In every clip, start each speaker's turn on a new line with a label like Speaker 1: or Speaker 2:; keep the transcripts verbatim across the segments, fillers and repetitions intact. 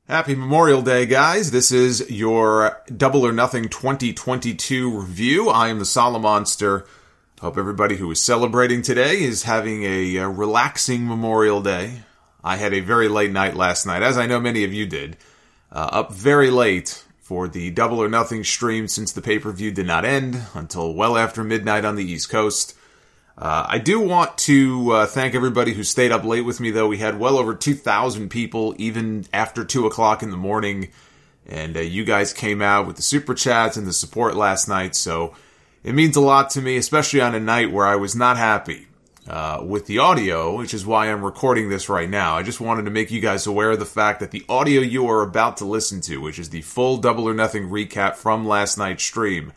Speaker 1: Happy Memorial Day, guys. This is your Double or Nothing twenty twenty-two review. I am the Solomonster. Hope everybody who is celebrating today is having a, a relaxing Memorial Day. I had a very late night last night, as I know many of you did. Uh, up very late for the Double or Nothing stream since the pay-per-view did not end until well after midnight on the East Coast. Uh, I do want to uh, thank everybody who stayed up late with me, though. We had well over two thousand people, even after two o'clock in the morning. And uh, you guys came out with the super chats and the support last night. So it means a lot to me, especially on a night where I was not happy uh, with the audio, which is why I'm recording this right now. I just wanted to make you guys aware of the fact that the audio you are about to listen to, which is the full Double or Nothing recap from last night's stream,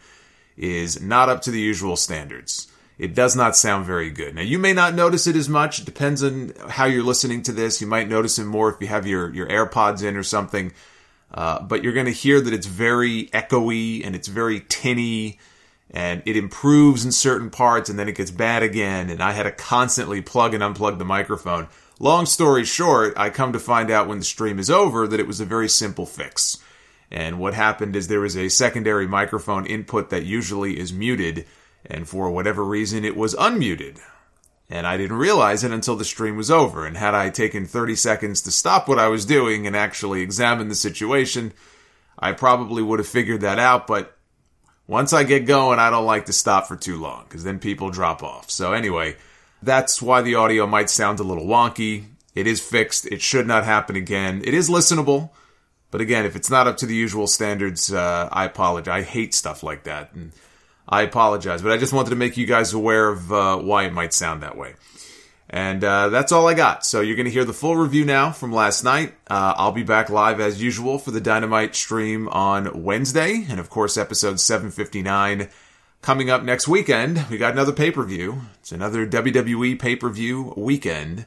Speaker 1: is not up to the usual standards. It does not sound very good. Now, you may not notice it as much. It depends on how you're listening to this. You might notice it more if you have your, your AirPods in or something. Uh, but you're going to hear that it's very echoey and it's very tinny, and it improves in certain parts and then it gets bad again. And I had to constantly plug and unplug the microphone. Long story short, I come to find out when the stream is over that it was a very simple fix. And what happened is there was a secondary microphone input that usually is muted, and for whatever reason, it was unmuted. And I didn't realize it until the stream was over. And had I taken thirty seconds to stop what I was doing and actually examine the situation, I probably would have figured that out. But once I get going, I don't like to stop for too long, because then people drop off. So anyway, that's why the audio might sound a little wonky. It is fixed. It should not happen again. It is listenable. But again, if it's not up to the usual standards, uh, I apologize. I hate stuff like that. And I apologize, but I just wanted to make you guys aware of uh, why it might sound that way. And uh, that's all I got. So you're going to hear the full review now from last night. Uh, I'll be back live as usual for the Dynamite stream on Wednesday. And of course, episode seven fifty-nine coming up next weekend. We got another pay-per-view. It's another W W E pay-per-view weekend.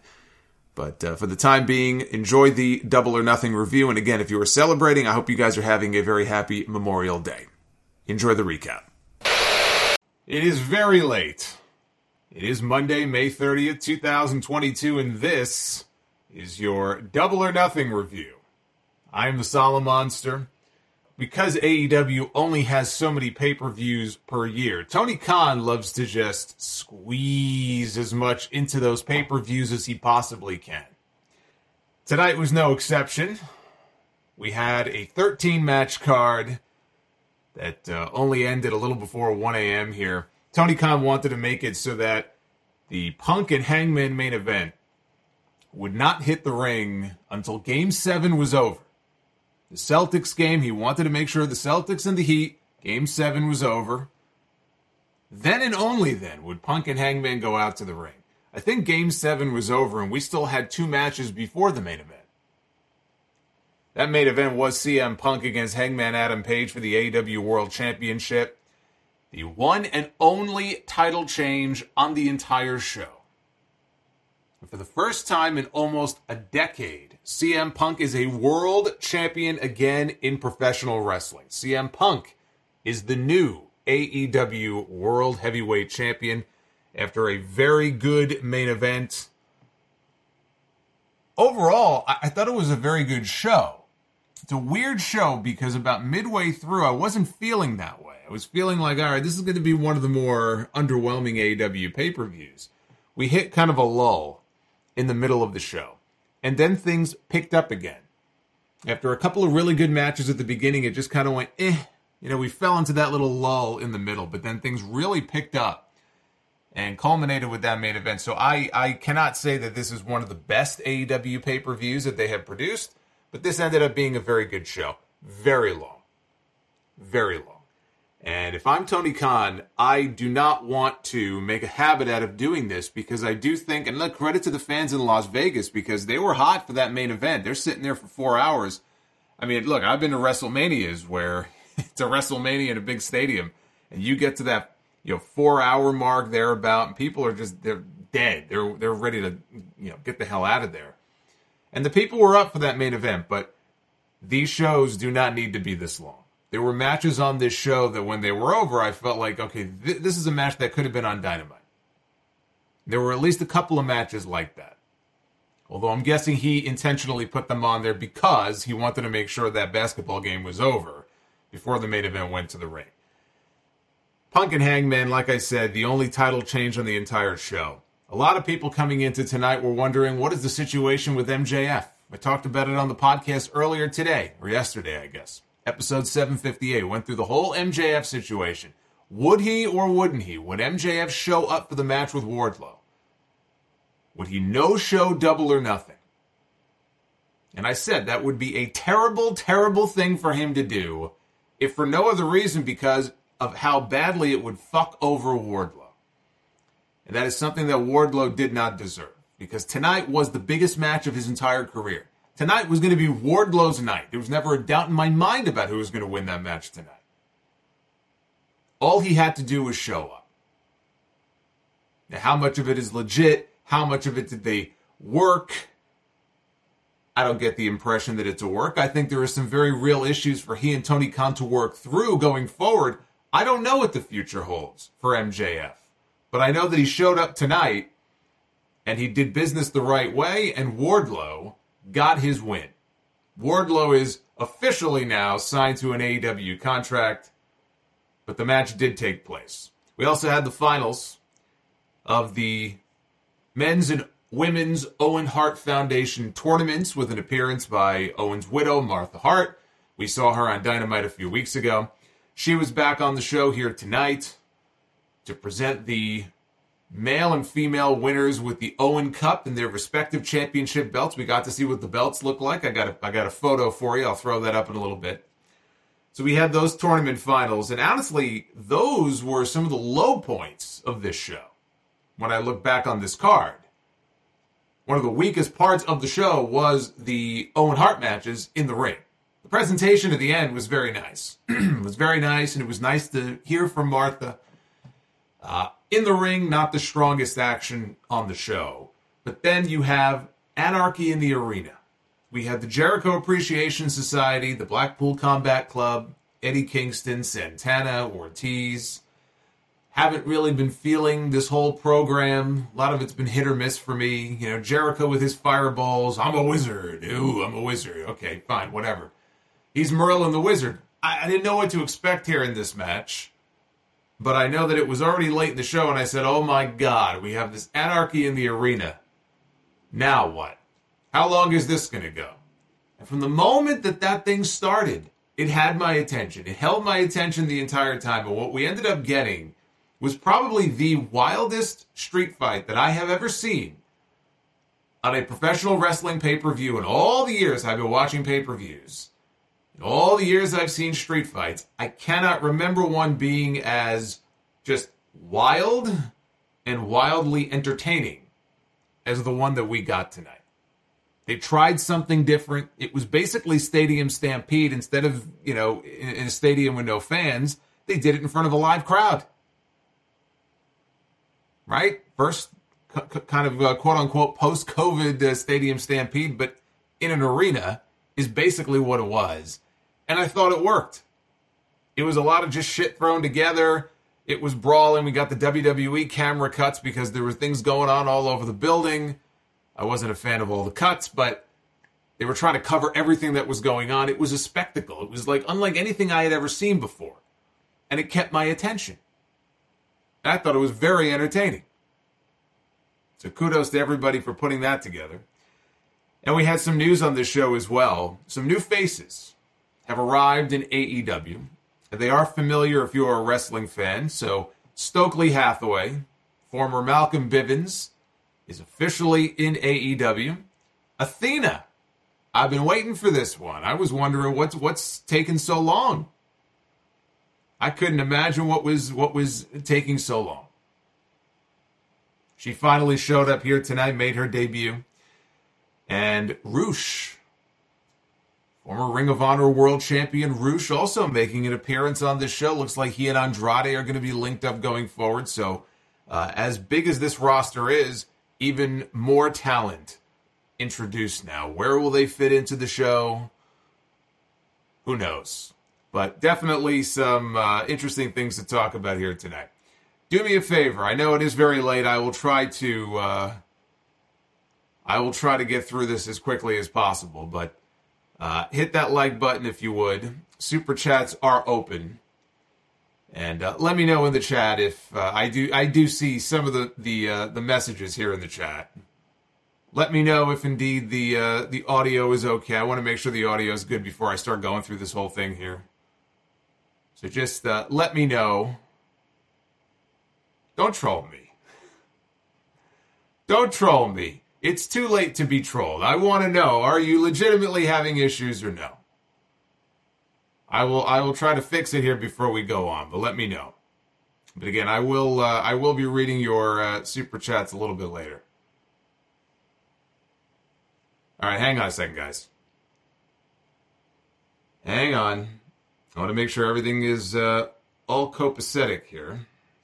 Speaker 1: But uh, for the time being, enjoy the Double or Nothing review. And again, if you are celebrating, I hope you guys are having a very happy Memorial Day. Enjoy the recap. It is very late. It is Monday, May thirtieth, twenty twenty-two, and this is your Double or Nothing review. I am the Solomonster. Because A E W only has so many pay-per-views per year, Tony Khan loves to just squeeze as much into those pay-per-views as he possibly can. Tonight was no exception. We had a thirteen-match card that uh, only ended a little before one a.m. here. Tony Khan wanted to make it so that the Punk and Hangman main event would not hit the ring until Game seven was over. The Celtics game, he wanted to make sure the Celtics and the Heat, Game seven was over. Then and only then would Punk and Hangman go out to the ring. I think Game seven was over and we still had two matches before the main event. That main event was C M Punk against Hangman Adam Page for the A E W World Championship. The one and only title change on the entire show. And for the first time in almost a decade, C M Punk is a world champion again in professional wrestling. C M Punk is the new A E W World Heavyweight Champion after a very good main event. Overall, I, I thought it was a very good show. It's a weird show because about midway through, I wasn't feeling that way. I was feeling like, all right, this is going to be one of the more underwhelming A E W pay-per-views. We hit kind of a lull in the middle of the show. And then things picked up again. After a couple of really good matches at the beginning, it just kind of went, eh. You know, we fell into that little lull in the middle, but then things really picked up and culminated with that main event. So I, I cannot say that this is one of the best A E W pay-per-views that they have produced, but this ended up being a very good show. Very long. Very long. And if I'm Tony Khan, I do not want to make a habit out of doing this because I do think, and look, credit to the fans in Las Vegas because they were hot for that main event. They're sitting there for four hours. I mean, look, I've been to WrestleManias where it's a WrestleMania in a big stadium and you get to that, you know, four hour mark thereabout and people are just, they're dead. They're, they're ready to, you know, get the hell out of there. And the people were up for that main event, but these shows do not need to be this long. There were matches on this show that when they were over, I felt like, okay, th- this is a match that could have been on Dynamite. There were at least a couple of matches like that. Although I'm guessing he intentionally put them on there because he wanted to make sure that basketball game was over before the main event went to the ring. Punk and Hangman, like I said, the only title change on the entire show. A lot of people coming into tonight were wondering, what is the situation with M J F? I talked about it on the podcast earlier today, or yesterday, I guess. Episode seven fifty-eight went through the whole M J F situation. Would he or wouldn't he? Would M J F show up for the match with Wardlow? Would he no-show Double or Nothing? And I said that would be a terrible, terrible thing for him to do, if for no other reason because of how badly it would fuck over Wardlow. And that is something that Wardlow did not deserve, because tonight was the biggest match of his entire career. Tonight was going to be Wardlow's night. There was never a doubt in my mind about who was going to win that match tonight. All he had to do was show up. Now, how much of it is legit? How much of it did they work? I don't get the impression that it's a work. I think there are some very real issues for he and Tony Khan to work through going forward. I don't know what the future holds for M J F. But I know that he showed up tonight, and he did business the right way, and Wardlow got his win. Wardlow is officially now signed to an A E W contract, but the match did take place. We also had the finals of the men's and women's Owen Hart Foundation tournaments with an appearance by Owen's widow, Martha Hart. We saw her on Dynamite a few weeks ago. She was back on the show here tonight to present the male and female winners with the Owen Cup and their respective championship belts. We got to see what the belts look like. I got a, I got a photo for you. I'll throw that up in a little bit. So we had those tournament finals, and honestly, those were some of the low points of this show. When I look back on this card, one of the weakest parts of the show was the Owen Hart matches in the ring. The presentation at the end was very nice. It was very nice, and it was nice to hear from Martha. Uh, in the ring, not the strongest action on the show. But then you have Anarchy in the Arena. We had the Jericho Appreciation Society, the Blackpool Combat Club, Eddie Kingston, Santana, Ortiz. Haven't really been feeling this whole program. A lot of it's been hit or miss for me. You know, Jericho with his fireballs. I'm a wizard. Ooh, I'm a wizard. Okay, fine, whatever. He's Merlin the Wizard. I, I didn't know what to expect here in this match. But I know that it was already late in the show, and I said, oh my God, we have this Anarchy in the Arena. Now what? How long is this going to go? And from the moment that that thing started, it had my attention. It held my attention the entire time. And what we ended up getting was probably the wildest street fight that I have ever seen on a professional wrestling pay-per-view in all the years I've been watching pay-per-views. In all the years I've seen street fights, I cannot remember one being as just wild and wildly entertaining as the one that we got tonight. They tried something different. It was basically Stadium Stampede. Instead of, you know, in, in a stadium with no fans, they did it in front of a live crowd. Right? First c- c- kind of uh, quote-unquote post-COVID uh, Stadium Stampede, but in an arena is basically what it was. And I thought it worked. It was a lot of just shit thrown together. It was brawling. We got the W W E camera cuts because there were things going on all over the building. I wasn't a fan of all the cuts, but they were trying to cover everything that was going on. It was a spectacle. It was like unlike anything I had ever seen before. And it kept my attention. I thought it was very entertaining. So kudos to everybody for putting that together. And we had some news on this show as well. Some new faces have arrived in A E W. They are familiar if you're a wrestling fan. So Stokely Hathaway, former Malcolm Bivens, is officially in A E W. Athena, I've been waiting for this one. I was wondering what's what's taking so long. I couldn't imagine what was what was taking so long. She finally showed up here tonight, made her debut. And Rush, former Ring of Honor World Champion Rush, also making an appearance on this show. Looks like he and Andrade are going to be linked up going forward. So uh, as big as this roster is, even more talent introduced now. Where will they fit into the show? Who knows? But definitely some uh, interesting things to talk about here tonight. Do me a favor. I know it is very late. I will try to uh, I will try to get through this as quickly as possible, but uh, hit that like button if you would. Super chats are open. And uh, let me know in the chat if uh, I do I do see some of the the uh, the messages here in the chat. Let me know if indeed the uh, the audio is okay. I want to make sure the audio is good before I start going through this whole thing here. So just uh, let me know. Don't troll me. Don't troll me. It's too late to be trolled. I want to know, are you legitimately having issues or no? I will I will try to fix it here before we go on, but let me know. But again, I will uh, I will be reading your uh, super chats a little bit later. All right, hang on a second, guys. Hang on. I want to make sure everything is uh, all copacetic here.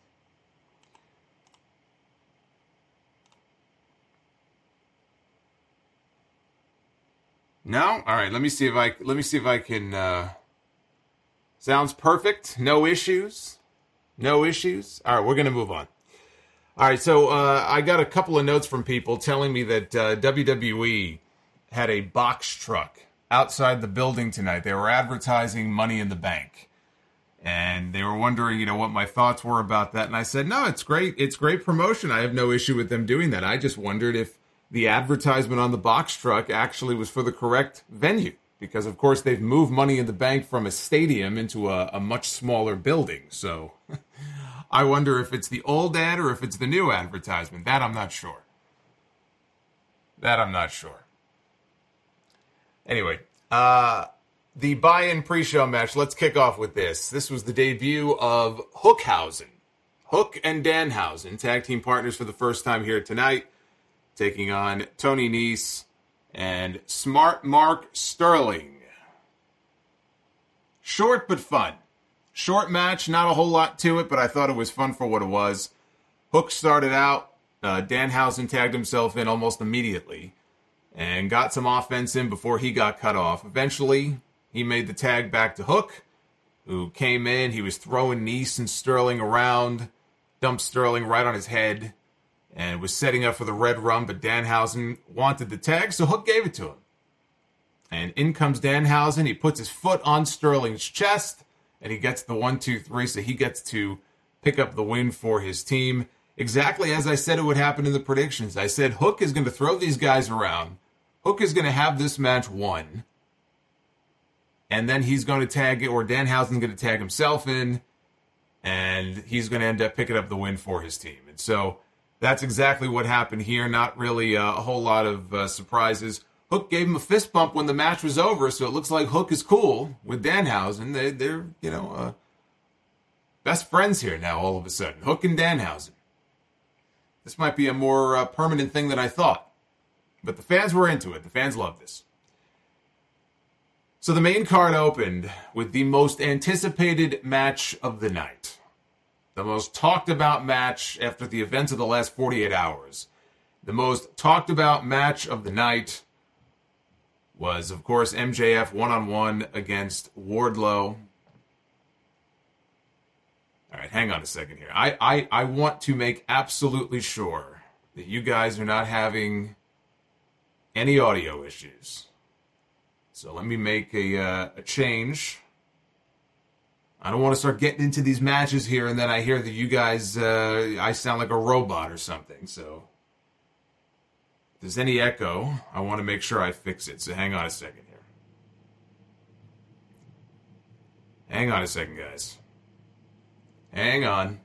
Speaker 1: No? All right, let me see if I let me see if I can uh, sounds perfect. No issues. No issues. All right, we're going to move on. All right, so uh, I got a couple of notes from people telling me that uh, W W E had a box truck outside the building tonight. They were advertising Money in the Bank. And they were wondering, you know, what my thoughts were about that. And I said, no, it's great. It's great promotion. I have no issue with them doing that. I just wondered if the advertisement on the box truck actually was for the correct venue. Because, of course, they've moved Money in the Bank from a stadium into a, a much smaller building. So I wonder if it's the old ad or if it's the new advertisement. That I'm not sure. That I'm not sure. Anyway, uh, the buy-in pre-show match, let's kick off with this. This was the debut of Hookhausen. Hook and Danhausen, tag team partners for the first time here tonight, taking on Tony Nese and Smart Mark Sterling. Short but fun. Short match, not a whole lot to it, but I thought it was fun for what it was. Hook started out. Uh, Danhausen tagged himself in almost immediately and got some offense in before he got cut off. Eventually, he made the tag back to Hook, who came in. He was throwing Nese and Sterling around, dumped Sterling right on his head, and was setting up for the Red Rum, but Danhausen wanted the tag, so Hook gave it to him. And in comes Danhausen. He puts his foot on Sterling's chest, and he gets the one, two, three, so he gets to pick up the win for his team. Exactly as I said it would happen in the predictions. I said Hook is going to throw these guys around. Hook is going to have this match won. And then he's going to tag it, or Danhausen's going to tag himself in, and he's going to end up picking up the win for his team. And so that's exactly what happened here. Not really uh, a whole lot of uh, surprises. Hook gave him a fist bump when the match was over, so it looks like Hook is cool with Danhausen. They, they're, you know, uh, best friends here now all of a sudden. Hook and Danhausen. This might be a more uh, permanent thing than I thought. But the fans were into it. The fans loved this. So the main card opened with the most anticipated match of the night. The most talked about match after the events of the last forty-eight hours. The most talked about match of the night was, of course, M J F one-on-one against Wardlow. All right, hang on a second here. I, I, I want to make absolutely sure that you guys are not having any audio issues. So let me make a, uh, a change. I don't want to start getting into these matches here and then I hear that you guys, uh, I sound like a robot or something. So if there's any echo, I want to make sure I fix it. So hang on a second here. Hang on a second, guys. Hang on.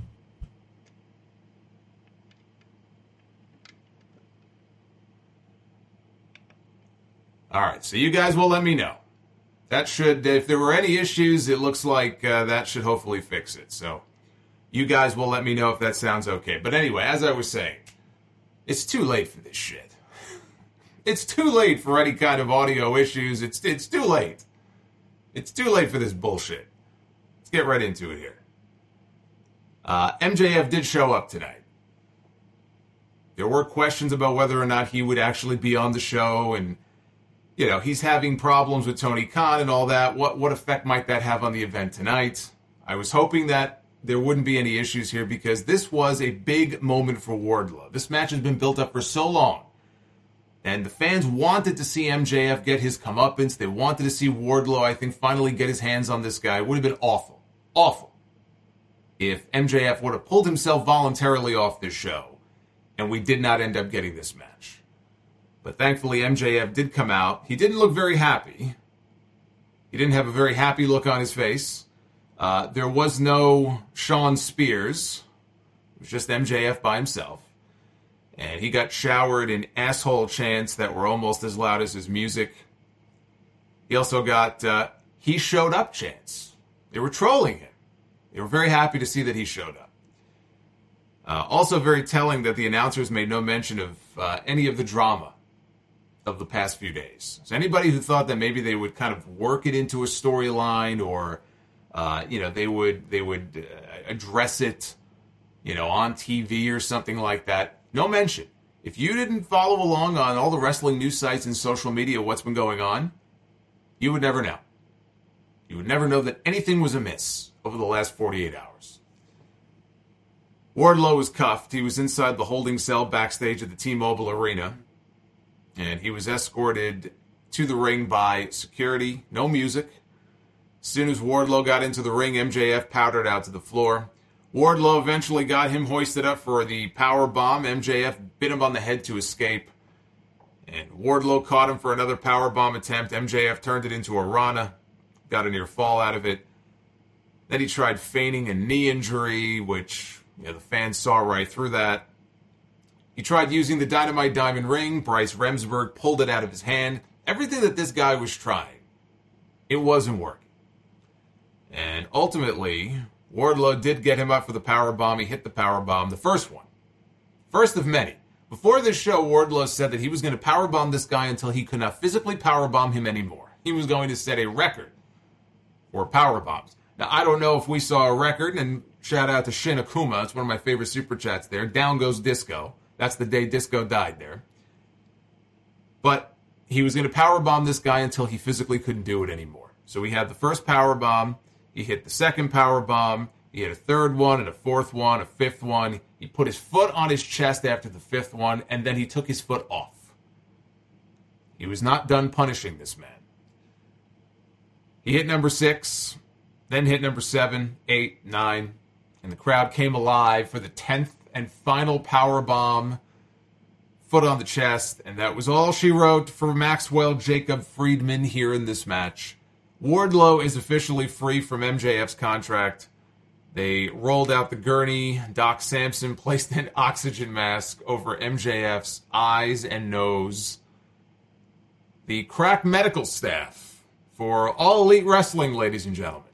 Speaker 1: All right, so you guys will let me know. That should, if there were any issues, it looks like uh, that should hopefully fix it. So you guys will let me know if that sounds okay. But anyway, as I was saying, it's too late for this shit. It's too late for any kind of audio issues. It's it's too late. It's too late for this bullshit. Let's get right into it here. Uh, M J F did show up tonight. There were questions about whether or not he would actually be on the show, and you know, he's having problems with Tony Khan and all that. What what effect might that have on the event tonight? I was hoping that there wouldn't be any issues here because this was a big moment for Wardlow. This match has been built up for so long. And the fans wanted to see M J F get his comeuppance. They wanted to see Wardlow, I think, finally get his hands on this guy. It would have been awful, awful, if M J F would have pulled himself voluntarily off this show and we did not end up getting this match. But thankfully, M J F did come out. He didn't look very happy. He didn't have a very happy look on his face. Uh, there was no Shawn Spears. It was just M J F by himself. And he got showered in asshole chants that were almost as loud as his music. He also got, uh, he showed up chants. They were trolling him. They were very happy to see that he showed up. Uh, also very telling that the announcers made no mention of uh, any of the drama of the past few days. So anybody who thought that maybe they would kind of work it into a storyline or, uh, you know, they would, they would uh, address it, you know, on T V or something like that, no mention. If you didn't follow along on all the wrestling news sites and social media, what's been going on, you would never know. You would never know that anything was amiss over the last forty-eight hours. Wardlow was cuffed. He was inside the holding cell backstage at the T-Mobile Arena. And he was escorted to the ring by security. No music. As soon as Wardlow got into the ring, M J F powdered out to the floor. Wardlow eventually got him hoisted up for the power bomb. M J F bit him on the head to escape. And Wardlow caught him for another power bomb attempt. M J F turned it into a Rana. Got a near fall out of it. Then he tried feigning a knee injury, which, you know, the fans saw right through that. He tried using the Dynamite Diamond Ring. Bryce Remsburg pulled it out of his hand. Everything that this guy was trying, it wasn't working. And ultimately, Wardlow did get him up for the powerbomb. He hit the powerbomb, the first one. First of many. Before this show, Wardlow said that he was going to powerbomb this guy until he could not physically powerbomb him anymore. He was going to set a record for powerbombs. Now, I don't know if we saw a record, and shout out to Shin Akuma. It's one of my favorite super chats there. Down goes Disco. That's the day Disco died there. But he was going to powerbomb this guy until he physically couldn't do it anymore. So he had the first powerbomb. He hit the second powerbomb. He hit a third one and a fourth one, a fifth one. He put his foot on his chest after the fifth one, and then he took his foot off. He was not done punishing this man. He hit number six, then hit number seven, eight, nine, and the crowd came alive for the tenth and final powerbomb. Foot on the chest, and that was all she wrote for Maxwell Jacob Friedman here in this match. Wardlow is officially free from M J F's contract. They rolled out the gurney. Doc Samson placed an oxygen mask over M J F's eyes and nose. The crack medical staff for All Elite Wrestling, ladies and gentlemen.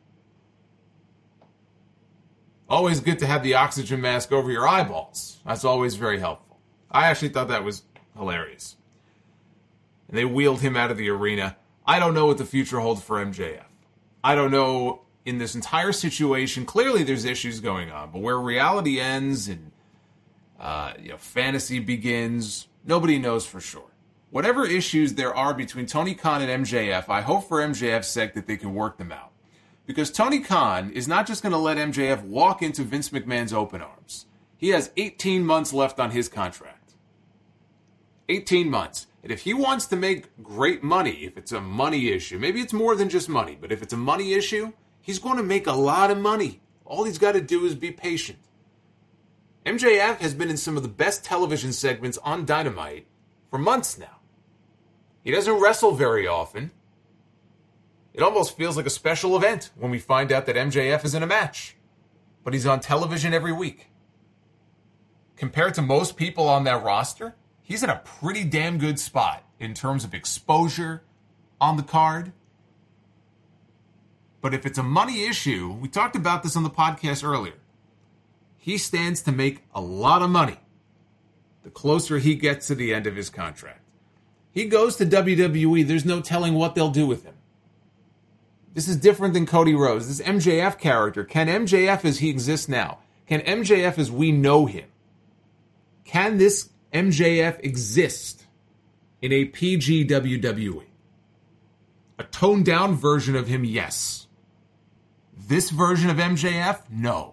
Speaker 1: Always good to have the oxygen mask over your eyeballs. That's always very helpful. I actually thought that was hilarious. And they wheeled him out of the arena. I don't know what the future holds for M J F. I don't know in this entire situation. Clearly there's issues going on, but where reality ends and uh, you know, fantasy begins, nobody knows for sure. Whatever issues there are between Tony Khan and M J F, I hope for M J F's sake that they can work them out. Because Tony Khan is not just going to let M J F walk into Vince McMahon's open arms. He has eighteen months left on his contract. eighteen months. And if he wants to make great money, if it's a money issue, maybe it's more than just money, but if it's a money issue, he's going to make a lot of money. All he's got to do is be patient. M J F has been in some of the best television segments on Dynamite for months now. He doesn't wrestle very often. It almost feels like a special event when we find out that M J F is in a match. But he's on television every week. Compared to most people on that roster, he's in a pretty damn good spot in terms of exposure on the card. But if it's a money issue, we talked about this on the podcast earlier, he stands to make a lot of money the closer he gets to the end of his contract. He goes to W W E, there's no telling what they'll do with him. This is different than Cody Rhodes. This M J F character, can M J F as he exists now, can M J F as we know him, can this M J F exist in a P G W W E? A toned-down version of him, yes. This version of M J F, no.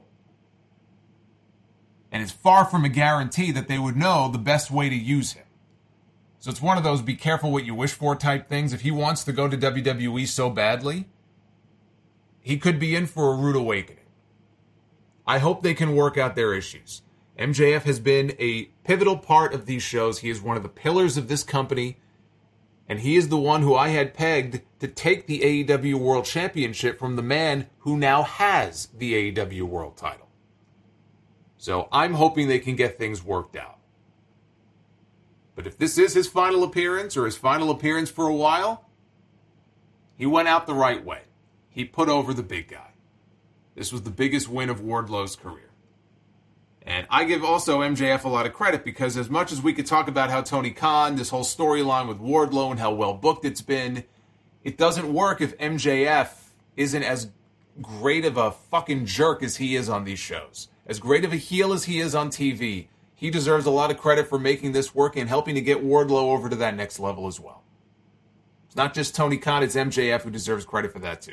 Speaker 1: And it's far from a guarantee that they would know the best way to use him. So it's one of those be careful what you wish for type things. If he wants to go to W W E so badly, he could be in for a rude awakening. I hope they can work out their issues. M J F has been a pivotal part of these shows. He is one of the pillars of this company, and he is the one who I had pegged to take the A E W World Championship from the man who now has the A E W World title. So I'm hoping they can get things worked out. But if this is his final appearance, or his final appearance for a while, he went out the right way. He put over the big guy. This was the biggest win of Wardlow's career. And I give also M J F a lot of credit, because as much as we could talk about how Tony Khan, this whole storyline with Wardlow and how well booked it's been, it doesn't work if M J F isn't as great of a fucking jerk as he is on these shows. As great of a heel as he is on T V, he deserves a lot of credit for making this work and helping to get Wardlow over to that next level as well. It's not just Tony Khan, it's M J F who deserves credit for that too.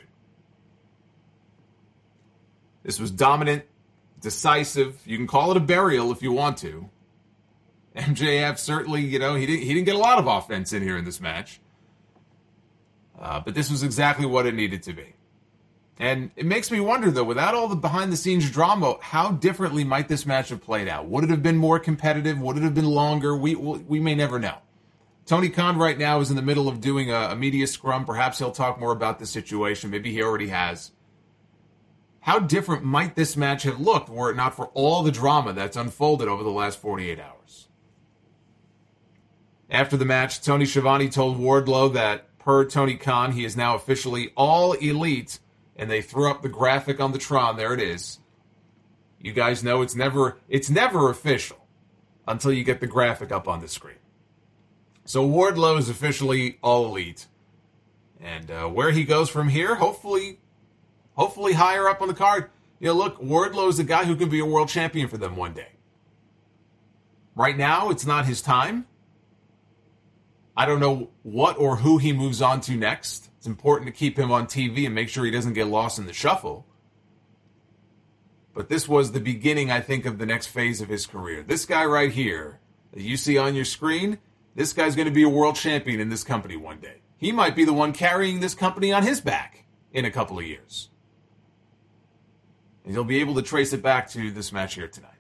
Speaker 1: This was dominant, decisive. You can call it a burial if you want to. M J F certainly, you know, he didn't, he didn't get a lot of offense in here in this match. Uh, but this was exactly what it needed to be. And it makes me wonder, though, without all the behind-the-scenes drama, how differently might this match have played out? Would it have been more competitive? Would it have been longer? We we may never know. Tony Khan right now is in the middle of doing a, a media scrum. Perhaps he'll talk more about the situation. Maybe he already has. How different might this match have looked were it not for all the drama that's unfolded over the last forty-eight hours? After the match, Tony Schiavone told Wardlow that, per Tony Khan, he is now officially all elite, and they threw up the graphic on the Tron. There it is. You guys know it's never it's never official until you get the graphic up on the screen. So Wardlow is officially all elite. And uh, where he goes from here, hopefully, hopefully higher up on the card. You know, look, Wardlow is the guy who could be a world champion for them one day. Right now, it's not his time. I don't know what or who he moves on to next. It's important to keep him on T V and make sure he doesn't get lost in the shuffle. But this was the beginning, I think, of the next phase of his career. This guy right here that you see on your screen, this guy's going to be a world champion in this company one day. He might be the one carrying this company on his back in a couple of years. And he'll be able to trace it back to this match here tonight.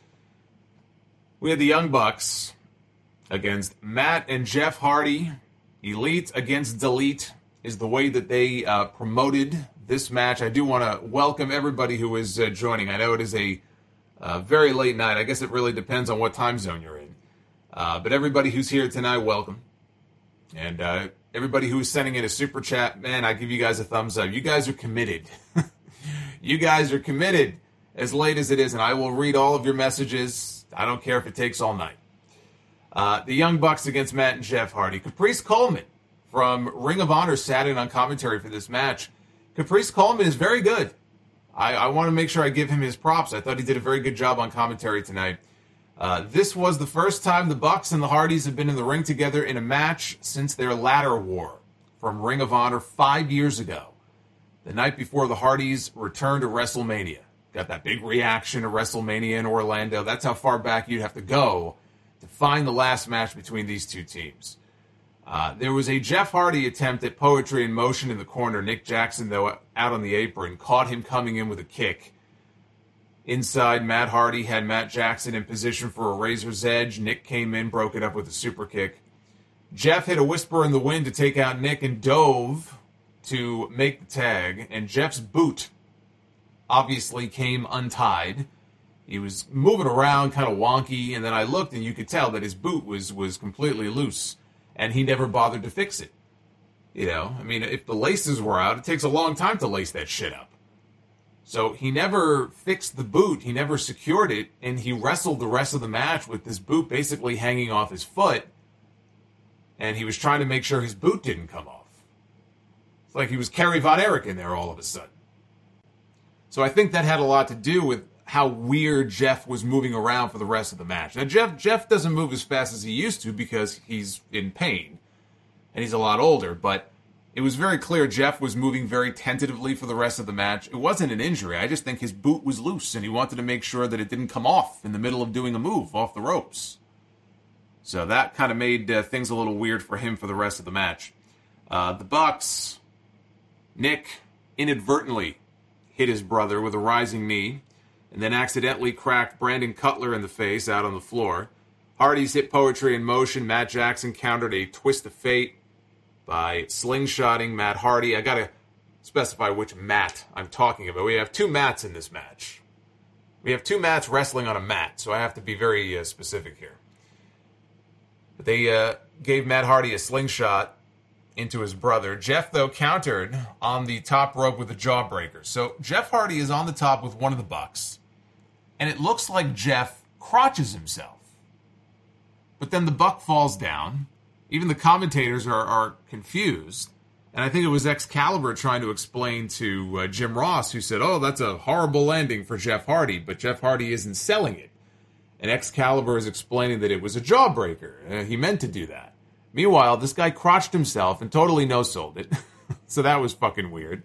Speaker 1: We had the Young Bucks against Matt and Jeff Hardy. Elite against Delete is the way that they uh, promoted this match. I do want to welcome everybody who is uh, joining. I know it is a uh, very late night. I guess it really depends on what time zone you're in. Uh, but everybody who's here tonight, welcome. And uh, everybody who is sending in a super chat, man, I give you guys a thumbs up. You guys are committed. You guys are committed as late as it is, and I will read all of your messages. I don't care if it takes all night. Uh, the Young Bucks against Matt and Jeff Hardy. Caprice Coleman from Ring of Honor sat in on commentary for this match. Caprice Coleman is very good. I, I want to make sure I give him his props. I thought he did a very good job on commentary tonight. Uh, this was the first time the Bucks and the Hardys have been in the ring together in a match since their ladder war from Ring of Honor five years ago. The night before the Hardys returned to WrestleMania. Got that big reaction to WrestleMania in Orlando. That's how far back you'd have to go to find the last match between these two teams. Uh, there was a Jeff Hardy attempt at poetry in motion in the corner. Nick Jackson, though, out on the apron, caught him coming in with a kick. Inside, Matt Hardy had Matt Jackson in position for a razor's edge. Nick came in, broke it up with a super kick. Jeff hit a whisper in the wind to take out Nick and dove to make the tag. And Jeff's boot obviously came untied. He was moving around kind of wonky, and then I looked and you could tell that his boot was, was completely loose, and he never bothered to fix it. You know, I mean, if the laces were out, it takes a long time to lace that shit up. So he never fixed the boot, he never secured it, and he wrestled the rest of the match with this boot basically hanging off his foot, and he was trying to make sure his boot didn't come off. It's like he was Kerry Von Erich in there all of a sudden. So I think that had a lot to do with how weird Jeff was moving around for the rest of the match. Now, Jeff Jeff doesn't move as fast as he used to because he's in pain, and he's a lot older, but it was very clear Jeff was moving very tentatively for the rest of the match. It wasn't an injury. I just think his boot was loose, and he wanted to make sure that it didn't come off in the middle of doing a move off the ropes. So that kind of made uh, things a little weird for him for the rest of the match. Uh, the Bucks, Nick inadvertently hit his brother with a rising knee, and then accidentally cracked Brandon Cutler in the face out on the floor. Hardy's hit Poetry in motion. Matt Jackson countered a twist of fate by slingshotting Matt Hardy. I gotta specify which Matt I'm talking about. We have two Matts in this match. We have two Matts wrestling on a mat, so I have to be very uh, specific here. But they uh, gave Matt Hardy a slingshot into his brother. Jeff, though, countered on the top rope with a jawbreaker. So Jeff Hardy is on the top with one of the Bucks, and it looks like Jeff crotches himself. But then the Buck falls down. Even the commentators are, are confused. And I think it was Excalibur trying to explain to uh, Jim Ross, who said, oh, that's a horrible landing for Jeff Hardy, but Jeff Hardy isn't selling it. And Excalibur is explaining that it was a jawbreaker. Uh, he meant to do that. Meanwhile, this guy crotched himself and totally no-sold it. So that was fucking weird.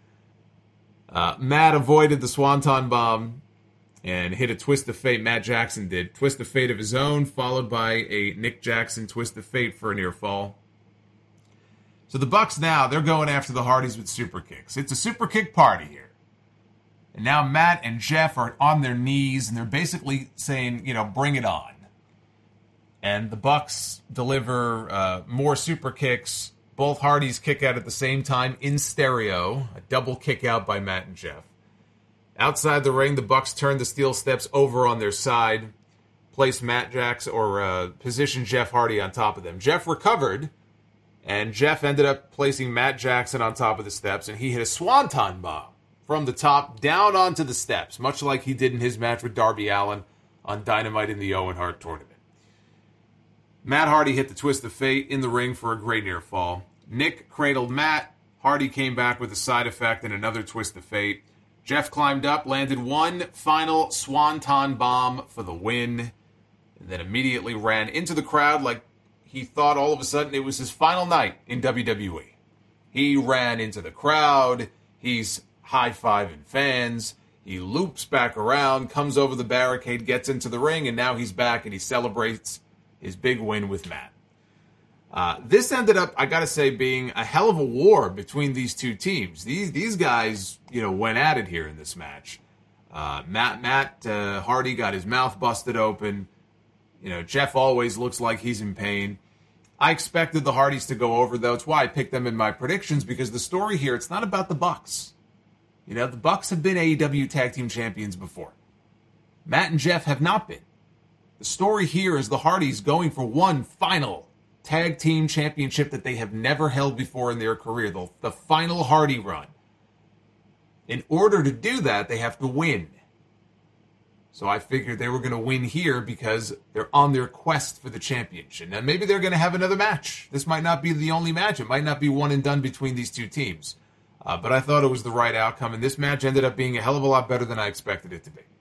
Speaker 1: Uh, Matt avoided the Swanton Bomb and hit a Twist of Fate. Matt Jackson did. Twist of Fate of his own, followed by a Nick Jackson Twist of Fate for a near fall. So the Bucks now, they're going after the Hardys with super kicks. It's a super kick party here. And now Matt and Jeff are on their knees, and they're basically saying, you know, bring it on. And the Bucks deliver uh, more super kicks. Both Hardys kick out at the same time in stereo. A double kick out by Matt and Jeff. Outside the ring, the Bucks turn the steel steps over on their side, place Matt Jackson, or uh, position Jeff Hardy on top of them. Jeff recovered, and Jeff ended up placing Matt Jackson on top of the steps, and he hit a Swanton Bomb from the top down onto the steps, much like he did in his match with Darby Allin on Dynamite in the Owen Hart tournament. Matt Hardy hit the Twist of Fate in the ring for a great near fall. Nick cradled Matt. Hardy came back with a side effect and another Twist of Fate. Jeff climbed up, landed one final Swanton Bomb for the win, and then immediately ran into the crowd like he thought all of a sudden it was his final night in W W E. He ran into the crowd. He's high-fiving fans. He loops back around, comes over the barricade, gets into the ring, and now he's back and he celebrates his big win with Matt. Uh, this ended up, I gotta say, being a hell of a war between these two teams. These these guys, you know, went at it here in this match. Uh, Matt Matt uh, Hardy got his mouth busted open. You know, Jeff always looks like he's in pain. I expected the Hardys to go over, though. It's why I picked them in my predictions, because the story here, it's not about the Bucks. You know, the Bucks have been A E W Tag Team Champions before. Matt and Jeff have not been. The story here is the Hardys going for one final Tag Team Championship that they have never held before in their career, the, the final Hardy run. In order to do that, they have to win. So I figured they were going to win here because they're on their quest for the championship. Now, maybe they're going to have another match. This might not be the only match. It might not be one and done between these two teams. Uh, but I thought it was the right outcome, and this match ended up being a hell of a lot better than I expected it to be.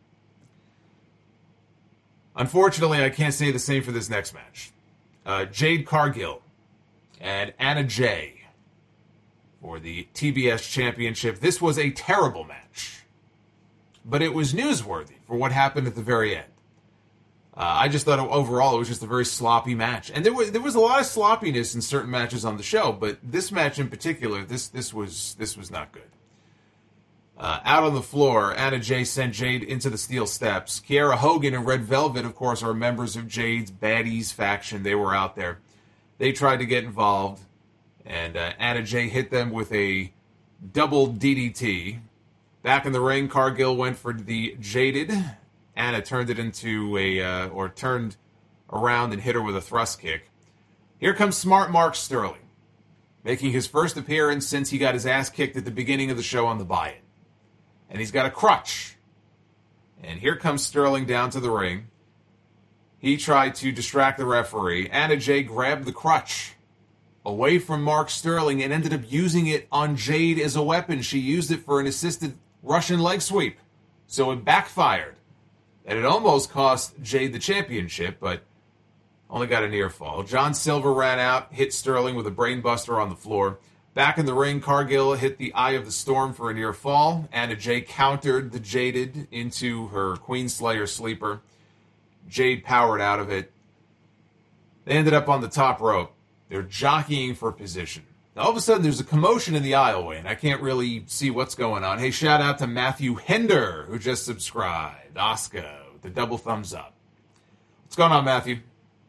Speaker 1: Unfortunately, I can't say the same for this next match. Uh, Jade Cargill and Anna Jay for the T B S Championship. This was a terrible match, but it was newsworthy for what happened at the very end. Uh, I just thought overall it was just a very sloppy match, and there was there was a lot of sloppiness in certain matches on the show, but this match in particular, this this was this was not good. Uh, out on the floor, Anna Jay sent Jade into the steel steps. Kiera Hogan and Red Velvet, of course, are members of Jade's Baddies faction. They were out there. They tried to get involved, and uh, Anna Jay hit them with a double D D T. Back in the ring, Cargill went for the Jaded. Anna turned it into a, uh, or turned around and hit her with a thrust kick. Here comes Smart Mark Sterling, making his first appearance since he got his ass kicked at the beginning of the show on the buy-in. And he's got a crutch. And here comes Sterling down to the ring. He tried to distract the referee. Anna Jay grabbed the crutch away from Mark Sterling and ended up using it on Jade as a weapon. She used it for an assisted Russian leg sweep. So it backfired. And it almost cost Jade the championship, but only got a near fall. John Silver ran out, hit Sterling with a brainbuster on the floor. Back in the ring, Cargill hit the Eye of the Storm for a near fall. Anna Jay countered the Jaded into her Queenslayer sleeper. Jade powered out of it. They ended up on the top rope. They're jockeying for position. Now, all of a sudden, there's a commotion in the aisleway, and I can't really see what's going on. Hey, shout out to Matthew Hender, who just subscribed. Oscar, with the double thumbs up. What's going on, Matthew?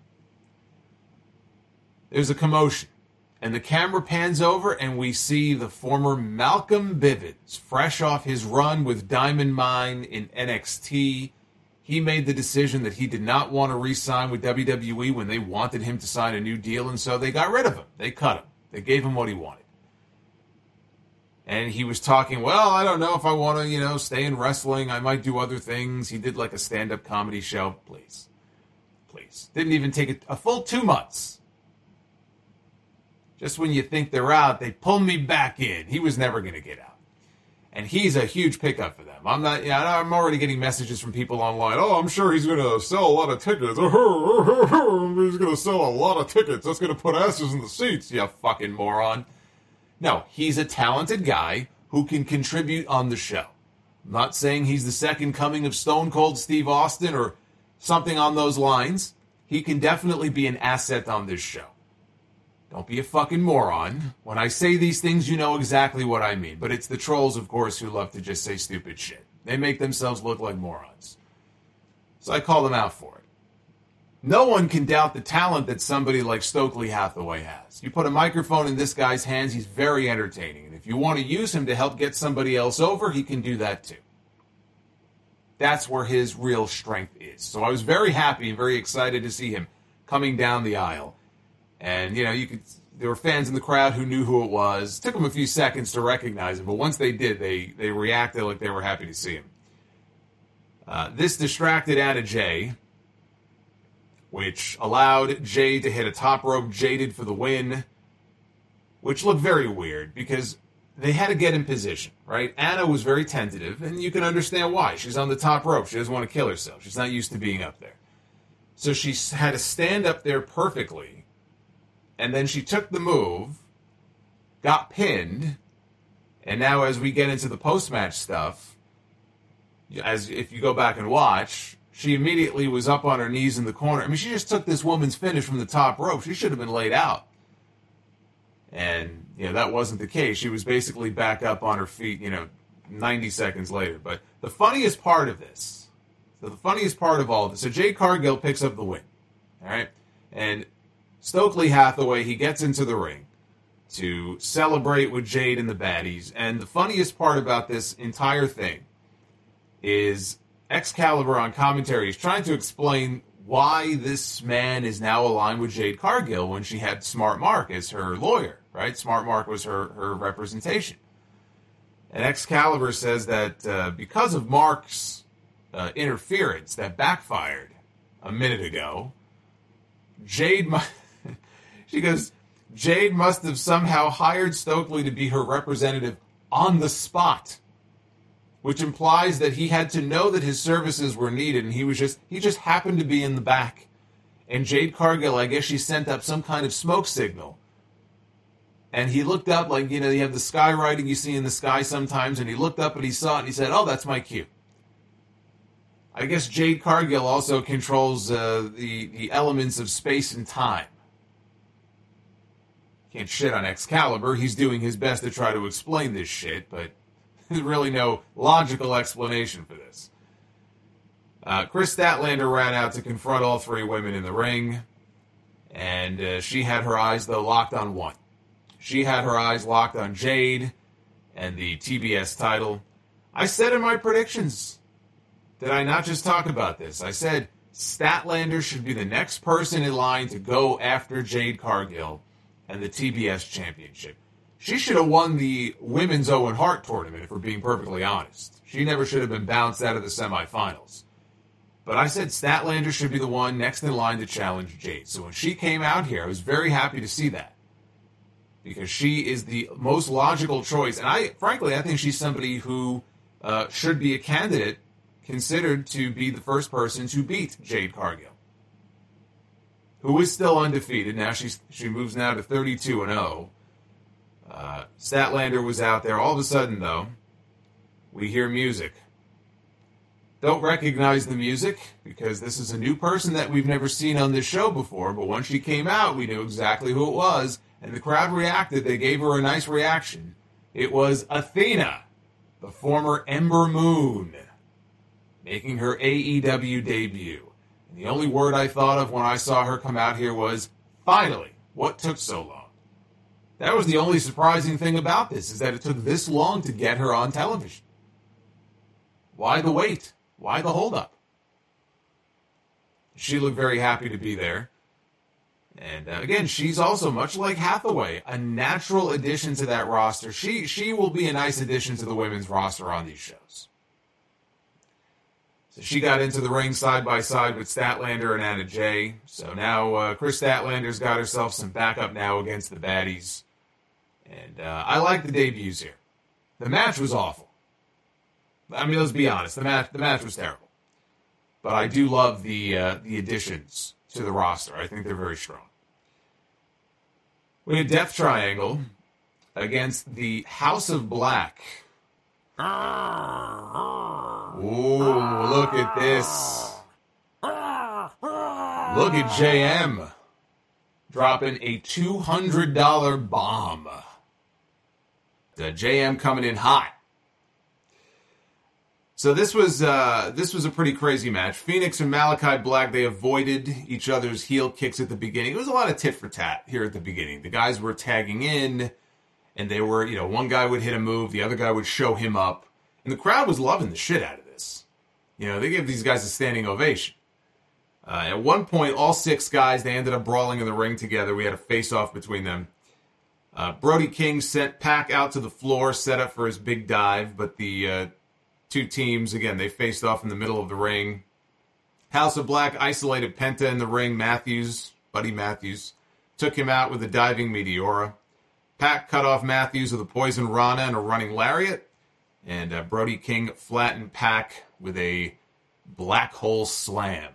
Speaker 1: There's a commotion, and the camera pans over, and we see the former Malcolm Bivens, fresh off his run with Diamond Mine in N X T. He made the decision that he did not want to re-sign with W W E when they wanted him to sign a new deal, and so they got rid of him. They cut him. They gave him what he wanted. And he was talking, well, I don't know if I want to, you know, stay in wrestling. I might do other things. He did like a stand-up comedy show. Please. Please. Didn't even take a, a full two months. Just when you think they're out, they pull me back in. He was never going to get out. And he's a huge pickup for them. I'm not, yeah, I'm already getting messages from people online. Oh, I'm sure he's going to sell a lot of tickets. He's going to sell a lot of tickets. That's going to put asses in the seats, you fucking moron. No, he's a talented guy who can contribute on the show. I'm not saying he's the second coming of Stone Cold Steve Austin or something on those lines. He can definitely be an asset on this show. Don't be a fucking moron. When I say these things, you know exactly what I mean. But it's the trolls, of course, who love to just say stupid shit. They make themselves look like morons. So I call them out for it. No one can doubt the talent that somebody like Stokely Hathaway has. You put a microphone in this guy's hands, he's very entertaining. And if you want to use him to help get somebody else over, he can do that too. That's where his real strength is. So I was very happy and very excited to see him coming down the aisle. And, you know, you could. There were fans in the crowd who knew who it was. It took them a few seconds to recognize him, but once they did, they, they reacted like they were happy to see him. Uh, this distracted Anna Jay, which allowed Jade to hit a top rope jaded for the win, which looked very weird because they had to get in position, right? Anna was very tentative, and you can understand why. She's on the top rope. She doesn't want to kill herself. She's not used to being up there. So she had to stand up there perfectly. And then she took the move, got pinned, and now as we get into the post-match stuff, as if you go back and watch, she immediately was up on her knees in the corner. I mean, she just took this woman's finish from the top rope. She should have been laid out. And, you know, that wasn't the case. She was basically back up on her feet, you know, ninety seconds later. But the funniest part of this, so the funniest part of all of this, so Jade Cargill picks up the win, all right? And Stokely Hathaway, he gets into the ring to celebrate with Jade and the baddies. And the funniest part about this entire thing is Excalibur on commentary is trying to explain why this man is now aligned with Jade Cargill when she had Smart Mark as her lawyer, right? Smart Mark was her, her representation. And Excalibur says that uh, because of Mark's uh, interference that backfired a minute ago, Jade... mu- She goes, Jade must have somehow hired Stokely to be her representative on the spot, which implies that he had to know that his services were needed, and he was just he just happened to be in the back. And Jade Cargill, I guess she sent up some kind of smoke signal. And he looked up, like, you know, you have the skywriting you see in the sky sometimes, and he looked up and he saw it, and he said, oh, that's my cue. I guess Jade Cargill also controls uh, the, the elements of space and time. Can't shit on Excalibur. He's doing his best to try to explain this shit, but there's really no logical explanation for this. Uh, Chris Statlander ran out to confront all three women in the ring, and uh, she had her eyes, though, locked on one. She had her eyes locked on Jade and the T B S title. I said in my predictions, did I not just talk about this? I said Statlander should be the next person in line to go after Jade Cargill and the T B S championship. She should have won the women's Owen Hart tournament, if we're being perfectly honest. She never should have been bounced out of the semifinals. But I said Statlander should be the one next in line to challenge Jade. So when she came out here, I was very happy to see that. Because she is the most logical choice. And I, frankly, I think she's somebody who uh, should be a candidate considered to be the first person to beat Jade Cargill, who is still undefeated. Now she's she moves now to thirty-two and oh. Uh, Statlander was out there. All of a sudden, though, we hear music. don't recognize the music because this is a new person that we've never seen on this show before, but once she came out, we knew exactly who it was, and the crowd reacted. They gave her a nice reaction. It was Athena, the former Ember Moon, making her A E W debut. And the only word I thought of when I saw her come out here was, finally, what took so long? That was the only surprising thing about this, is that it took this long to get her on television. Why the wait? Why the holdup? She looked very happy to be there. And uh, again, she's also, much like Hathaway, a natural addition to that roster. She she will be a nice addition to the women's roster on these shows. So she got into the ring side by side with Statlander and Anna Jay. So now uh, Chris Statlander's got herself some backup now against the baddies. And uh, I like the debuts here. The match was awful. I mean, let's be honest. The match, the match was terrible. But I do love the uh, the additions to the roster. I think they're very strong. We had Death Triangle against the House of Black. Ooh, look at this. Look at J M dropping a two hundred dollars bomb. The J M coming in hot. So this was uh, this was a pretty crazy match. Phoenix and Malachi Black, they avoided each other's heel kicks at the beginning. It was a lot of tit for tat here at the beginning. The guys were tagging in, and they were, you know, one guy would hit a move, the other guy would show him up, and the crowd was loving the shit out of this. You know, they gave these guys a standing ovation. Uh, at one point, all six guys, they ended up brawling in the ring together. We had a face-off between them. Uh, Brody King sent Pac out to the floor, set up for his big dive, but the uh, two teams, again, they faced off in the middle of the ring. House of Black isolated Penta in the ring. Matthews, Buddy Matthews, took him out with a diving Meteora. Pac cut off Matthews with a Poison Rana and a running Lariat. And uh, Brody King flattened Pac with a Black Hole Slam.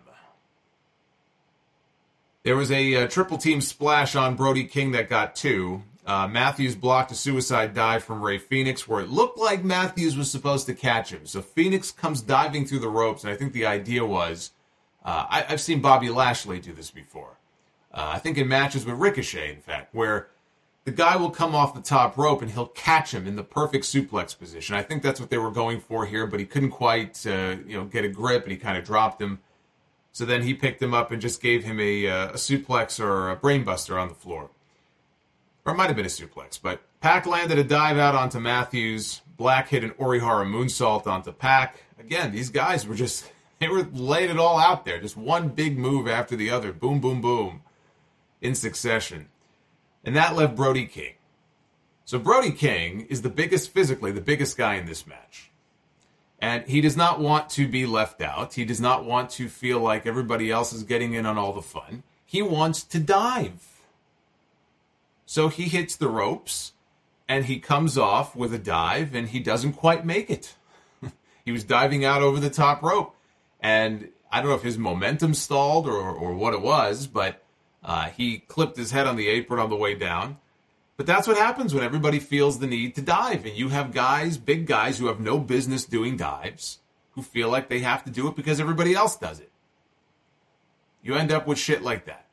Speaker 1: There was a uh, triple team splash on Brody King that got two. Uh, Matthews blocked a suicide dive from Rey Fenix where it looked like Matthews was supposed to catch him. So Fenix comes diving through the ropes, and I think the idea was, uh, I, I've seen Bobby Lashley do this before. Uh, I think in matches with Ricochet, in fact, where the guy will come off the top rope and he'll catch him in the perfect suplex position. I think that's what they were going for here, but he couldn't quite uh, you know, get a grip, and he kind of dropped him. So then he picked him up and just gave him a, uh, a suplex or a brainbuster on the floor. Or it might have been a suplex, but Pac landed a dive out onto Matthews. Black hit an Orihara moonsault onto Pac. Again, these guys were just, they were laying it all out there. Just one big move after the other. Boom, boom, boom. In succession. And that left Brody King. So Brody King is the biggest, physically, the biggest guy in this match. And he does not want to be left out. He does not want to feel like everybody else is getting in on all the fun. He wants to dive. So he hits the ropes, and he comes off with a dive, and he doesn't quite make it. He was diving out over the top rope, and I don't know if his momentum stalled or, or what it was, but uh, he clipped his head on the apron on the way down. But that's what happens when everybody feels the need to dive, and you have guys, big guys, who have no business doing dives, who feel like they have to do it because everybody else does it. You end up with shit like that.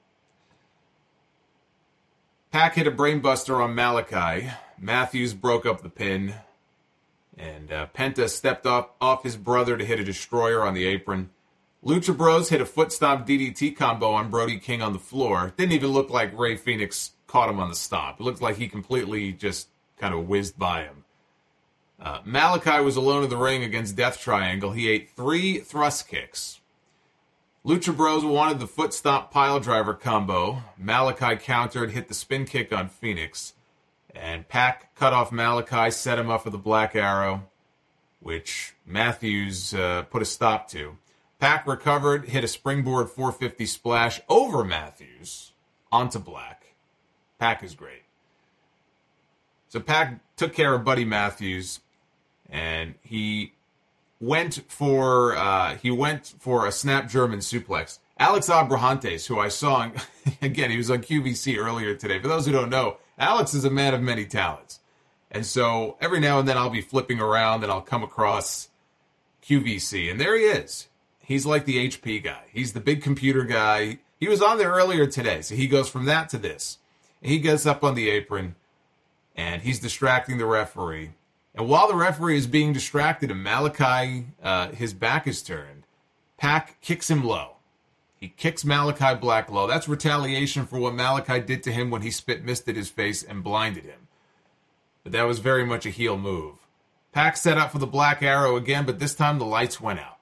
Speaker 1: Pac hit a brainbuster on Malachi. Matthews broke up the pin. And uh, Penta stepped off, off his brother to hit a destroyer on the apron. Lucha Bros hit a foot stomp D D T combo on Brody King on the floor. Didn't even look like Rey Fenix caught him on the stomp. It looked like he completely just kind of whizzed by him. Uh, Malachi was alone in the ring against Death Triangle. He ate three thrust kicks. Lucha Bros wanted the foot stomp pile driver combo. Malachi countered, hit the spin kick on Phoenix. And Pac cut off Malachi, set him up for the Black Arrow, which Matthews uh, put a stop to. Pac recovered, hit a springboard four fifty splash over Matthews onto Black. Pac is great. So Pac took care of Buddy Matthews, and he went for uh, he went for a snap German suplex. Alex Abrahantes, who I saw, again, he was on Q V C earlier today. For those who don't know, Alex is a man of many talents. And so every now and then I'll be flipping around and I'll come across Q V C, and there he is. He's like the H P guy. He's the big computer guy. He was on there earlier today, so he goes from that to this. He gets up on the apron, and he's distracting the referee. And while the referee is being distracted and Malachi, uh, his back is turned, Pac kicks him low. He kicks Malachi Black low. That's retaliation for what Malachi did to him when he spit mist at his face and blinded him. But that was very much a heel move. Pac set up for the Black Arrow again, but this time the lights went out.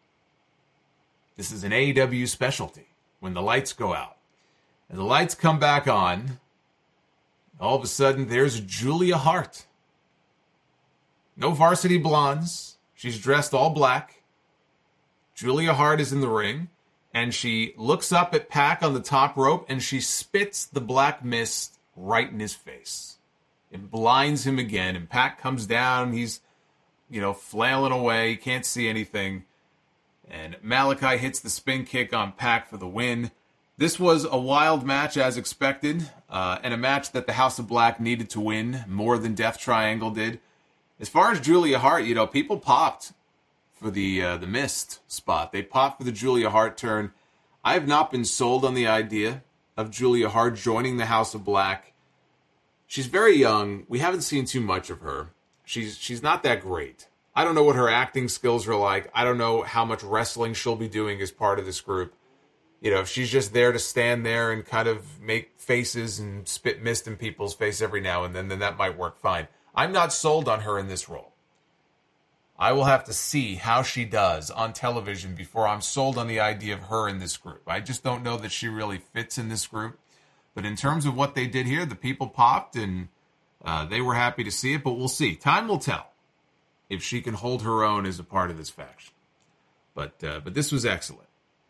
Speaker 1: This is an A E W specialty, when the lights go out. And the lights come back on. All of a sudden, there's Julia Hart. No Varsity Blondes. She's dressed all black. Julia Hart is in the ring, and she looks up at Pac on the top rope, and she spits the black mist right in his face. It blinds him again, and Pac comes down. He's, you know, flailing away. He can't see anything. And Malachi hits the spin kick on Pac for the win. This was a wild match as expected, uh, and a match that the House of Black needed to win more than Death Triangle did. As far as Julia Hart, you know, people popped for the uh, the mist spot. They popped for the Julia Hart turn. I have not been sold on the idea of Julia Hart joining the House of Black. She's very young. We haven't seen too much of her. She's she's not that great. I don't know what her acting skills are like. I don't know how much wrestling she'll be doing as part of this group. You know, if she's just there to stand there and kind of make faces and spit mist in people's face every now and then, then that might work fine. I'm not sold on her in this role. I will have to see how she does on television before I'm sold on the idea of her in this group. I just don't know that she really fits in this group. But in terms of what they did here, the people popped and uh, they were happy to see it, but we'll see. Time will tell if she can hold her own as a part of this faction. But uh, but this was excellent.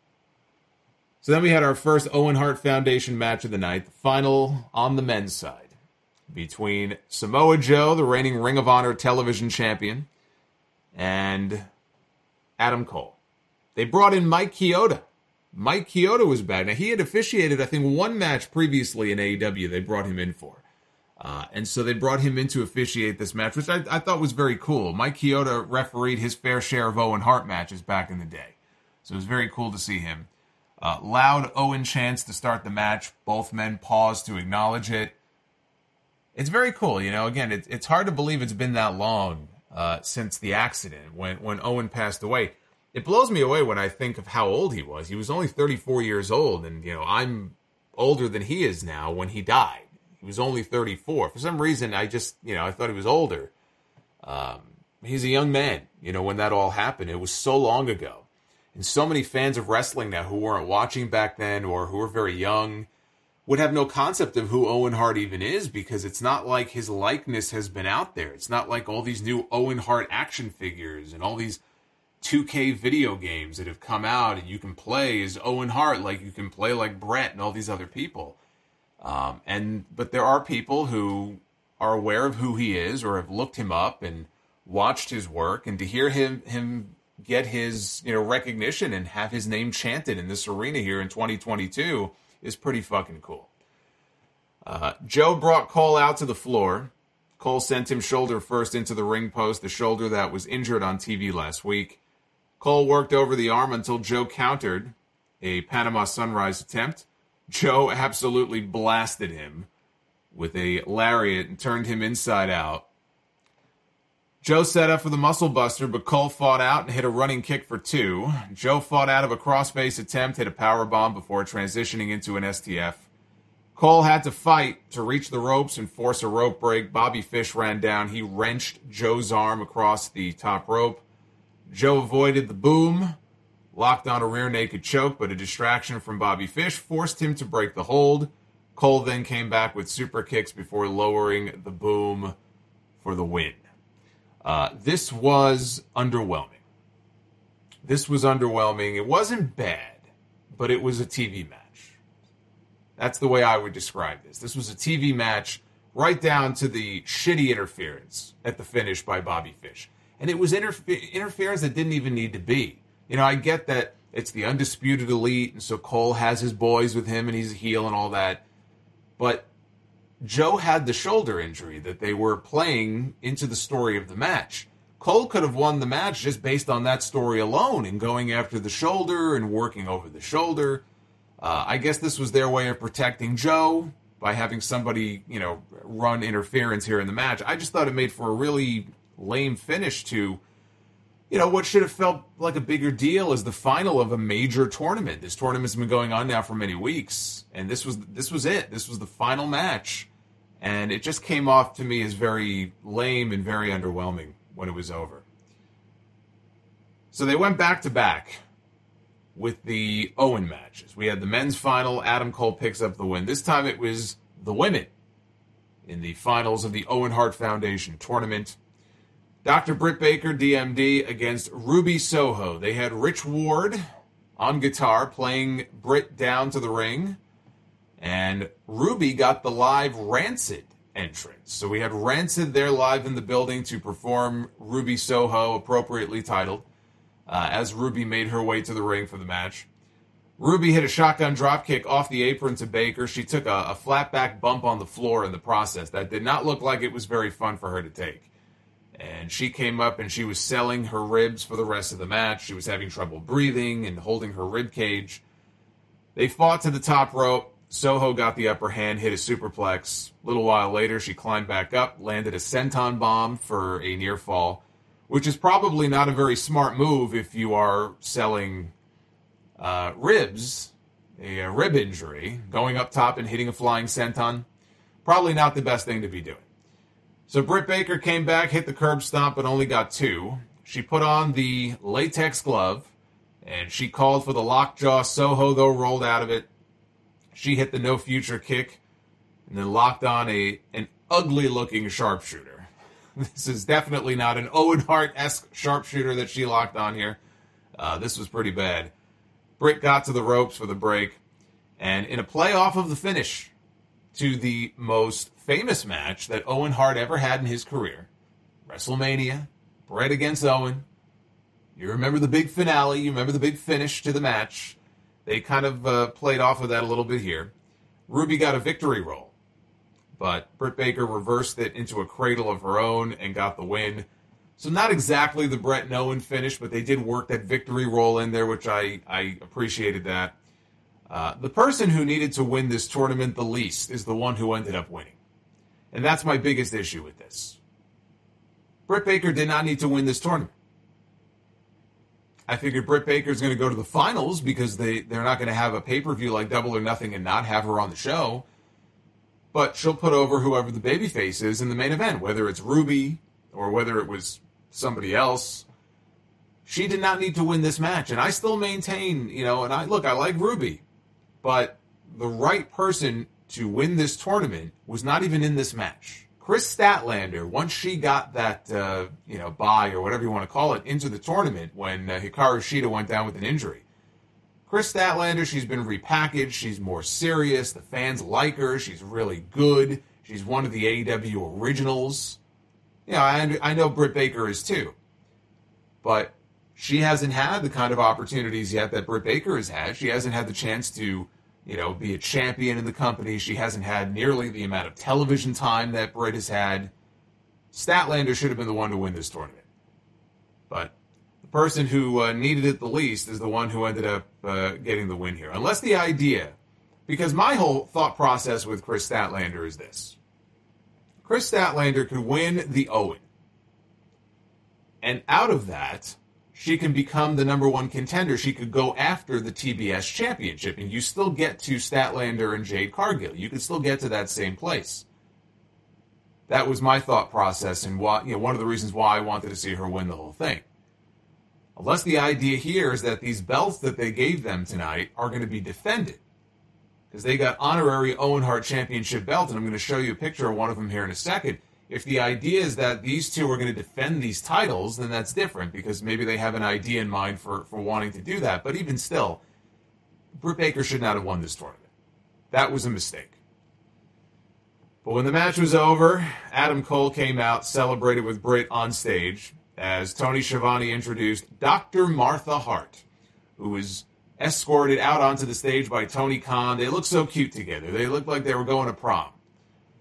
Speaker 1: So then we had our first Owen Hart Foundation match of the night, the final on the men's side, between Samoa Joe, the reigning Ring of Honor television champion, and Adam Cole. They brought in Mike Chioda. Mike Chioda was back. Now, he had officiated, I think, one match previously in A E W they brought him in for. Uh, and so they brought him in to officiate this match, which I, I thought was very cool. Mike Chioda refereed his fair share of Owen Hart matches back in the day. So it was very cool to see him. Uh, loud Owen chants to start the match. Both men pause to acknowledge it. It's very cool. You know, again, it, it's hard to believe it's been that long uh, since the accident when, when Owen passed away. It blows me away when I think of how old he was. He was only thirty-four years old, and, you know, I'm older than he is now when he died. He was only thirty-four. For some reason, I just, you know, I thought he was older. Um, he's a young man, you know, when that all happened. It was so long ago. And so many fans of wrestling now who weren't watching back then or who were very young would have no concept of who Owen Hart even is, because it's not like his likeness has been out there. It's not like all these new Owen Hart action figures and all these two K video games that have come out and you can play as Owen Hart like you can play like Brett and all these other people. Um, and but there are people who are aware of who he is or have looked him up and watched his work, and to hear him him get his, you know, recognition and have his name chanted in this arena here in twenty twenty-two is pretty fucking cool. Uh, Joe brought Cole out to the floor. Cole sent him shoulder first into the ring post, the shoulder that was injured on T V last week. Cole worked over the arm until Joe countered a Panama Sunrise attempt. Joe absolutely blasted him with a lariat and turned him inside out. Joe set up for the muscle buster, but Cole fought out and hit a running kick for two. Joe fought out of a crossface attempt, hit a powerbomb before transitioning into an S T F. Cole had to fight to reach the ropes and force a rope break. Bobby Fish ran down. He wrenched Joe's arm across the top rope. Joe avoided the boom, locked on a rear naked choke, but a distraction from Bobby Fish forced him to break the hold. Cole then came back with super kicks before lowering the boom for the win. Uh, this was underwhelming. This was underwhelming. It wasn't bad, but it was a T V match. That's the way I would describe this. This was a T V match right down to the shitty interference at the finish by Bobby Fish. And it was interfe- interference that didn't even need to be. You know, I get that it's the Undisputed Elite, and so Cole has his boys with him, and he's a heel and all that. But Joe had the shoulder injury that they were playing into the story of the match. Cole could have won the match just based on that story alone and going after the shoulder and working over the shoulder. Uh, I guess this was their way of protecting Joe by having somebody, you know, run interference here in the match. I just thought it made for a really lame finish to, you know, what should have felt like a bigger deal as the final of a major tournament. This tournament's been going on now for many weeks, and this was this was it. This was the final match, and it just came off to me as very lame and very underwhelming when it was over. So they went back to back with the Owen matches. We had the men's final. Adam Cole picks up the win. This time it was the women in the finals of the Owen Hart Foundation tournament. Doctor Britt Baker, D M D, against Ruby Soho. They had Rich Ward on guitar playing Britt down to the ring. And Ruby got the live Rancid entrance. So we had Rancid there live in the building to perform Ruby Soho, appropriately titled, uh, as Ruby made her way to the ring for the match. Ruby hit a shotgun dropkick off the apron to Baker. She took a, a flat back bump on the floor in the process. That did not look like it was very fun for her to take. And she came up and she was selling her ribs for the rest of the match. She was having trouble breathing and holding her rib cage. They fought to the top rope. Soho got the upper hand, hit a superplex. A little while later, she climbed back up, landed a senton bomb for a near fall, which is probably not a very smart move if you are selling uh, ribs, a, a rib injury. Going up top and hitting a flying senton, probably not the best thing to be doing. So Britt Baker came back, hit the curb stomp, but only got two. She put on the latex glove, and she called for the lockjaw. Soho, though, rolled out of it. She hit the no future kick, and then locked on a an ugly-looking sharpshooter. This is definitely not an Owen Hart-esque sharpshooter that she locked on here. Uh, this was pretty bad. Britt got to the ropes for the break, and in a playoff of the finish to the most famous match that Owen Hart ever had in his career, WrestleMania, Bret against Owen. You remember the big finale, you remember the big finish to the match. They kind of uh, played off of that a little bit here. Ruby got a victory roll, but Britt Baker reversed it into a cradle of her own and got the win. So not exactly the Bret and Owen finish, but they did work that victory roll in there, which I, I appreciated that. Uh, the person who needed to win this tournament the least is the one who ended up winning. And that's my biggest issue with this. Britt Baker did not need to win this tournament. I figured Britt Baker is going to go to the finals because they, they're not going to have a pay-per-view like Double or Nothing and not have her on the show. But she'll put over whoever the babyface is in the main event, whether it's Ruby or whether it was somebody else. She did not need to win this match. And I still maintain, you know, and I look, I like Ruby, but the right person to win this tournament was not even in this match. Chris Statlander, once she got that, uh, you know, bye or whatever you want to call it, into the tournament when uh, Hikaru Shida went down with an injury. Chris Statlander, she's been repackaged. She's more serious. The fans like her. She's really good. She's one of the A E W originals. You know, I, I know Britt Baker is too. But she hasn't had the kind of opportunities yet that Britt Baker has had. She hasn't had the chance to, you know, be a champion in the company. She hasn't had nearly the amount of television time that Britt has had. Statlander should have been the one to win this tournament. But the person who uh, needed it the least is the one who ended up uh, getting the win here. Unless the idea, because my whole thought process with Chris Statlander is this. Chris Statlander could win the Owen. And out of that, she can become the number one contender. She could go after the T B S championship, and you still get to Statlander and Jade Cargill. You can still get to that same place. That was my thought process, and why, you know, one of the reasons why I wanted to see her win the whole thing. Unless the idea here is that these belts that they gave them tonight are going to be defended. Because they got honorary Owen Hart Championship belts, and I'm going to show you a picture of one of them here in a second. If the idea is that these two are going to defend these titles, then that's different, because maybe they have an idea in mind for, for wanting to do that. But even still, Britt Baker should not have won this tournament. That was a mistake. But when the match was over, Adam Cole came out, celebrated with Britt on stage, as Tony Schiavone introduced Doctor Martha Hart, who was escorted out onto the stage by Tony Khan. They look so cute together. They looked like they were going to prom.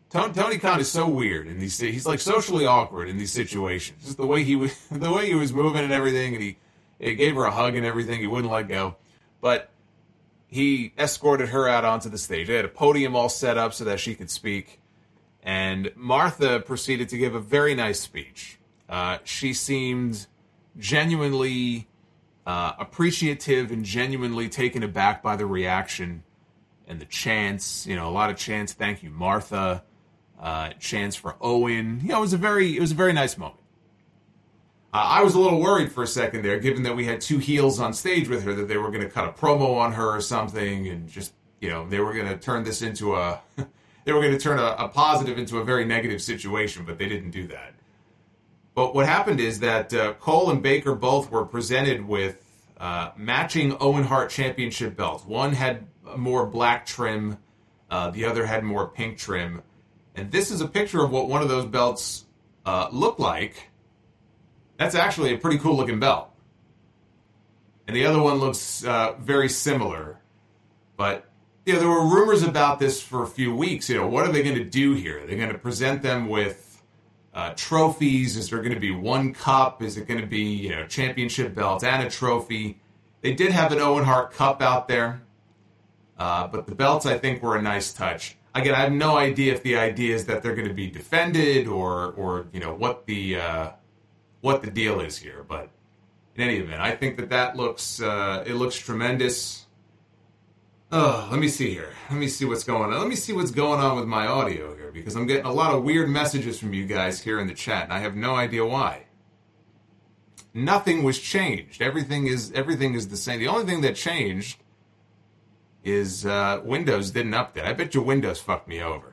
Speaker 1: Tony, Tony Khan is so weird in these. He's like socially awkward in these situations. Just the way he was, the way he was moving and everything, and he, he gave her a hug and everything. He wouldn't let go, but he escorted her out onto the stage. They had a podium all set up so that she could speak, and Martha proceeded to give a very nice speech. Uh, she seemed genuinely uh, appreciative and genuinely taken aback by the reaction and the chants. You know, a lot of chants. Thank you, Martha. Uh, chants for Owen. You know, it was a very, it was a very nice moment. Uh, I was a little worried for a second there, given that we had two heels on stage with her, that they were going to cut a promo on her or something, and just, you know, they were going to turn this into a, they were going to turn a, a positive into a very negative situation, but they didn't do that. But what happened is that uh, Cole and Baker both were presented with uh, matching Owen Hart Championship belts. One had more black trim, uh, the other had more pink trim. And this is a picture of what one of those belts uh, looked like. That's actually a pretty cool looking belt. And the other one looks uh, very similar. But, you know, there were rumors about this for a few weeks. You know, what are they going to do here? Are they going to present them with uh, trophies? Is there going to be one cup? Is it going to be, you know, championship belts and a trophy? They did have an Owen Hart Cup out there. Uh, but the belts, I think, were a nice touch. Again, I have no idea if the idea is that they're going to be defended or, or you know, what the uh, what the deal is here. But in any event, I think that that looks uh, it looks tremendous. Oh, let me see here. Let me see what's going on. Let me see what's going on with my audio here, because I'm getting a lot of weird messages from you guys here in the chat, and I have no idea why. Nothing was changed. Everything is everything is the same. The only thing that changed is uh, Windows didn't update. I bet you Windows fucked me over.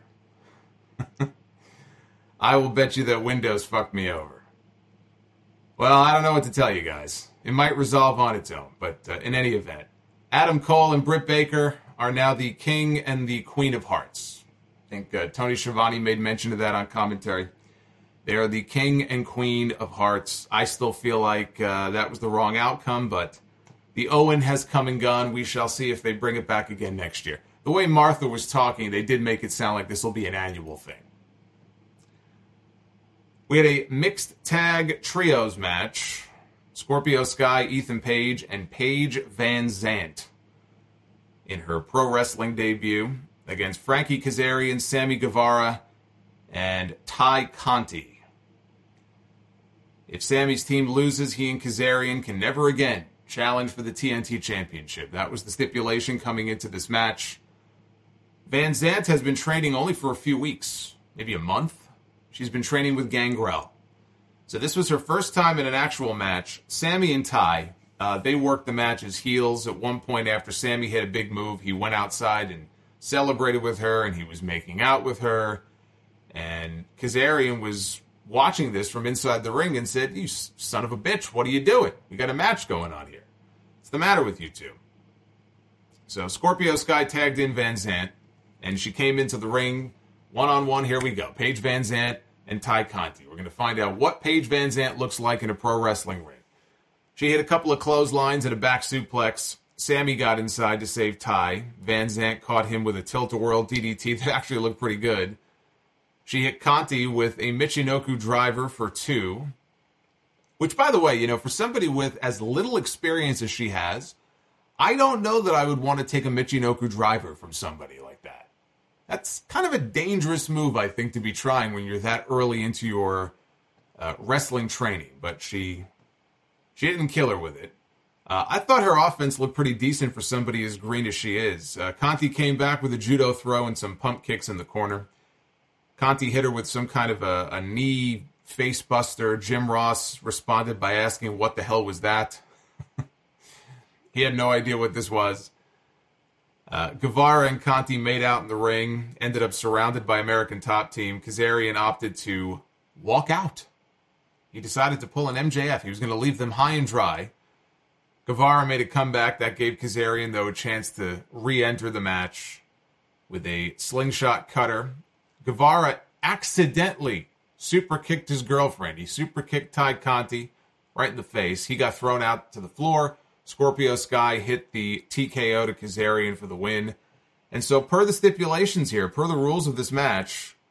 Speaker 1: I will bet you that Windows fucked me over. Well, I don't know what to tell you guys. It might resolve on its own, but uh, in any event, Adam Cole and Britt Baker are now the King and the Queen of Hearts. I think uh, Tony Schiavone made mention of that on commentary. They are the King and Queen of Hearts. I still feel like uh, that was the wrong outcome, but the Owen has come and gone. We shall see if they bring it back again next year. The way Martha was talking, they did make it sound like this will be an annual thing. We had a mixed tag trios match. Scorpio Sky, Ethan Page, and Paige Van Zant in her pro wrestling debut against Frankie Kazarian, Sammy Guevara, and Ty Conti. If Sammy's team loses, he and Kazarian can never again challenge for the T N T Championship. That was the stipulation coming into this match. Van Zant has been training only for a few weeks, maybe a month. She's been training with Gangrel. So this was her first time in an actual match. Sammy and Ty, uh, they worked the match as heels. At one point after Sammy hit a big move, he went outside and celebrated with her, and he was making out with her. And Kazarian was watching this from inside the ring and said, "You son of a bitch, what are you doing? We got a match going on here. What's the matter with you two?" So Scorpio Sky tagged in Van Zant, and she came into the ring one-on-one. Here we go. Paige Van Zant and Ty Conti. We're going to find out what Paige Van Zant looks like in a pro wrestling ring. She hit a couple of clotheslines and a back suplex. Sammy got inside to save Ty. Van Zant caught him with a tilt-a-whirl D D T that actually looked pretty good. She hit Conti with a Michinoku driver for two. Which, by the way, you know, for somebody with as little experience as she has, I don't know that I would want to take a Michinoku driver from somebody like that. That's kind of a dangerous move, I think, to be trying when you're that early into your uh, wrestling training. But she she didn't kill her with it. Uh, I thought her offense looked pretty decent for somebody as green as she is. Uh, Conti came back with a judo throw and some pump kicks in the corner. Conti hit her with some kind of a, a knee face buster. Jim Ross responded by asking, "What the hell was that?" He had no idea what this was. Uh, Guevara and Conti made out in the ring, ended up surrounded by American Top Team. Kazarian opted to walk out. He decided to pull an M J F. He was going to leave them high and dry. Guevara made a comeback. That gave Kazarian, though, a chance to re-enter the match with a slingshot cutter. Guevara accidentally super kicked his girlfriend. He super kicked Ty Conti right in the face. He got thrown out to the floor. Scorpio Sky hit the T K O to Kazarian for the win. And so per the stipulations here, per the rules of this match,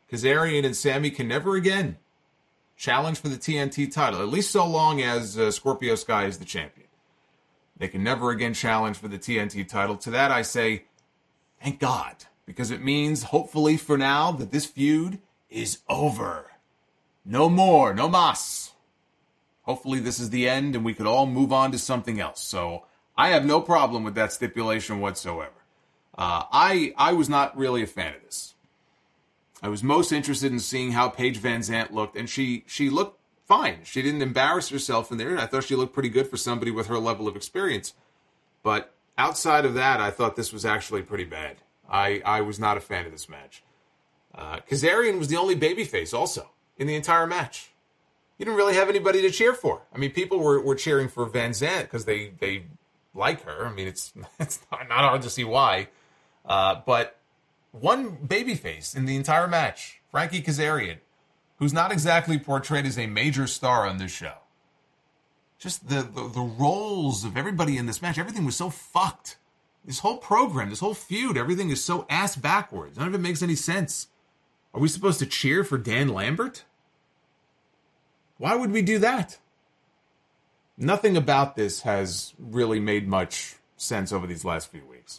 Speaker 1: Kazarian and Sammy can never again challenge for the T N T title, at least so long as uh, Scorpio Sky is the champion. They can never again challenge for the T N T title. To that I say, thank God, because it means, hopefully for now, that this feud is over. No more, no mas. Hopefully this is the end and we could all move on to something else. So I have no problem with that stipulation whatsoever. Uh, I I was not really a fan of this. I was most interested in seeing how Paige Van Zandt looked, and she she looked fine. She didn't embarrass herself in there, and I thought she looked pretty good for somebody with her level of experience. But outside of that, I thought this was actually pretty bad. I, I was not a fan of this match. Uh, Kazarian was the only babyface also in the entire match. You didn't really have anybody to cheer for. I mean, people were, were cheering for Van Zandt because they, they like her. I mean, it's, it's not, not hard to see why. Uh, but one babyface in the entire match, Frankie Kazarian, who's not exactly portrayed as a major star on this show. Just the, the, the roles of everybody in this match, everything was so fucked. This whole program, this whole feud, everything is so ass backwards. None of it makes any sense. Are we supposed to cheer for Dan Lambert? Why would we do that? Nothing about this has really made much sense over these last few weeks.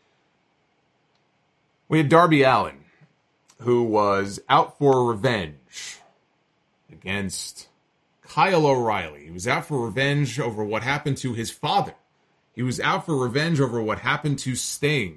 Speaker 1: We had Darby Allin, who was out for revenge against Kyle O'Reilly. He was out for revenge over what happened to his father. He was out for revenge over what happened to Sting.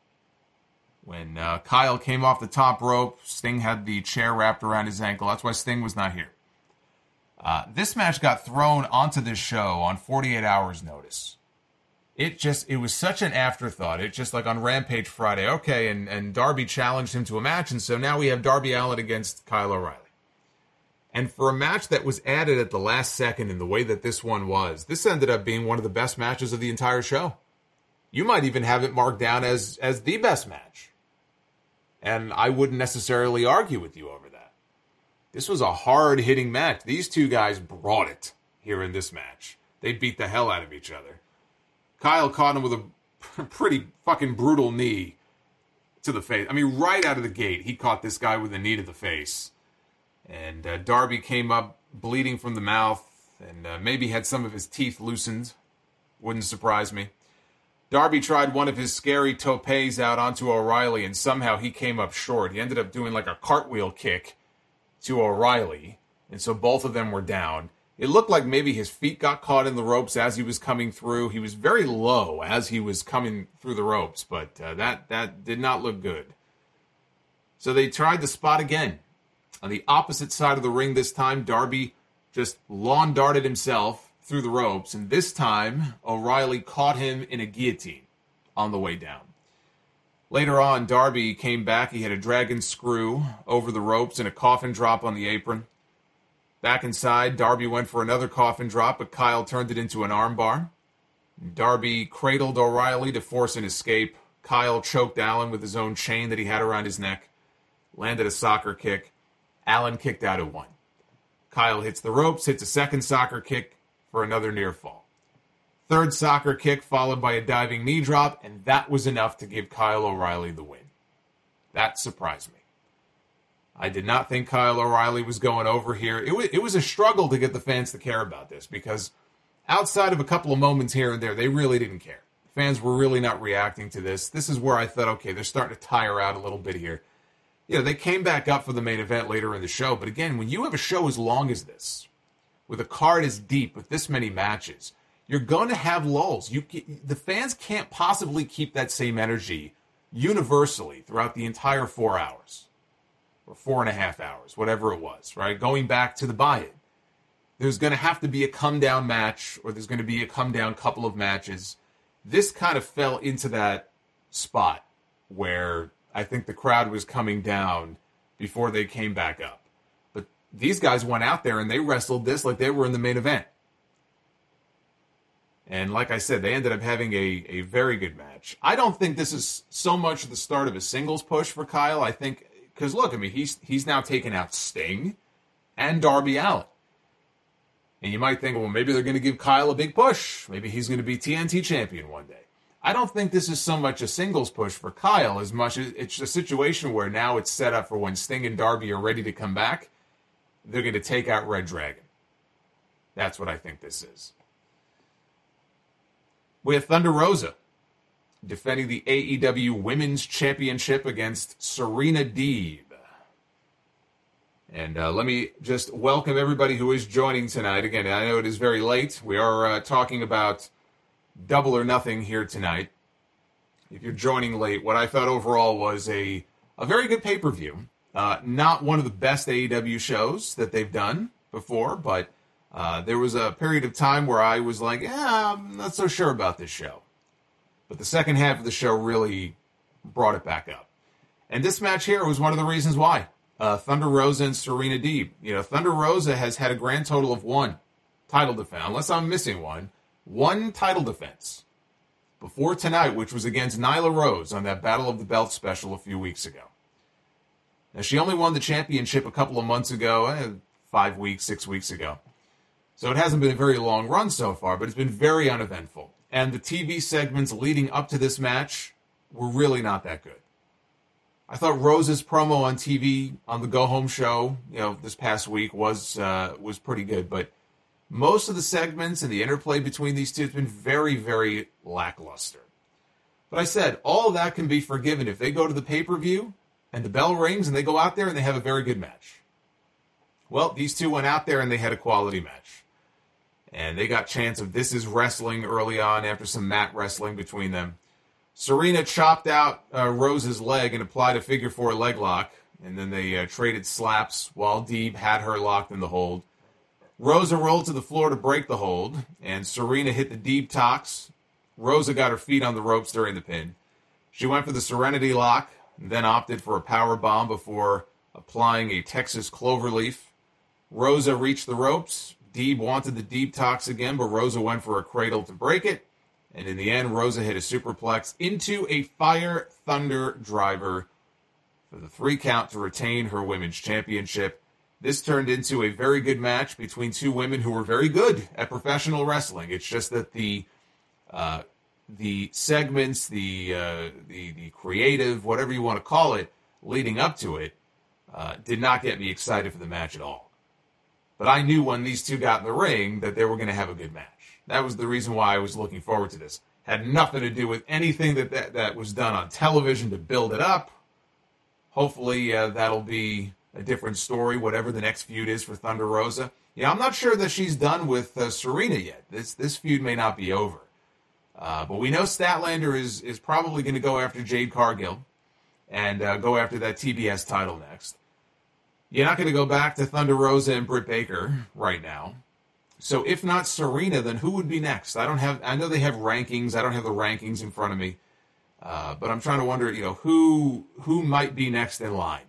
Speaker 1: When uh, Kyle came off the top rope, Sting had the chair wrapped around his ankle. That's why Sting was not here. Uh, this match got thrown onto this show on forty-eight hours notice. It just, it was such an afterthought. It just like on Rampage Friday, okay, and, and Darby challenged him to a match, and so now we have Darby Allin against Kyle O'Reilly. And for a match that was added at the last second in the way that this one was, this ended up being one of the best matches of the entire show. You might even have it marked down as, as the best match. And I wouldn't necessarily argue with you over that. This was a hard-hitting match. These two guys brought it here in this match. They beat the hell out of each other. Kyle caught him with a pretty fucking brutal knee to the face. I mean, right out of the gate, he caught this guy with a knee to the face. And uh, Darby came up bleeding from the mouth and uh, maybe had some of his teeth loosened. Wouldn't surprise me. Darby tried one of his scary topes out onto O'Reilly, and somehow he came up short. He ended up doing like a cartwheel kick to O'Reilly, and so both of them were down. It looked like maybe his feet got caught in the ropes as he was coming through. He was very low as he was coming through the ropes, but uh, that, that did not look good. So they tried the spot again. On the opposite side of the ring this time, Darby just lawn darted himself through the ropes, and this time O'Reilly caught him in a guillotine on the way down. Later on, Darby came back. He had a dragon screw over the ropes and a coffin drop on the apron. Back inside, Darby went for another coffin drop, but Kyle turned it into an armbar. Darby cradled O'Reilly to force an escape. Kyle choked Allin with his own chain that he had around his neck, landed a soccer kick. Allin kicked out at one. Kyle hits the ropes, hits a second soccer kick for another near fall. Third soccer kick followed by a diving knee drop, and that was enough to give Kyle O'Reilly the win. That surprised me. I did not think Kyle O'Reilly was going over here. It was, it was a struggle to get the fans to care about this because outside of a couple of moments here and there, they really didn't care. Fans were really not reacting to this. This is where I thought, okay, they're starting to tire out a little bit here. You know, they came back up for the main event later in the show, but again, when you have a show as long as this, with a card as deep, with this many matches, you're going to have lulls. You, the fans can't possibly keep that same energy universally throughout the entire four hours, or four and a half hours, whatever it was, right? Going back to the buy-in. There's going to have to be a come-down match, or there's going to be a come-down couple of matches. This kind of fell into that spot where I think the crowd was coming down before they came back up. But these guys went out there and they wrestled this like they were in the main event. And like I said, they ended up having a, a very good match. I don't think this is so much the start of a singles push for Kyle. I think, because look, I mean, he's he's now taken out Sting and Darby Allin. And you might think, well, maybe they're going to give Kyle a big push. Maybe he's going to be T N T champion one day. I don't think this is so much a singles push for Kyle as much as it's a situation where now it's set up for when Sting and Darby are ready to come back, they're going to take out Red Dragon. That's what I think this is. We have Thunder Rosa defending the A E W Women's Championship against Serena Deeb. And uh, let me just welcome everybody who is joining tonight. Again, I know it is very late. We are uh, talking about Double or Nothing here tonight. If you're joining late, what I thought overall was a, a very good pay-per-view. Uh, not one of the best A E W shows that they've done before, but uh, there was a period of time where I was like, yeah, I'm not so sure about this show. But the second half of the show really brought it back up. And this match here was one of the reasons why. Uh, Thunder Rosa and Serena Deeb. You know, Thunder Rosa has had a grand total of one title defense, unless I'm missing one, one title defense before tonight, which was against Nyla Rose on that Battle of the Belt special a few weeks ago. Now, she only won the championship a couple of months ago, eh, five weeks, six weeks ago. So it hasn't been a very long run so far, but it's been very uneventful. And the T V segments leading up to this match were really not that good. I thought Rose's promo on T V on the Go Home show, you know, this past week was uh, was pretty good, but most of the segments and the interplay between these two has been very, very lackluster. But I said, all of that can be forgiven if they go to the pay-per-view and the bell rings and they go out there and they have a very good match. Well, these two went out there and they had a quality match. And they got chance of This Is Wrestling early on after some mat wrestling between them. Serena chopped out uh, Rose's leg and applied a figure four leg lock, and then they uh, traded slaps while Deeb had her locked in the hold. Rosa rolled to the floor to break the hold, and Serena hit the Deeb tox. Rosa got her feet on the ropes during the pin. She went for the Serenity lock, and then opted for a power bomb before applying a Texas Cloverleaf. Rosa reached the ropes. Deeb wanted the Deeb tox again, but Rosa went for a cradle to break it. And in the end, Rosa hit a superplex into a Fire Thunder driver for the three count to retain her women's championship. This turned into a very good match between two women who were very good at professional wrestling. It's just that the uh, the segments, the, uh, the the creative, whatever you want to call it, leading up to it, uh, did not get me excited for the match at all. But I knew when these two got in the ring that they were going to have a good match. That was the reason why I was looking forward to this. Had nothing to do with anything that, that, that was done on television to build it up. Hopefully uh, that'll be a different story, whatever the next feud is for Thunder Rosa. Yeah, I'm not sure that she's done with uh, Serena yet. This this feud may not be over. Uh, but we know Statlander is, is probably going to go after Jade Cargill and uh, go after that T B S title next. You're not going to go back to Thunder Rosa and Britt Baker right now. So if not Serena, then who would be next? I don't have. I know they have rankings. I don't have the rankings in front of me, uh, but I'm trying to wonder, you know, who who might be next in line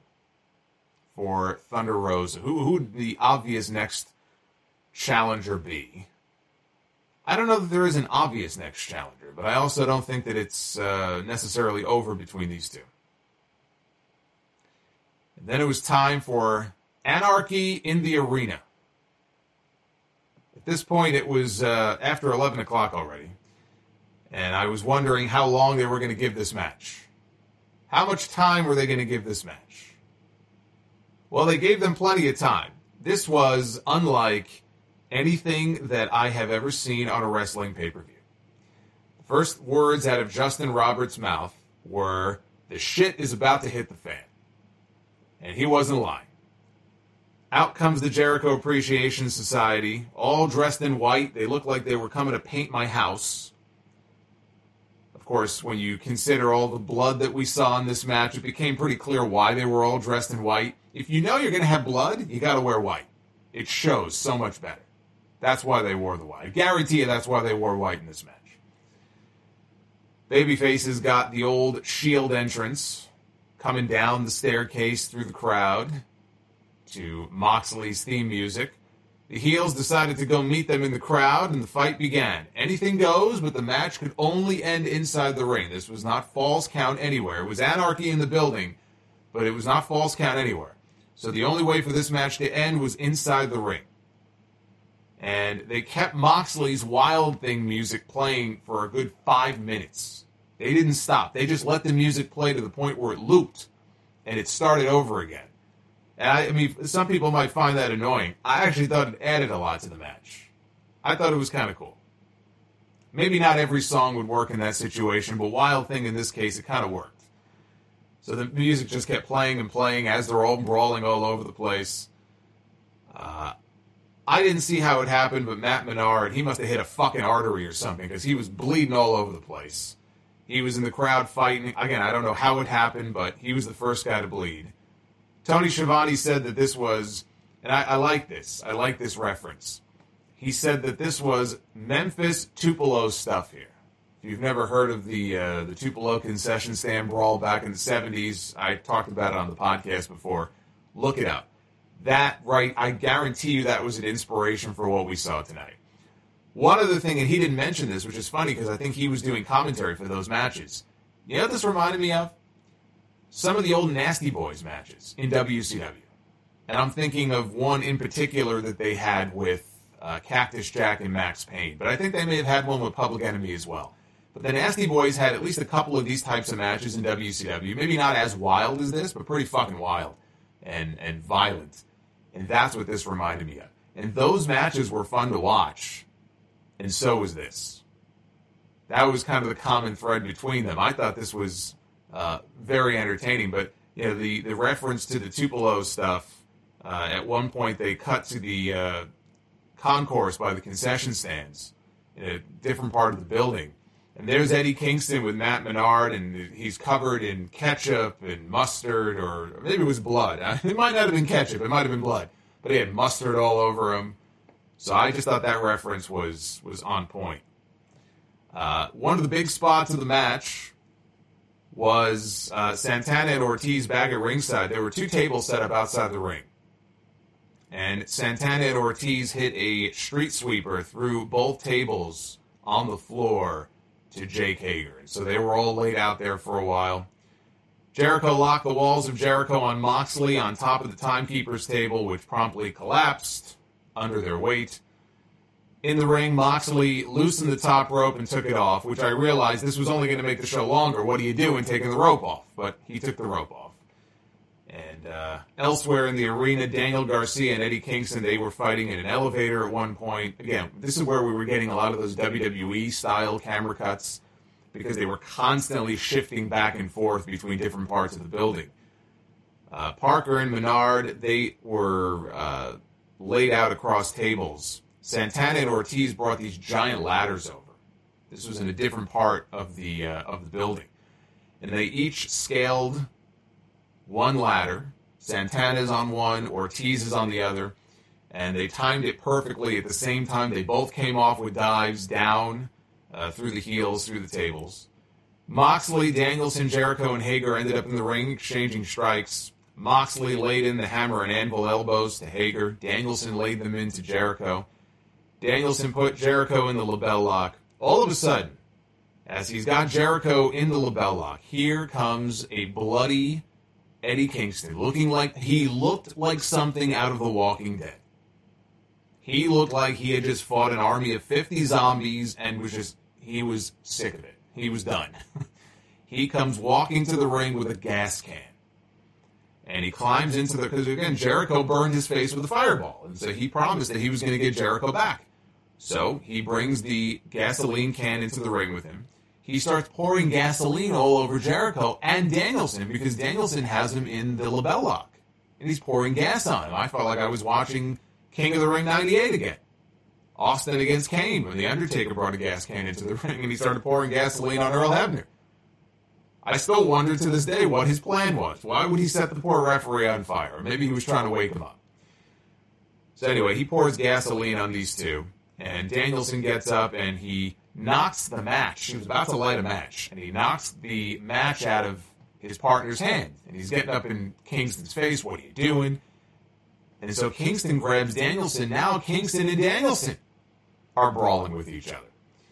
Speaker 1: for Thunder Rosa. Who who would the obvious next challenger be? I don't know that there is an obvious next challenger, but I also don't think that it's uh, necessarily over between these two. And then it was time for Anarchy in the Arena. At this point, it was uh, after eleven o'clock already, and I was wondering how long they were going to give this match. How much time were they going to give this match? Well, they gave them plenty of time. This was unlike anything that I have ever seen on a wrestling pay-per-view. The first words out of Justin Roberts' mouth were, "The shit is about to hit the fan." And he wasn't lying. Out comes the Jericho Appreciation Society, all dressed in white. They looked like they were coming to paint my house. Of course, when you consider all the blood that we saw in this match, it became pretty clear why they were all dressed in white. If you know you're going to have blood, you got to wear white. It shows so much better. That's why they wore the white. I guarantee you that's why they wore white in this match. Babyfaces got the old Shield entrance, coming down the staircase through the crowd to Moxley's theme music. The heels decided to go meet them in the crowd, and the fight began. Anything goes, but the match could only end inside the ring. This was not Falls Count anywhere. It was Anarchy in the building, but it was not Falls Count anywhere. So the only way for this match to end was inside the ring. And they kept Moxley's Wild Thing music playing for a good five minutes. They didn't stop. They just let the music play to the point where it looped, and it started over again. And I, I mean, some people might find that annoying. I actually thought it added a lot to the match. I thought it was kind of cool. Maybe not every song would work in that situation, but Wild Thing in this case, it kind of worked. So the music just kept playing and playing as they're all brawling all over the place. Uh, I didn't see how it happened, but Matt Menard, he must have hit a fucking artery or something, because he was bleeding all over the place. He was in the crowd fighting. Again, I don't know how it happened, but he was the first guy to bleed. Tony Schiavone said that this was, and I, I like this, I like this reference. He said that this was Memphis Tupelo stuff here. If you've never heard of the uh, the Tupelo concession stand brawl back in the seventies, I talked about it on the podcast before. Look it up. That, right, I guarantee you that was an inspiration for what we saw tonight. One other thing, and he didn't mention this, which is funny because I think he was doing commentary for those matches. You know what this reminded me of? Some of the old Nasty Boys matches in W C W. And I'm thinking of one in particular that they had with uh, Cactus Jack and Max Payne. But I think they may have had one with Public Enemy as well. But the Nasty Boys had at least a couple of these types of matches in W C W. Maybe not as wild as this, but pretty fucking wild and, and violent. And that's what this reminded me of. And those matches were fun to watch. And so was this. That was kind of the common thread between them. I thought this was uh, very entertaining. But you know, the, the reference to the Tupelo stuff, uh, at one point they cut to the uh, concourse by the concession stands in a different part of the building. And there's Eddie Kingston with Matt Menard, and he's covered in ketchup and mustard, or maybe it was blood. It might not have been ketchup. It might have been blood. But he had mustard all over him. So I just thought that reference was, was on point. Uh, one of the big spots of the match was uh, Santana and Ortiz back at ringside. There were two tables set up outside the ring. And Santana and Ortiz hit a street sweeper through both tables on the floor to Jake Hager. And so they were all laid out there for a while. Jericho locked the walls of Jericho on Moxley on top of the timekeeper's table, which promptly collapsed under their weight. In the ring, Moxley loosened the top rope and took it off, which I realized this was only going to make the show longer. What do you do in taking the rope off? But he took the rope off. And uh, elsewhere in the arena, Daniel Garcia and Eddie Kingston, they were fighting in an elevator at one point. Again, this is where we were getting a lot of those W W E-style camera cuts because they were constantly shifting back and forth between different parts of the building. Uh, Parker and Menard, they were uh, laid out across tables. Santana and Ortiz brought these giant ladders over. This was in a different part of the uh, of the building. And they each scaled one ladder. Santana's on one, Ortiz is on the other, and they timed it perfectly. At the same time, they both came off with dives down uh, through the heels, through the tables. Moxley, Danielson, Jericho, and Hager ended up in the ring exchanging strikes. Moxley laid in the hammer and anvil elbows to Hager. Danielson laid them into Jericho. Danielson put Jericho in the label lock. All of a sudden, as he's got Jericho in the label lock, here comes a bloody Eddie Kingston, looking like he looked like something out of The Walking Dead. He looked like he had just fought an army of fifty zombies and was just, he was sick of it. He was done. He comes walking to the ring with a gas can. And he climbs into the, because again, Jericho burned his face with a fireball. And so he promised that he was going to get Jericho back. So he brings the gasoline can into the ring with him. He starts pouring gasoline all over Jericho and Danielson because Danielson has him in the label lock. And he's pouring gas on him. I felt like I was watching King of the Ring ninety-eight again. Austin against Kane when The Undertaker brought a gas can into the ring and he started pouring gasoline on Earl Hebner. I still wonder to this day what his plan was. Why would he set the poor referee on fire? Or maybe he was trying to wake him up. So anyway, he pours gasoline on these two. And Danielson gets up and he knocks the match. He was about to light a match. And he knocks the match out of his partner's hand. And he's getting up in Kingston's face. What are you doing? And so Kingston grabs Danielson. Now Kingston and Danielson are brawling with each other.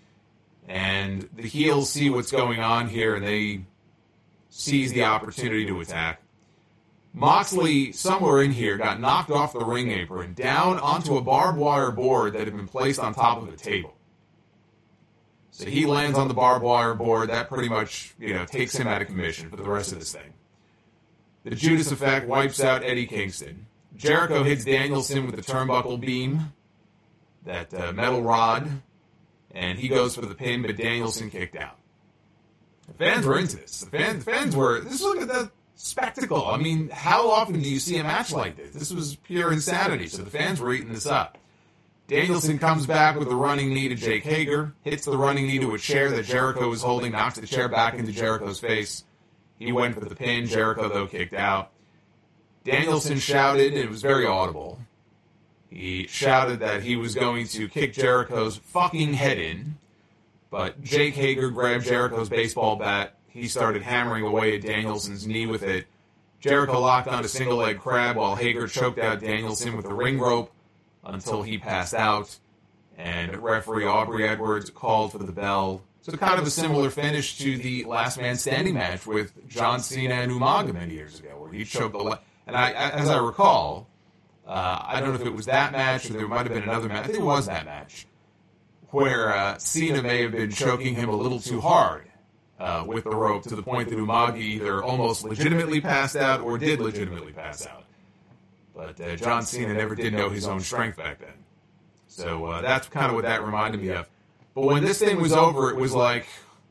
Speaker 1: And the heels see what's going on here. And they seize the opportunity to attack. Moxley, somewhere in here, got knocked off the ring apron down onto a barbed wire board that had been placed on top of a table. So he lands on the barbed wire board. That pretty much, you know, takes him out of commission for the rest of this thing. The Judas Effect wipes out Eddie Kingston. Jericho hits Danielson with the turnbuckle beam, that uh, metal rod, and he goes for the pin, but Danielson kicked out. The fans were into this. The fans, the fans were, this look at the spectacle. I mean, how often do you see a match like this? This was pure insanity, so the fans were eating this up. Danielson comes back with a running knee to Jake Hager, hits the running knee to a chair that Jericho was holding, knocks the chair back into Jericho's face. He went for the pin. Jericho, though, kicked out. Danielson shouted, and it was very audible. He shouted that he was going to kick Jericho's fucking head in, but Jake Hager grabbed Jericho's baseball bat. He started hammering away at Danielson's knee with it. Jericho locked on a single leg crab while Hager choked out Danielson with a ring rope until he passed out, and referee Aubrey Edwards called for the bell. So kind of a similar finish to the Last Man Standing match with John Cena and Umaga many years ago, where he choked the... La- and I, as I recall, uh, I don't know if it was that match or there might have been another match. I think it was that match, where uh, Cena may have been choking him a little too hard uh, with the rope to the point that Umaga either almost legitimately passed out or did legitimately pass out. But uh, John Cena never did know his own strength back then. So uh, that's kind of what that reminded me of. But when this thing was over, it was like,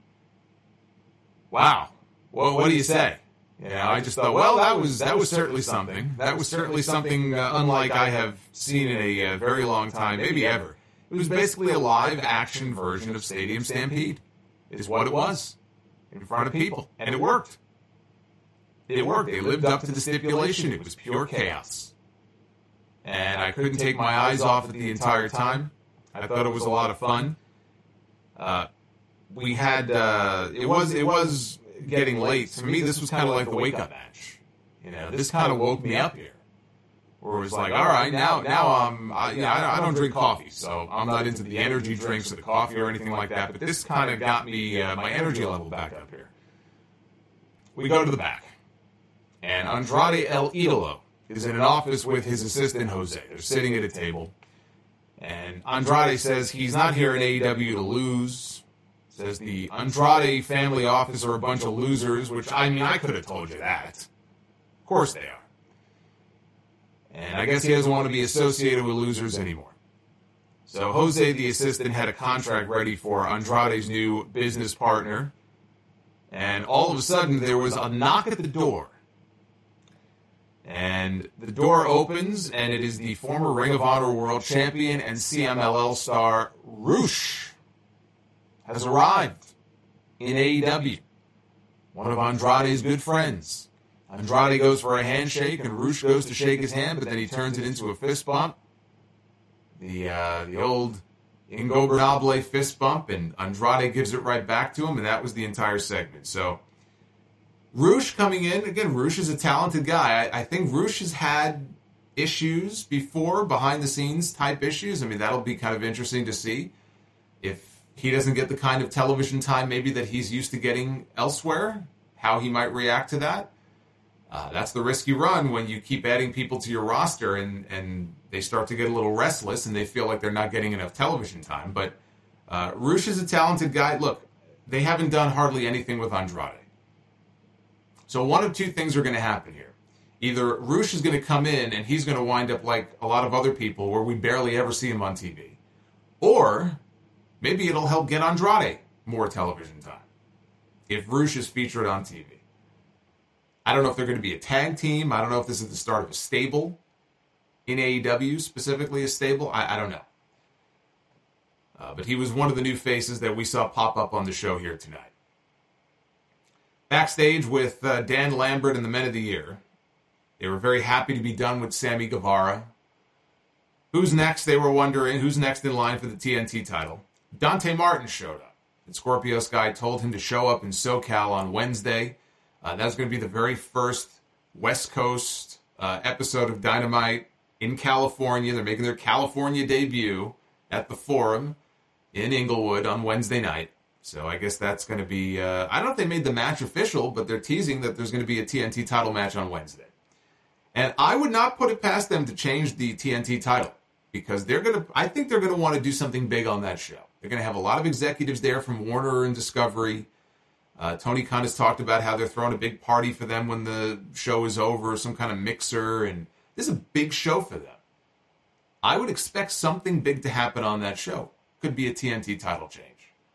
Speaker 1: wow, well, what do you say? You know, I just thought, well, that was that was certainly something. That was certainly something uh, unlike I have seen in a uh, very long time, maybe ever. It was basically a live-action version of Stadium Stampede, is what it was, in front of people. And it worked. It worked. They lived up to the stipulation. It was pure chaos. And I couldn't take my eyes off it the entire time. I thought it was a lot of fun. Uh, we had, uh, it was, it was getting late. To me, this was kind of like the wake-up match. You know, this kind of woke me up here. Where it was like, all right, now, now I'm, I, you know, I, I don't drink coffee, so I'm not into the energy drinks or the coffee or anything like that, but this kind of got me, uh, my energy level back up here. We go to the back. And Andrade El Idolo is in an office with his assistant, Jose. They're sitting at a table. And Andrade says he's not here in A E W to lose. Says the Andrade family office are a bunch of losers, which, I mean, I could have told you that. Of course they are. And I guess he doesn't want to be associated with losers anymore. So Jose, the assistant, had a contract ready for Andrade's new business partner. And all of a sudden, there was a knock at the door. And the door opens, and it is the former Ring of Honor World Champion and C M L L star Rush has arrived in A E W. One of Andrade's good friends. Andrade goes for a handshake, and Rush goes to shake his hand, but then he turns it into a fist bump. The uh, the old Ingobernable fist bump, and Andrade gives it right back to him, and that was the entire segment. So Rush coming in, again, Rush is a talented guy. I, I think Rush has had issues before, behind-the-scenes type issues. I mean, that'll be kind of interesting to see if he doesn't get the kind of television time maybe that he's used to getting elsewhere, how he might react to that. Uh, that's the risk you run when you keep adding people to your roster and, and they start to get a little restless and they feel like they're not getting enough television time. But uh, Rush is a talented guy. Look, they haven't done hardly anything with Andrade. So one of two things are going to happen here. Either Rush is going to come in and he's going to wind up like a lot of other people where we barely ever see him on T V. Or maybe it'll help get Andrade more television time if Rush is featured on T V. I don't know if they're going to be a tag team. I don't know if this is the start of a stable in A E W, specifically a stable. I, I don't know. Uh, but he was one of the new faces that we saw pop up on the show here tonight. Backstage with uh, Dan Lambert and the Men of the Year. They were very happy to be done with Sammy Guevara. Who's next? They were wondering who's next in line for the T N T title. Dante Martin showed up. And Scorpio Sky told him to show up in SoCal on Wednesday. Uh, that's going to be the very first West Coast uh, episode of Dynamite in California. They're making their California debut at the Forum in Inglewood on Wednesday night. So I guess that's going to be... Uh, I don't know if they made the match official, but they're teasing that there's going to be a T N T title match on Wednesday. And I would not put it past them to change the T N T title. because they're going to, I think they're going to want to do something big on that show. They're going to have a lot of executives there from Warner and Discovery. Uh, Tony Khan has talked about how they're throwing a big party for them when the show is over, some kind of mixer, and this is a big show for them. I would expect something big to happen on that show. Could be a T N T title change.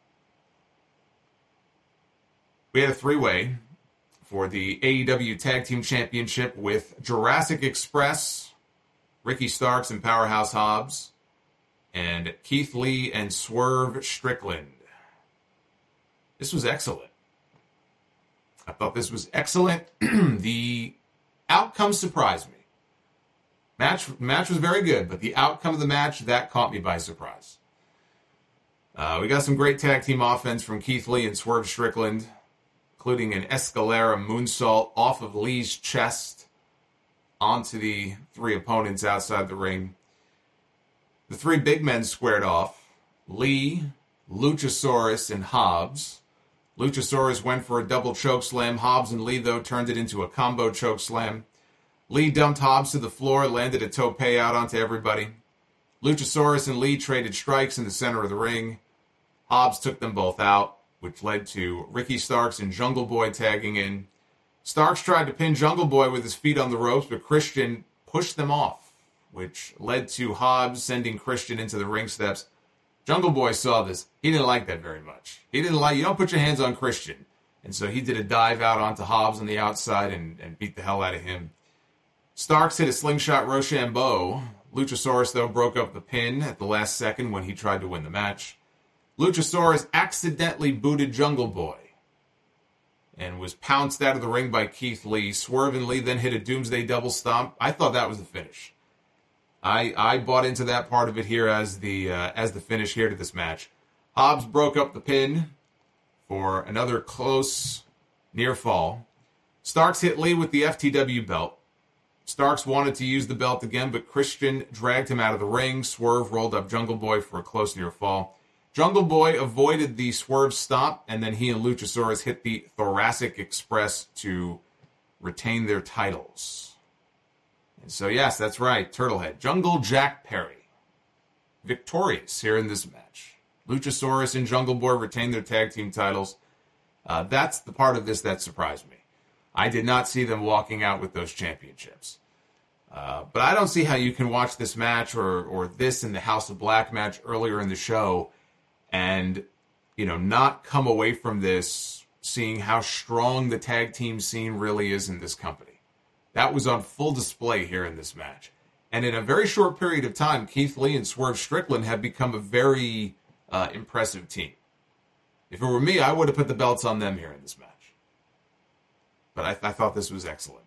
Speaker 1: We had a three-way for the A E W Tag Team Championship with Jurassic Express, Ricky Starks and Powerhouse Hobbs, and Keith Lee and Swerve Strickland. This was excellent. I thought this was excellent. The outcome surprised me. Match, match was very good, but the outcome of the match, that caught me by surprise. Uh, we got some great tag team offense from Keith Lee and Swerve Strickland, including an Escalera moonsault off of Lee's chest onto the three opponents outside the ring. The three big men squared off. Lee, Luchasaurus, and Hobbs. Luchasaurus went for a double chokeslam. Hobbs and Lee, though, turned it into a combo chokeslam. Lee dumped Hobbs to the floor, landed a tope out onto everybody. Luchasaurus and Lee traded strikes in the center of the ring. Hobbs took them both out, which led to Ricky Starks and Jungle Boy tagging in. Starks tried to pin Jungle Boy with his feet on the ropes, but Christian pushed them off, which led to Hobbs sending Christian into the ring steps. Jungle Boy saw this. He didn't like that very much. He didn't like, you don't put your hands on Christian. And so he did a dive out onto Hobbs on the outside and, and beat the hell out of him. Starks hit a slingshot Rochambeau. Luchasaurus, though, broke up the pin at the last second when he tried to win the match. Luchasaurus accidentally booted Jungle Boy and was pounced out of the ring by Keith Lee. Swerve and Lee then hit a Doomsday double stomp. I thought that was the finish. I I bought into that part of it here as the uh, as the finish here to this match. Hobbs broke up the pin for another close near fall. Starks hit Lee with the F T W belt. Starks wanted to use the belt again, but Christian dragged him out of the ring. Swerve rolled up Jungle Boy for a close near fall. Jungle Boy avoided the Swerve stomp, and then he and Luchasaurus hit the Thoracic Express to retain their titles. And so, yes, that's right, Turtlehead. Jungle Jack Perry, victorious here in this match. Luchasaurus and Jungle Boy retained their tag team titles. Uh, that's the part of this that surprised me. I did not see them walking out with those championships. Uh, but I don't see how you can watch this match or or this in the House of Black match earlier in the show and, you know, not come away from this seeing how strong the tag team scene really is in this company. That was on full display here in this match. And in a very short period of time, Keith Lee and Swerve Strickland have become a very uh, impressive team. If it were me, I would have put the belts on them here in this match. But I, th- I thought this was excellent.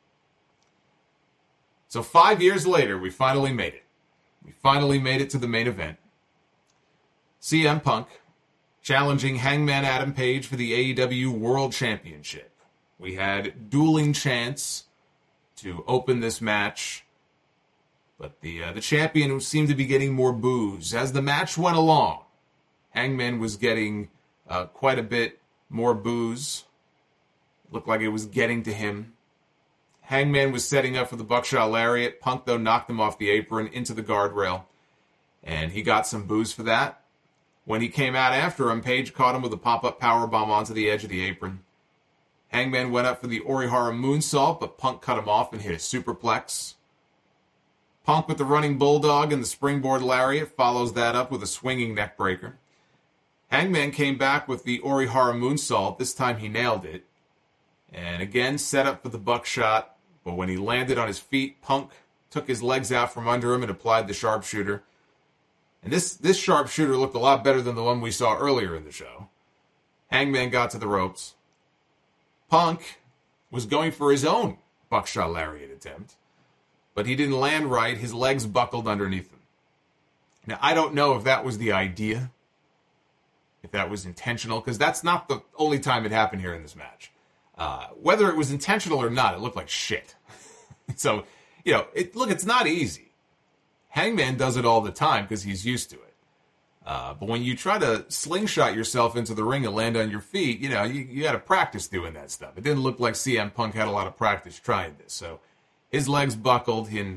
Speaker 1: So five years later, we finally made it. We finally made it to the main event. C M Punk challenging Hangman Adam Page for the A E W World Championship. We had dueling chants to open this match, but the uh, the champion seemed to be getting more boos. As the match went along, Hangman was getting uh, quite a bit more boos. Looked like it was getting to him. Hangman was setting up for the Buckshot Lariat. Punk, though, knocked him off the apron into the guardrail, and he got some boos for that. When he came out after him, Page caught him with a pop-up powerbomb onto the edge of the apron. Hangman went up for the Orihara moonsault, but Punk cut him off and hit a superplex. Punk with the running bulldog and the springboard lariat follows that up with a swinging neckbreaker. Hangman came back with the Orihara moonsault. This time he nailed it. And again, set up for the buckshot. But when he landed on his feet, Punk took his legs out from under him and applied the sharpshooter. And this, this sharpshooter looked a lot better than the one we saw earlier in the show. Hangman got to the ropes. Punk was going for his own buckshot lariat attempt, but he didn't land right. His legs buckled underneath him. Now, I don't know if that was the idea, if that was intentional, because that's not the only time it happened here in this match. Uh, whether it was intentional or not, it looked like shit. So, you know, it, look, it's not easy. Hangman does it all the time because he's used to it. Uh, but when you try to slingshot yourself into the ring and land on your feet, you know, you, you got to practice doing that stuff. It didn't look like C M Punk had a lot of practice trying this. So his legs buckled, and uh,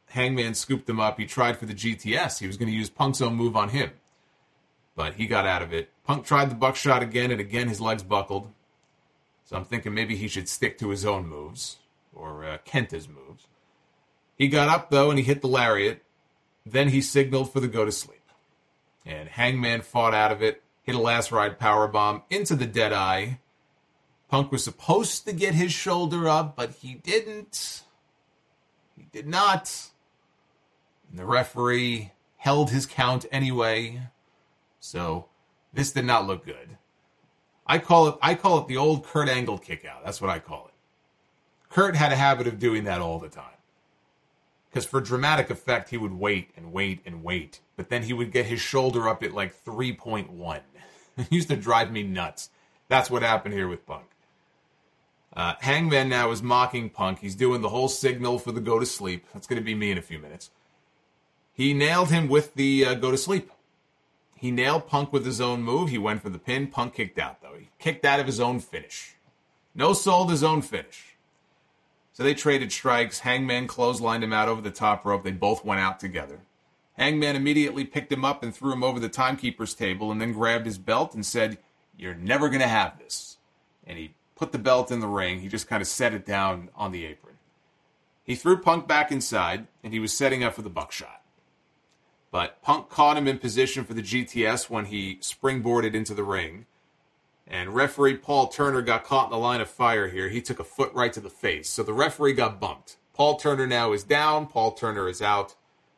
Speaker 1: Hangman scooped him up. He tried for the G T S. He was going to use Punk's own move on him. But he got out of it. Punk tried the buckshot again, and again his legs buckled. So I'm thinking maybe he should stick to his own moves, or uh, Kenta's moves. He got up, though, and he hit the lariat. Then he signaled for the go-to-sleep. And Hangman fought out of it, hit a last-ride powerbomb into the Deadeye. Punk was supposed to get his shoulder up, but he didn't. He did not. And the referee held his count anyway. So this did not look good. I call it I call it the old Kurt Angle kick out. That's what I call it. Kurt had a habit of doing that all the time. Because for dramatic effect, he would wait and wait and wait. But then he would get his shoulder up at like three point one. It used to drive me nuts. That's what happened here with Punk. Uh, Hangman now is mocking Punk. He's doing the whole signal for the go-to-sleep. That's going to be me in a few minutes. He nailed him with the uh, go-to-sleep. He nailed Punk with his own move. He went for the pin. Punk kicked out, though. He kicked out of his own finish. No sold his own finish. So they traded strikes. Hangman clotheslined him out over the top rope. They both went out together. Hangman immediately picked him up and threw him over the timekeeper's table and then grabbed his belt and said, "You're never going to have this." And he put the belt in the ring. He just kind of set it down on the apron. He threw Punk back inside, and he was setting up for the buckshot. But Punk caught him in position for the G T S when he springboarded into the ring. And referee Paul Turner got caught in the line of fire here. He took a foot right to the face. So the referee got bumped. Paul Turner now is down. Paul Turner is out.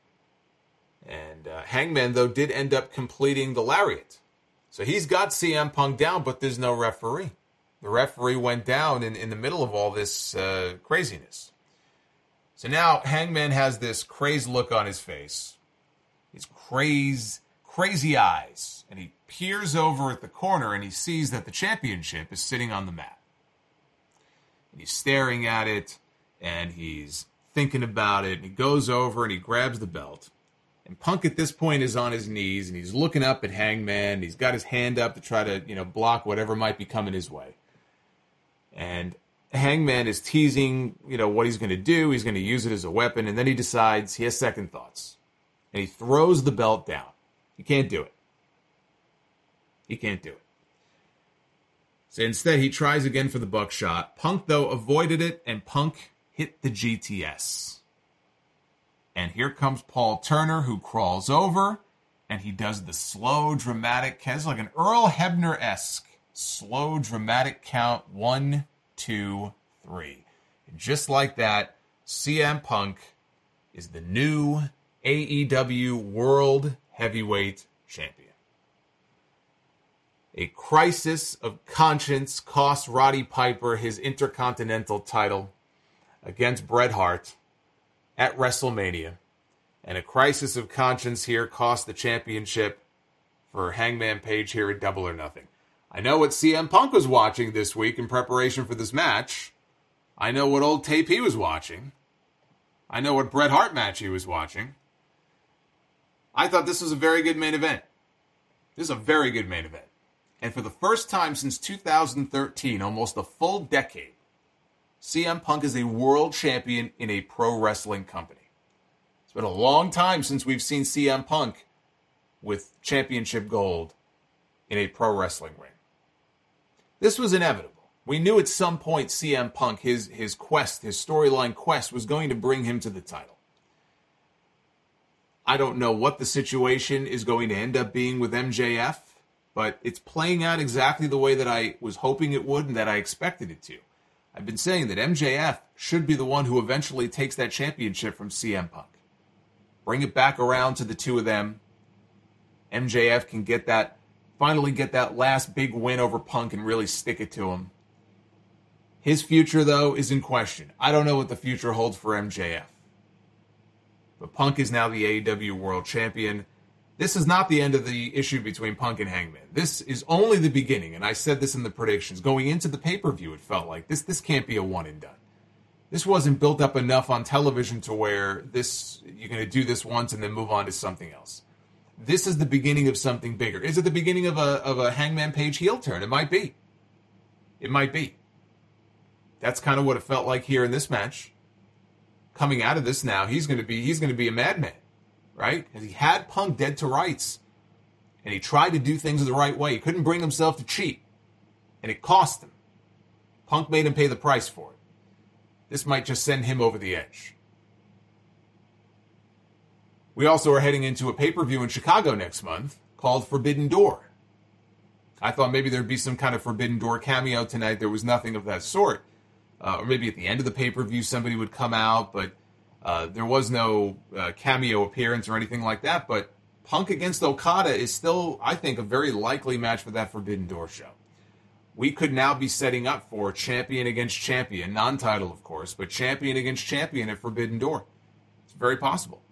Speaker 1: And uh, Hangman, though, did end up completing the lariat. So he's got C M Punk down, but there's no referee. The referee went down in, in the middle of all this uh, craziness. So now Hangman has this crazed look on his face. His crazed, crazy eyes. And he peers over at the corner and he sees that the championship is sitting on the mat. And he's staring at it and he's thinking about it. And he goes over and he grabs the belt. And Punk at this point is on his knees and he's looking up at Hangman. He's got his hand up to try to, you know, block whatever might be coming his way. And Hangman is teasing, you know, what he's going to do. He's going to use it as a weapon. And then he decides he has second thoughts. And he throws the belt down. He can't do it. He can't do it. So instead, he tries again for the buckshot. Punk, though, avoided it, and Punk hit the G T S. And here comes Paul Turner, who crawls over, and he does the slow, dramatic, it's like an Earl Hebner-esque slow, dramatic count. One, two, three. And just like that, C M Punk is the new A E W World Heavyweight Champion. A crisis of conscience cost Roddy Piper his Intercontinental title against Bret Hart at WrestleMania. And a crisis of conscience here cost the championship for Hangman Page here at Double or Nothing. I know what C M Punk was watching this week in preparation for this match. I know what old tape he was watching. I know what Bret Hart match he was watching. I thought this was a very good main event. This is a very good main event. And for the first time since two thousand thirteen, almost a full decade, C M Punk is a world champion in a pro wrestling company. It's been a long time since we've seen C M Punk with championship gold in a pro wrestling ring. This was inevitable. We knew at some point C M Punk, his, his quest, his storyline quest, was going to bring him to the title. I don't know what the situation is going to end up being with M J F. But it's playing out exactly the way that I was hoping it would and that I expected it to. I've been saying that M J F should be the one who eventually takes that championship from C M Punk. Bring it back around to the two of them. M J F can get that, finally get that last big win over Punk and really stick it to him. His future, though, is in question. I don't know what the future holds for M J F. But Punk is now the A E W World Champion. This is not the end of the issue between Punk and Hangman. This is only the beginning, and I said this in the predictions. Going into the pay-per-view, it felt like this this can't be a one and done. This wasn't built up enough on television to where this you're going to do this once and then move on to something else. This is the beginning of something bigger. Is it the beginning of a of a Hangman Page heel turn? It might be. It might be. That's kind of what it felt like here in this match. coming out of this now, he's going to be he's going to be a madman, right? Because he had Punk dead to rights, and he tried to do things the right way. He couldn't bring himself to cheat, and it cost him. Punk made him pay the price for it. This might just send him over the edge. We also are heading into a pay-per-view in Chicago next month called Forbidden Door. I thought maybe there'd be some kind of Forbidden Door cameo tonight. There was nothing of that sort. Uh, or maybe at the end of the pay-per-view somebody would come out, but uh, there was no uh, cameo appearance or anything like that. But Punk against Okada is still, I think, a very likely match for that Forbidden Door show. We could now be setting up for champion against champion, non-title of course, but champion against champion at Forbidden Door. It's very possible.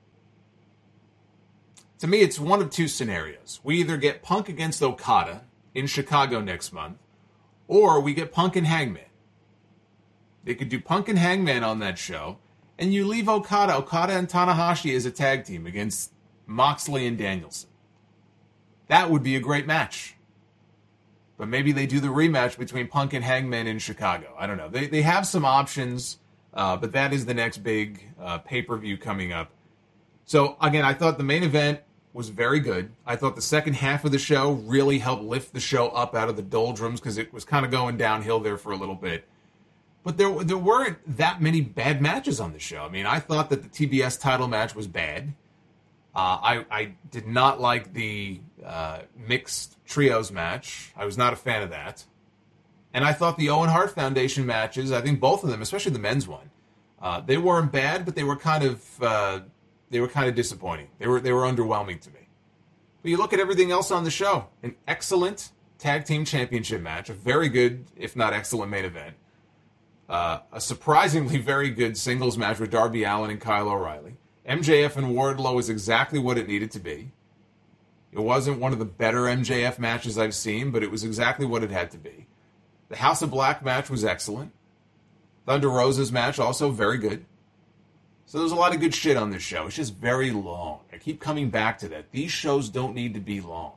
Speaker 1: To me, it's one of two scenarios. We either get Punk against Okada in Chicago next month, or we get Punk and Hangman. They could do Punk and Hangman on that show, and you leave Okada, Okada and Tanahashi as a tag team against Moxley and Danielson. That would be a great match. But maybe they do the rematch between Punk and Hangman in Chicago. I don't know. They they have some options, uh, but that is the next big uh, pay-per-view coming up. So, again, I thought the main event was very good. I thought the second half of the show really helped lift the show up out of the doldrums because it was kind of going downhill there for a little bit. But there there weren't that many bad matches on the show. I mean, I thought that the T B S title match was bad. Uh, I, I did not like the uh, mixed trios match. I was not a fan of that. And I thought the Owen Hart Foundation matches, I think both of them, especially the men's one, uh, they weren't bad, but they were kind of uh, they were kind of disappointing. They were they were underwhelming to me. But you look at everything else on the show: an excellent tag team championship match, a very good, if not excellent, main event, uh, a surprisingly very good singles match with Darby Allin and Kyle O'Reilly. M J F and Wardlow is exactly what it needed to be. It wasn't one of the better M J F matches I've seen, but it was exactly what it had to be. The House of Black match was excellent. Thunder Rosa's match also very good. So there's a lot of good shit on this show. It's just very long. I keep coming back to that. These shows don't need to be long.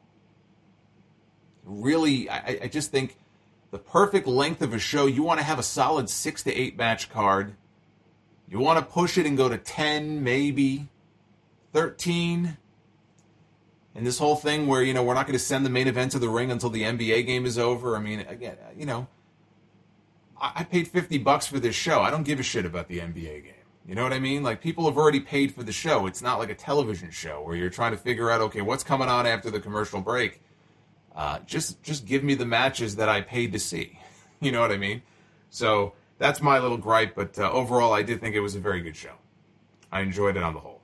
Speaker 1: Really, I, I just think the perfect length of a show, you want to have a solid six to eight match card. You want to push it and go to ten, maybe thirteen. And this whole thing where, you know, we're not going to send the main event to the ring until the N B A game is over. I mean, again, you know, I, I paid fifty bucks for this show. I don't give a shit about the N B A game. You know what I mean? Like, people have already paid for the show. It's not like a television show where you're trying to figure out, okay, what's coming on after the commercial break. Uh, just, just give me the matches that I paid to see. You know what I mean? So that's my little gripe, but uh, overall, I did think it was a very good show. I enjoyed it on the whole.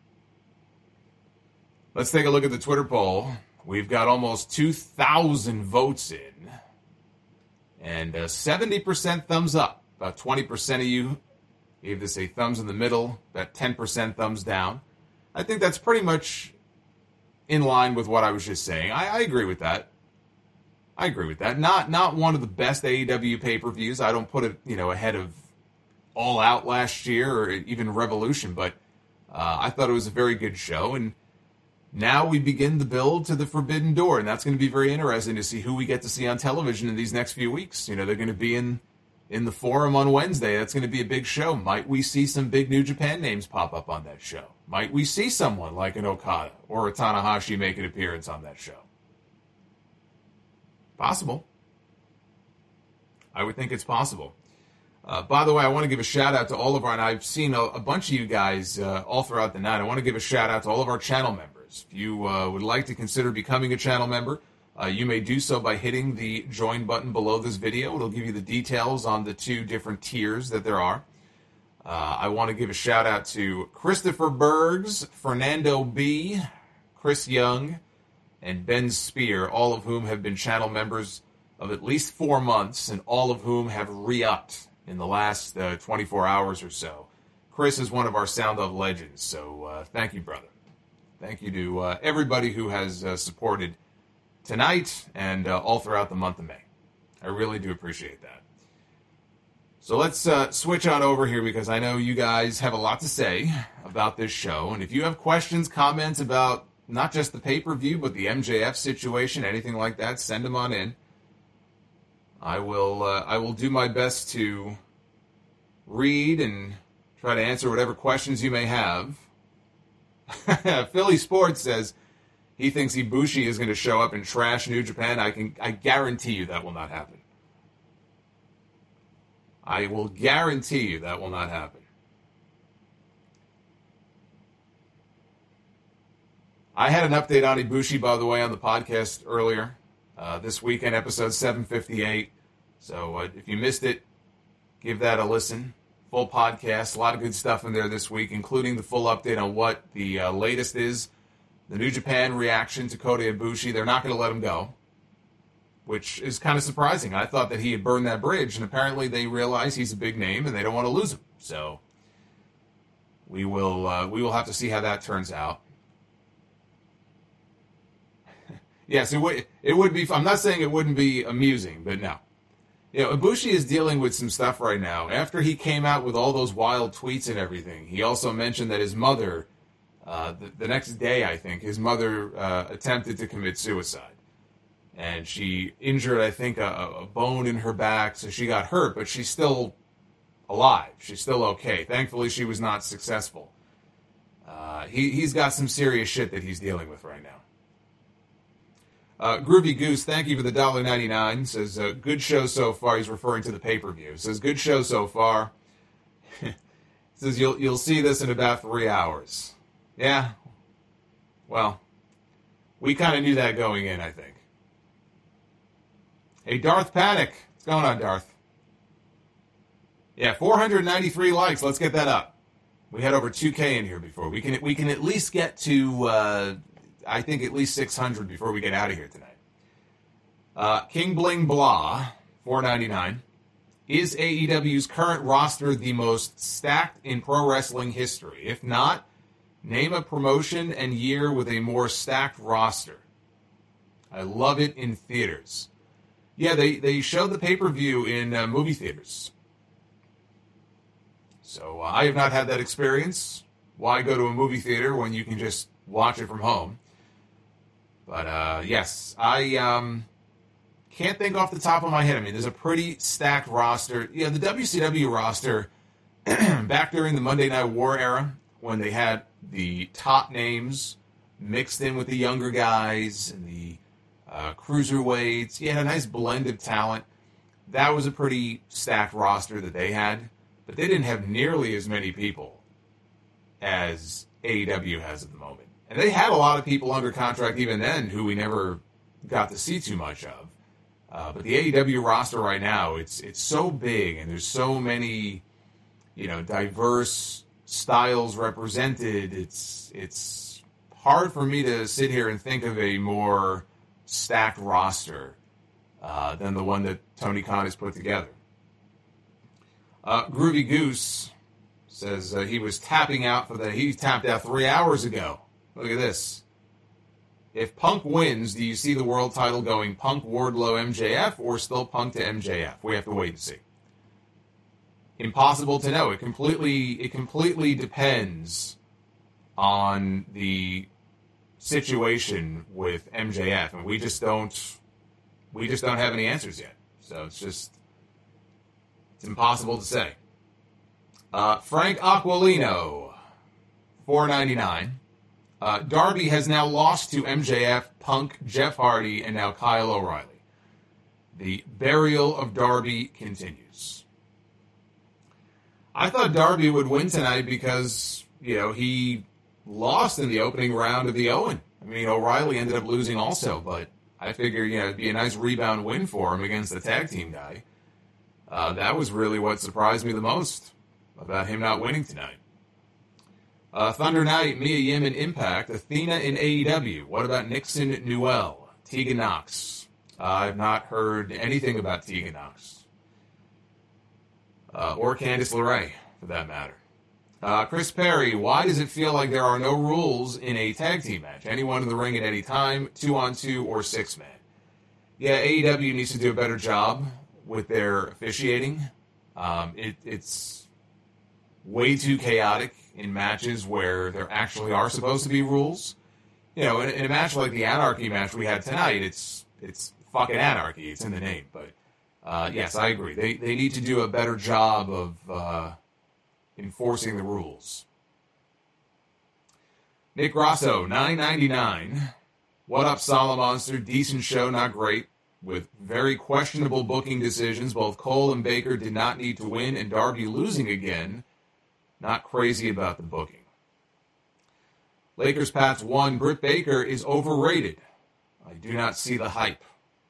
Speaker 1: Let's take a look at the Twitter poll. We've got almost two thousand votes in, and uh, seventy percent thumbs up. About twenty percent of you gave this a thumbs in the middle, about ten percent thumbs down. I think that's pretty much in line with what I was just saying. I, I agree with that. I agree with that. Not not one of the best A E W pay-per-views. I don't put it, you know, ahead of All Out last year or even Revolution, but uh, I thought it was a very good show. And now we begin the build to the Forbidden Door, and that's going to be very interesting to see who we get to see on television in these next few weeks. You know, they're going to be in, in the Forum on Wednesday. That's going to be a big show. Might we see some big New Japan names pop up on that show? Might we see someone like an Okada or a Tanahashi make an appearance on that show? Possible. I would think it's possible. Uh, by the way, I want to give a shout out to all of our, and I've seen a, a bunch of you guys uh, all throughout the night. I want to give a shout out to all of our channel members. If you uh, would like to consider becoming a channel member, uh, you may do so by hitting the join button below this video. It'll give you the details on the two different tiers that there are. Uh, I want to give a shout out to Christopher Bergs, Fernando B., Chris Young, and Ben Spear, all of whom have been channel members of at least four months, and all of whom have re-upped in the last uh, twenty-four hours or so. Chris is one of our Sound of Legends, so uh, thank you, brother. Thank you to uh, everybody who has uh, supported tonight and uh, all throughout the month of May. I really do appreciate that. So let's uh, switch on over here because I know you guys have a lot to say about this show, and if you have questions, comments about not just the pay-per-view, but the M J F situation, anything like that, send them on in. I will uh, I will do my best to read and try to answer whatever questions you may have. Philly Sports says he thinks Ibushi is going to show up and trash New Japan. I can, I guarantee you that will not happen. I will guarantee you that will not happen. I had an update on Ibushi, by the way, on the podcast earlier. Uh, this weekend, episode seven fifty-eight. So uh, if you missed it, give that a listen. Full podcast, a lot of good stuff in there this week, including the full update on what the uh, latest is. The New Japan reaction to Kota Ibushi. They're not going to let him go, which is kind of surprising. I thought that he had burned that bridge, and apparently they realize he's a big name and they don't want to lose him. So we will uh, we will have to see how that turns out. Yes, it would. It would be. I'm not saying it wouldn't be amusing, but no. You know, Ibushi is dealing with some stuff right now. After he came out with all those wild tweets and everything, he also mentioned that his mother, uh, the, the next day, I think, his mother uh, attempted to commit suicide, and she injured, I think, a, a bone in her back, so she got hurt, but she's still alive. She's still okay. Thankfully, she was not successful. Uh, he he's got some serious shit that he's dealing with right now. Uh, Groovy Goose, thank you for the one dollar ninety-nine. Says, uh, good show so far. He's referring to the pay-per-view. Says, good show so far. Says, you'll you'll see this in about three hours. Yeah. Well, we kind of knew that going in, I think. Hey, Darth Panic. What's going on, Darth? Yeah, four hundred ninety-three likes. Let's get that up. We had over two K in here before. We can we can at least get to... Uh, I think at least six hundred before we get out of here tonight. Uh, King Bling Blah, four ninety-nine. Is A E W's current roster the most stacked in pro wrestling history? If not, name a promotion and year with a more stacked roster. I love it in theaters. Yeah, they, they showed the pay-per-view in uh, movie theaters. So uh, I have not had that experience. Why go to a movie theater when you can just watch it from home? But, uh, yes, I um, can't think off the top of my head. I mean, there's a pretty stacked roster. Yeah, the W C W roster, back during the Monday Night War era, when they had the top names mixed in with the younger guys and the uh, cruiserweights. You had a nice blend of talent. That was a pretty stacked roster that they had. But they didn't have nearly as many people as A E W has at the moment. And they had a lot of people under contract even then who we never got to see too much of. Uh, but the A E W roster right now, it's it's so big and there's so many, you know, diverse styles represented. It's it's hard for me to sit here and think of a more stacked roster uh, than the one that Tony Khan has put together. Uh, Groovy Goose says uh, he was tapping out for that. He tapped out three hours ago. Look at this. If Punk wins, do you see the world title going Punk, Wardlow, M J F, or still Punk to M J F? We have to wait and see. Impossible to know. It completely, it completely depends on the situation with M J F, and we just don't, we just don't have any answers yet. So it's just, it's impossible to say. Uh, Frank Aquilino, four ninety-nine. Uh, Darby has now lost to M J F, Punk, Jeff Hardy, and now Kyle O'Reilly. The burial of Darby continues. I thought Darby would win tonight because, you know, he lost in the opening round of the Owen. I mean, O'Reilly ended up losing also, but I figure, you know, it'd be a nice rebound win for him against the tag team guy. Uh, that was really what surprised me the most about him not winning tonight. Uh, Thunder Knight, Mia Yim in Impact, Athena in A E W. What about Nixon Newell, Tegan Nox? Uh, I've not heard anything about Tegan Nox. Uh, or Candice LeRae, for that matter. Uh, Chris Perry, why does it feel like there are no rules in a tag team match? Anyone in the ring at any time, two on two, or six man? Yeah, A E W needs to do a better job with their officiating. Um, it, it's way too chaotic in matches where there actually are supposed to be rules. You know, in, in a match like the Anarchy match we had tonight, it's it's fucking anarchy. It's in the name. But, uh, yes, I agree. They they need to do a better job of uh, enforcing the rules. Nick Grosso, nine ninety-nine. What up, Solomonster? Decent show, not great. With very questionable booking decisions, both Cole and Baker did not need to win, and Darby losing again. Not crazy about the booking. Lakers Pats one. Britt Baker is overrated. I do not see the hype.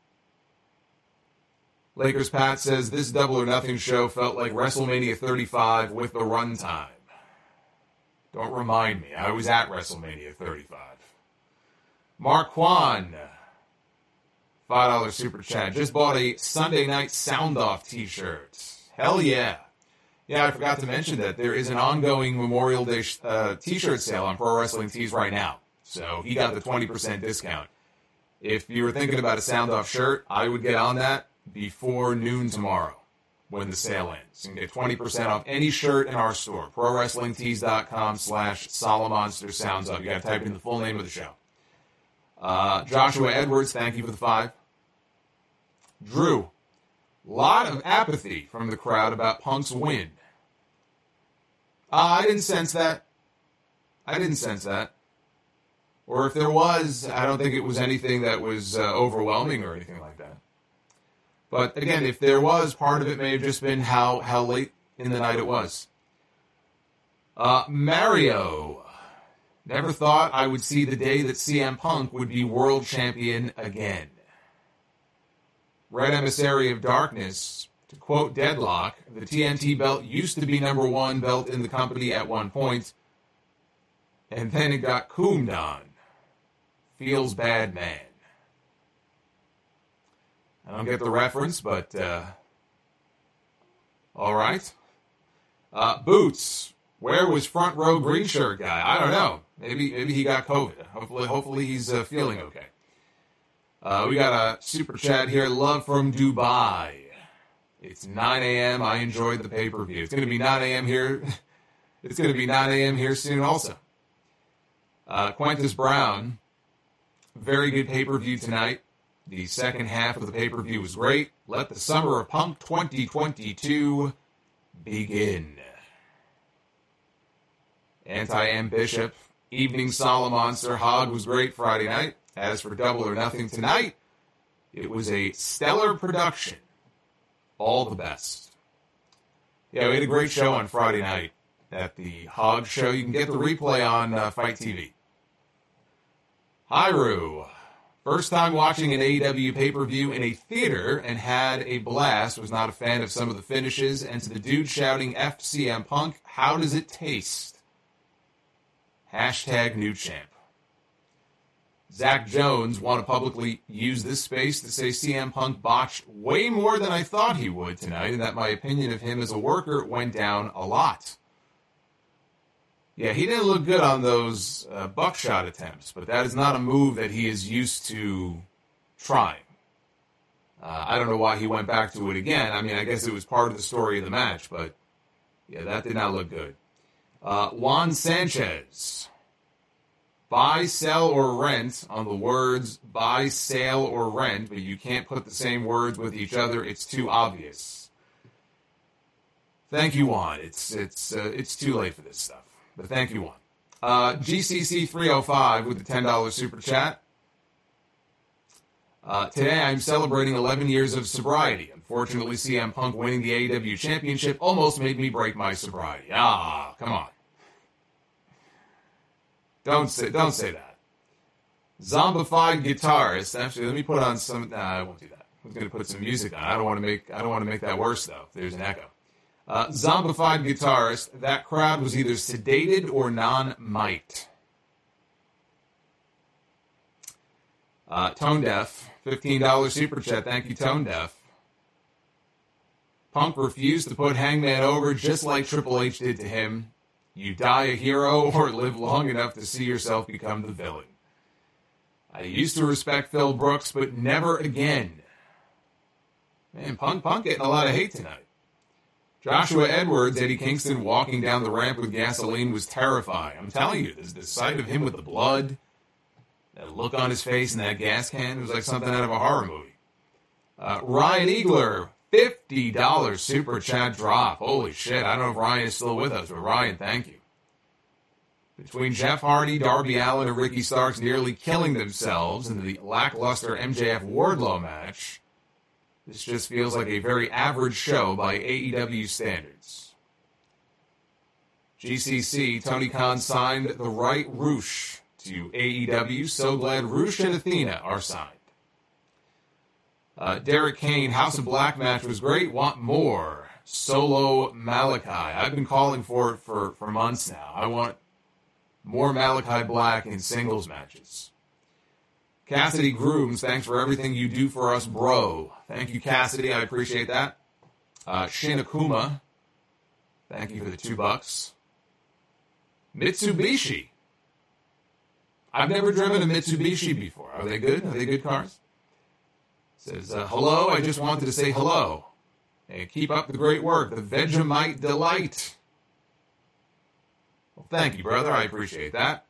Speaker 1: Lakers Pat says this Double or Nothing show felt like WrestleMania thirty-five with the runtime. Don't remind me. I was at WrestleMania thirty-five. Mark Kwan, five dollars super chat. Just bought a Sunday Night Sound Off t-shirt. Hell yeah. Yeah, I forgot to mention that there is an ongoing Memorial Day uh, t-shirt sale on Pro Wrestling Tees right now. So he got the twenty percent discount. If you were thinking about a Sound Off shirt, I would get on that before noon tomorrow when the sale ends. You can get twenty percent off any shirt in our store. ProWrestlingTees.com slash Solomonster Sounds Up. You got to type in the full name of the show. Uh, Joshua Edwards, thank you for the five. Drew, lot of apathy from the crowd about Punk's win. Uh, I didn't sense that. I didn't sense that. Or if there was, I don't think it was anything that was uh, overwhelming or anything like that. But again, if there was, part of it may have just been how, how late in the night it was. Uh, Mario, never thought I would see the day that C M Punk would be world champion again. Red Emissary of Darkness, to quote Deadlock, the T N T belt used to be number one belt in the company at one point, and then it got coomed on. Feels bad, man. I don't get the reference, but, uh, all right. Uh, Boots, where was front row green shirt guy? I don't know. Maybe maybe he got COVID. Hopefully, hopefully he's uh, feeling okay. Uh, we got a super chat here. Love from Dubai. It's nine a.m. I enjoyed the pay-per-view. It's going to be nine a.m. here. It's going to be nine a.m. here soon also. Uh, Quintus Brown, very good pay-per-view tonight. The second half of the pay-per-view was great. Let the summer of Punk twenty twenty-two begin. Anti-M Bishop, Evening Solomonster, Hog was great Friday night. As for Double or Nothing tonight, it was a stellar production. All the best. Yeah, we had a great show on Friday night at the Hog Show. You can get the replay on uh, Fight T V. Hyru, first time watching an A E W pay-per-view in a theater and had a blast. Was not a fan of some of the finishes. And to the dude shouting F C M Punk, how does it taste? Hashtag new champ. Zach Jones want to publicly use this space to say C M Punk botched way more than I thought he would tonight, and that my opinion of him as a worker went down a lot. Yeah, he didn't look good on those uh, buckshot attempts, but that is not a move that he is used to trying. Uh, I don't know why he went back to it again. I mean, I guess it was part of the story of the match, but yeah, that did not look good. Uh, Juan Sanchez. Buy, sell, or rent on the words buy, sale, or rent, but you can't put the same words with each other. It's too obvious. Thank you, Juan. It's it's uh, it's too late for this stuff. But thank you, Juan. Uh, G C C three oh five with the ten dollars super chat. Uh, today I'm celebrating eleven years of sobriety. Unfortunately, C M Punk winning the A E W Championship almost made me break my sobriety. Ah, come on. Don't say don't say that. Zombified guitarist. Actually, let me put on some. Nah, I won't do that. I'm going to put some music on. I don't want to make. I don't want to make that worse though. There's an echo. Uh, zombified guitarist. That crowd was either sedated or non-mic'd. Uh, Tone Deaf, fifteen dollars super chat. Thank you, Tone Deaf. Punk refused to put Hangman over, just like Triple H did to him. You die a hero or live long enough to see yourself become the villain. I used to respect Phil Brooks, but never again. Man, Punk Punk getting a lot of hate tonight. Joshua Edwards, Eddie Kingston walking down the ramp with gasoline was terrifying. I'm telling you, this, the sight of him with the blood, that look on his face and that gas can, it was like something out of a horror movie. Uh, Ryan Eagler, fifty
Speaker 2: fifty dollars super chat drop. Holy shit, I don't know if Ryan is still with us, but Ryan, thank you. Between Jeff Hardy, Darby Allin, and Ricky Starks nearly killing themselves in the lackluster M J F Wardlow match, this just feels like a very average show by A E W standards. G C C, Tony Khan signed the right Roosh to A E W. So glad Roosh and Athena are signed. Uh, Derek Kane, House of Black match was great. Want more. Solo Malachi. I've been calling for it for, for months now. I want more Malachi Black in singles matches. Cassidy Grooms, thanks for everything you do for us, bro. Thank you, Cassidy. I appreciate that. Uh, Shin Akuma, thank you for the two bucks. Mitsubishi. I've never driven a Mitsubishi before. Are they good? Are they good cars? Says, uh, hello, I just wanted to say hello. And keep up the great work. The Vegemite Delight. Well, thank you, brother. I appreciate that.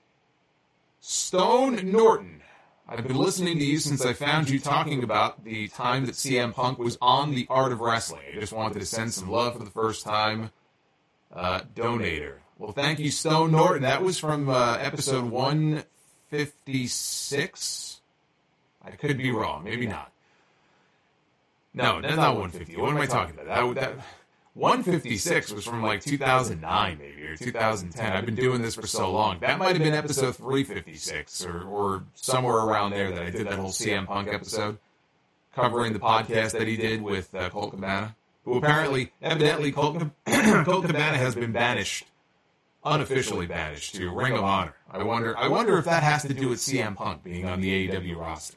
Speaker 2: Stone Norton. I've been listening to you since I found you talking about the time that C M Punk was on The Art of Wrestling. I just wanted to send some love for the first time. Uh, donator. Well, thank you, Stone Norton. That was from uh, episode one fifty-six. I could be wrong. Maybe not. No, that's not one fifty. What am I talking about? That, that one fifty-six was from like two thousand nine, maybe, or two thousand ten. I've been doing this for so long. That might have been episode three fifty-six, or, or somewhere around there that I did that whole C M Punk episode, covering the podcast that he did with uh, Colt Cabana, who apparently, evidently, Colt, Colt Cabana has been banished, unofficially banished, to Ring of Honor. I wonder, I wonder if that has to do with C M Punk being on the A E W roster.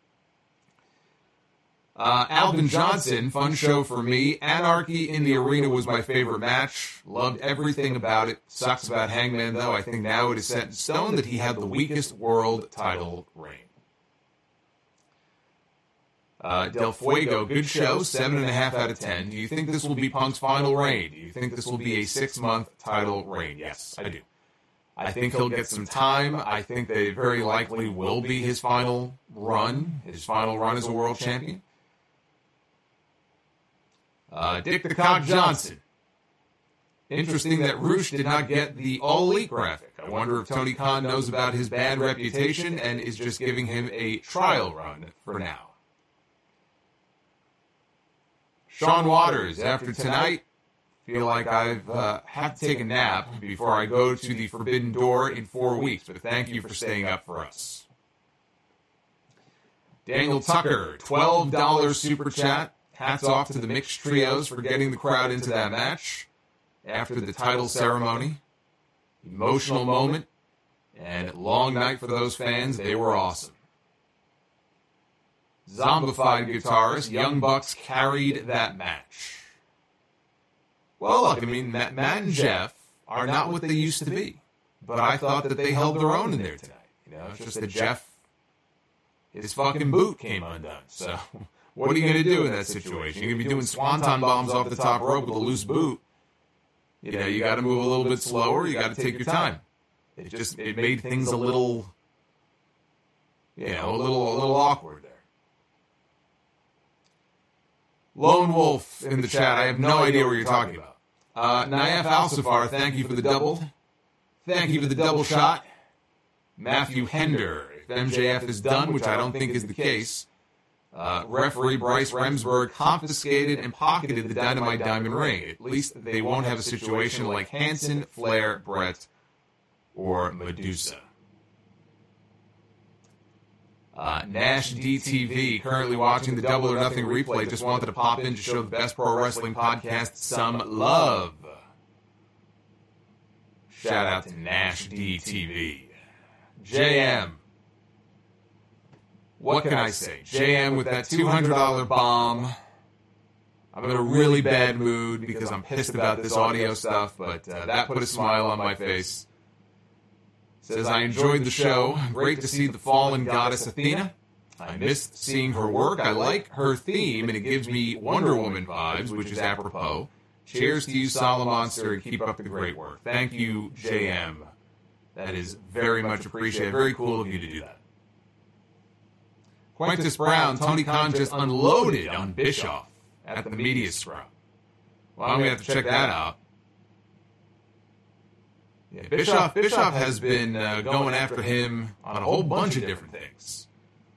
Speaker 2: Uh, Alvin Johnson, fun show for me. Anarchy in the Arena was my favorite match. Loved everything about it. Sucks about Hangman, though. I think now it is set in stone that he had the weakest world title reign. Uh, Del Fuego, good show. Seven and a half out of ten. Do you think this will be Punk's final reign? Do you think this will be a six-month title reign? Yes, I do. I think he'll get some time. I think that it very likely will be his final run, his final run as a world champion. Uh, Dick the Cock Johnson. Interesting that Roosh did not get the All Elite graphic. I wonder if Tony Khan knows about his bad reputation and is just giving him a trial run for now. Sean Waters, after tonight, feel like I've uh, have to take a nap before I go to the Forbidden Door in four weeks, but thank you for staying up for us. Daniel Tucker, twelve dollars super chat. Hats off to the mixed trios for getting the crowd into that match after the title ceremony. Emotional moment and long night for those fans. They were awesome. Zombified guitarist, Young Bucks carried that match. Well, look, I mean, Matt, Matt and Jeff are not what they used to be, but I thought that they held their own in there tonight. You know, it's just that Jeff, his fucking boot came undone, so... What are you going to do in that situation? You're going to be doing swanton bombs off the top rope with a loose boot. You know, you got to move a little bit slower. You got to take your time. It just it made things a little, you know, a little a little awkward there. Lone Wolf in the chat. I have no idea what you're talking about. Uh, Naif Alsafar, thank you for the double. Thank you for the double shot. Matthew Hender, if M J F is done, which I don't think is the case. Uh, referee Bryce Remsburg confiscated and pocketed the Dynamite Diamond ring. At least they won't have a situation like Hanson, Flair, Brett, or Medusa. Uh, Nash D T V, currently watching the Double or Nothing replay, just wanted to pop in to show the best pro wrestling podcast some love. Shout out to Nash D T V. J M. What can I say? J M with that two hundred dollars bomb. I'm in a really bad mood because I'm pissed about this audio stuff, but uh, that put a smile on my face. Says, I enjoyed the show. Great to see the fallen goddess Athena. I missed seeing her work. I like her theme, and it gives me Wonder Woman vibes, which is apropos. Cheers to you, Solomonster, and keep up the great work. Thank you, J M. That is very much appreciated. Very cool of you to do that. Quintus Brown, Tony Khan just unloaded on Bischoff at the media scrum. Well, I'm going to have to check that out. Yeah, Bischoff, Bischoff has been uh, going after him on a whole bunch of different things.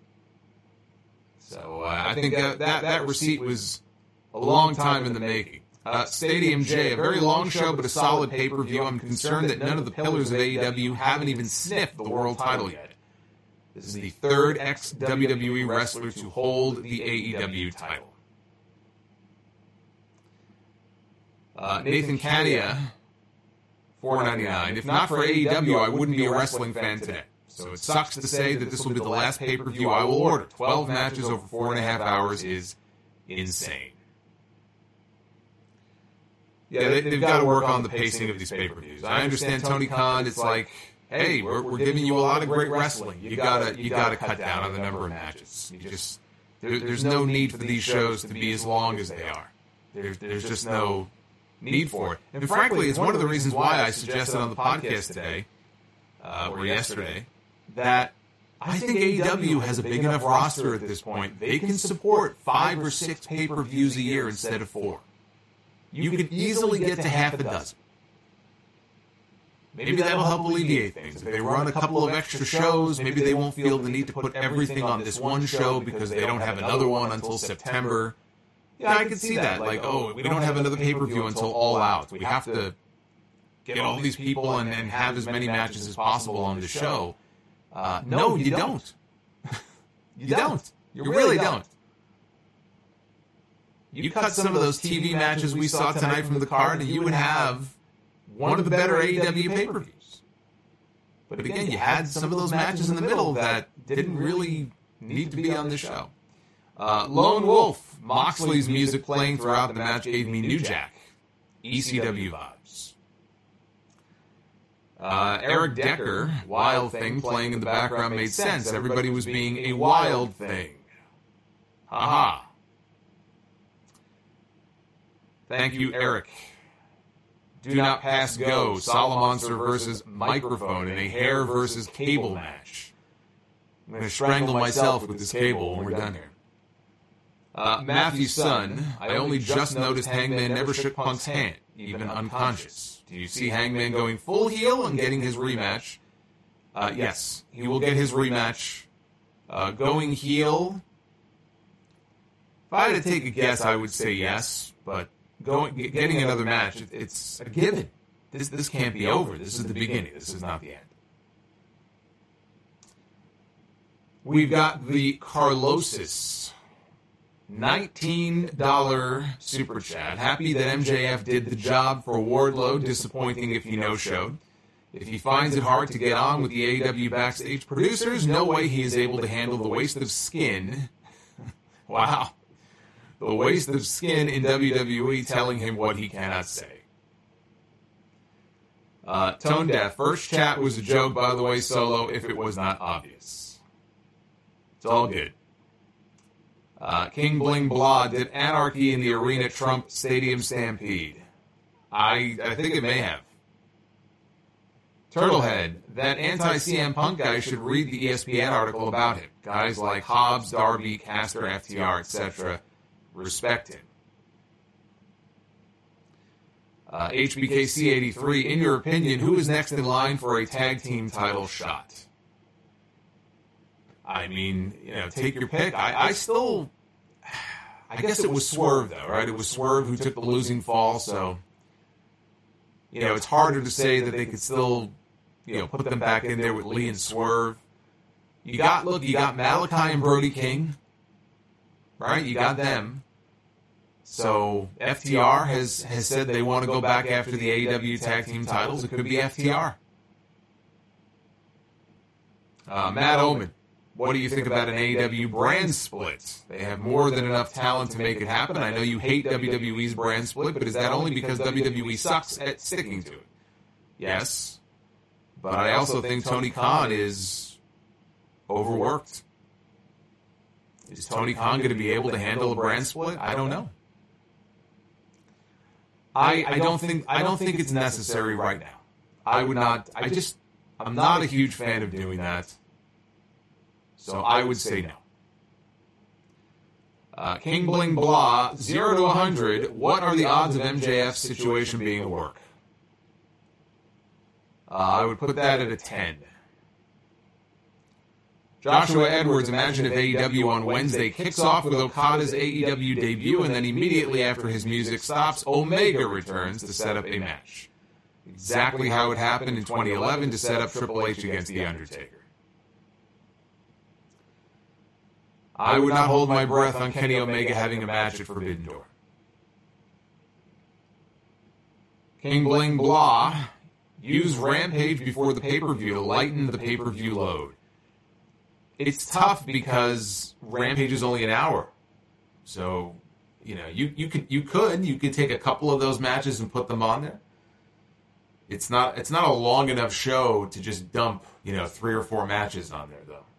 Speaker 2: So uh, I think that, that, that receipt was a long time in the making. Uh, Stadium J, a very long show but a solid pay-per-view. I'm concerned that none of the pillars of A E W haven't even sniffed the world title yet. This is the third ex-W W E wrestler to hold the A E W title. Uh, Nathan Cadia, four ninety-nine. If not for A E W, I wouldn't be a wrestling fan today. So it sucks to say that this will be the last pay-per-view I will order. twelve matches over four and a half hours is insane. Yeah, they, they've got to work on the pacing of these pay-per-views. I understand Tony Khan, it's like, hey, we're, we're giving you a lot of great wrestling. You gotta you gotta cut down on the number of matches. You just there, there's no need for these shows to be as long as they are. There's there's just no need for it. And frankly, it's one of the reasons why I suggested on the podcast today, uh, or yesterday, that I think A E W has a big enough roster at this point. They can support five or six pay-per-views a year instead of four. You could easily get to half a dozen. Maybe that'll help alleviate things. If they run a couple of extra shows, maybe they won't feel the need to put everything on this one show because they don't have another one until September. Yeah, I could see that. Like, oh, we don't have another pay-per-view until All Out. We have to get all these people and, and have as many matches as possible on the show. Uh, no, you don't. You don't. You really don't. You cut some of those T V matches we saw tonight from the card, and you would have one of the better A E W pay-per-views. But again, you had some of those matches in the middle that didn't really need to be on the show. Uh, Lone Wolf, Moxley's music playing throughout the match gave me New Jack, E C W vibes. Uh, Eric Decker, Wild Thing, playing in the background made sense. Everybody was being a wild thing. Haha. Thank you, Eric. Do not pass go. Solomonster versus microphone in a hair versus cable match. I'm going to strangle myself with this cable when we're done here. Uh, Matthew's son, I only just noticed Hangman never shook Punk's hand, even unconscious. Do you see Hangman going full heel and getting his rematch? Uh, yes, he will get his rematch. Uh, going heel, if I had to take a guess, I would say yes, but going getting another match, it, it's a given. This this can't be over. This is the beginning. This is not the end. We've got the Carlosis nineteen dollars super chat. Happy that M J F did the job for Wardlow. Disappointing if he no-showed. If he finds it hard to get on with the A E W backstage producers, no way he is able to handle the waste of skin. Wow. The waste of skin in W W E telling him what he cannot say. Uh, Tone Deaf. First chat was a joke, by the way, Solo, if it was not obvious. It's all good. Uh, King Bling Blah. Did Anarchy in the Arena trump Stadium Stampede? I, I think it may have. Turtlehead. That anti-C M Punk guy should read the E S P N article about him. Guys like Hobbs, Darby, Caster, F T R, et cetera respect him. Uh, H B K C eighty-three, in your opinion, who is next in line for a tag team title shot? I mean, you know, take your pick. I, I still, I guess it was Swerve, though, right? It was Swerve who took the losing fall, so, you know, it's harder to say that they could still, you know, put them back in there with Lee and Swerve. You got, look, you got Malachi and Brody King, right? You got them. So F T R has, has said they want to go back after the A E W tag team titles. It could be F T R. Uh, Matt Oman, what do you think about an A E W brand split? They have more than enough talent to make it happen. I know you hate W W E's brand split, but is that only because W W E sucks at sticking to it? Yes. But I also think Tony Khan is overworked. Is Tony Khan going to be able to handle a brand split? I don't know. I, I don't think I don't think it's necessary right now. I would not. I just I'm not a huge fan of doing that. So I would say no. Uh, King Bling Blah, zero to one hundred. What are the odds of M J F's situation being a work? Uh, I would put that at a ten. Joshua Edwards, imagine if A E W on Wednesday kicks off with Okada's A E W debut, and then immediately after his music stops, Omega returns to set up a match. Exactly how it happened in twenty eleven to set up Triple H against The Undertaker. I would not hold my breath on Kenny Omega having a match at Forbidden Door. King Bling Blah, use Rampage before the pay-per-view to lighten the pay-per-view load. It's tough because Rampage is only an hour. So, you know, you, you could you could you could take a couple of those matches and put them on there. It's not it's not a long enough show to just dump, you know, three or four matches on there though.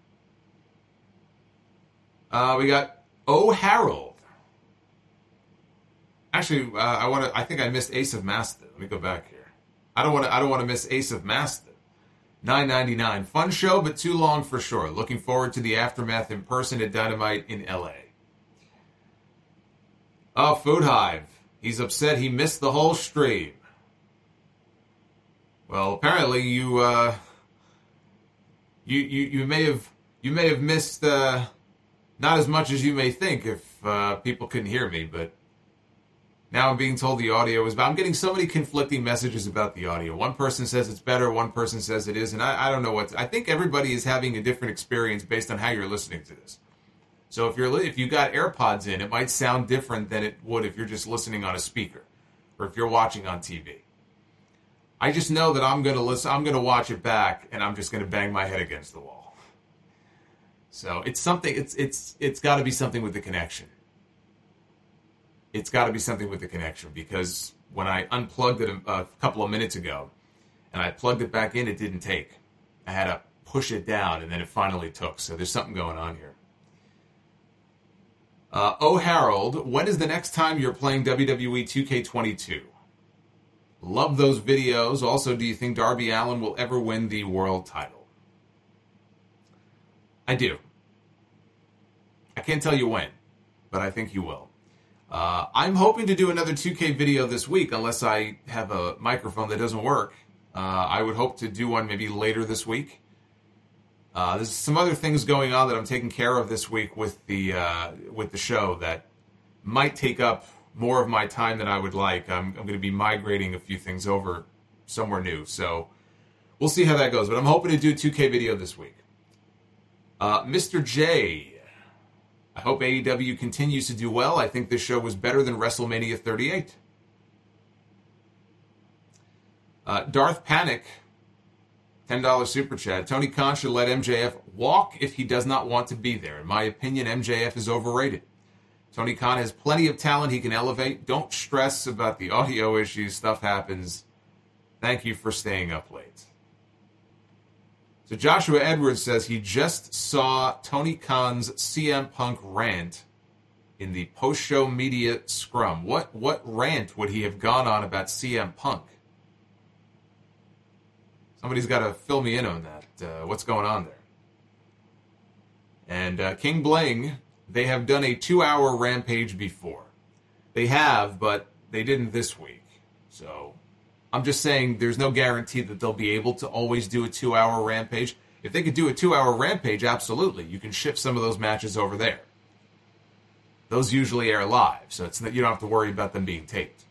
Speaker 2: Uh, we got O Harold. Actually, uh, I want to. I think I missed Ace of Masta. Let me go back here. I don't want to. I don't want to miss Ace of Masta. nine ninety-nine. Fun show, but too long for sure. Looking forward to the aftermath in person at Dynamite in L A. Oh, Food Hive. He's upset he missed the whole stream. Well, apparently you. Uh, you you you may have you may have missed. Uh, Not as much as you may think if uh, people couldn't hear me, but now I'm being told the audio is bad. I'm getting so many conflicting messages about the audio. One person says it's better, one person says it isn't. I, I don't know what... To, I think everybody is having a different experience based on how you're listening to this. So if you're if you got AirPods in, it might sound different than it would if you're just listening on a speaker or if you're watching on T V. I just know that I'm going to listen. I'm going to watch it back, and I'm just going to bang my head against the wall. So it's something. It's it's it's got to be something with the connection. It's got to be something with the connection because when I unplugged it a, a couple of minutes ago, and I plugged it back in, it didn't take. I had to push it down, and then it finally took. So there's something going on here. Uh, oh Harold, when is the next time you're playing W W E two K twenty-two? Love those videos. Also, do you think Darby Allin will ever win the world title? I do. I can't tell you when, but I think you will. Uh, I'm hoping to do another two K video this week, unless I have a microphone that doesn't work. Uh, I would hope to do one maybe later this week. Uh, there's some other things going on that I'm taking care of this week with the uh, with the show that might take up more of my time than I would like. I'm, I'm going to be migrating a few things over somewhere new, so we'll see how that goes. But I'm hoping to do a two K video this week. Uh, Mister J, I hope A E W continues to do well. I think this show was better than WrestleMania thirty-eight. Uh, Darth Panic, ten dollars super chat. Tony Khan should let M J F walk if he does not want to be there. In my opinion, M J F is overrated. Tony Khan has plenty of talent he can elevate. Don't stress about the audio issues. Stuff happens. Thank you for staying up late. So Joshua Edwards says he just saw Tony Khan's C M Punk rant in the post-show media scrum. What what rant would he have gone on about C M Punk? Somebody's got to fill me in on that. Uh, what's going on there? And uh, King Bling, they have done a two-hour Rampage before. They have, but they didn't this week. So I'm just saying there's no guarantee that they'll be able to always do a two-hour Rampage. If they could do a two-hour Rampage, absolutely. You can shift some of those matches over there. Those usually air live, so it's you don't have to worry about them being taped.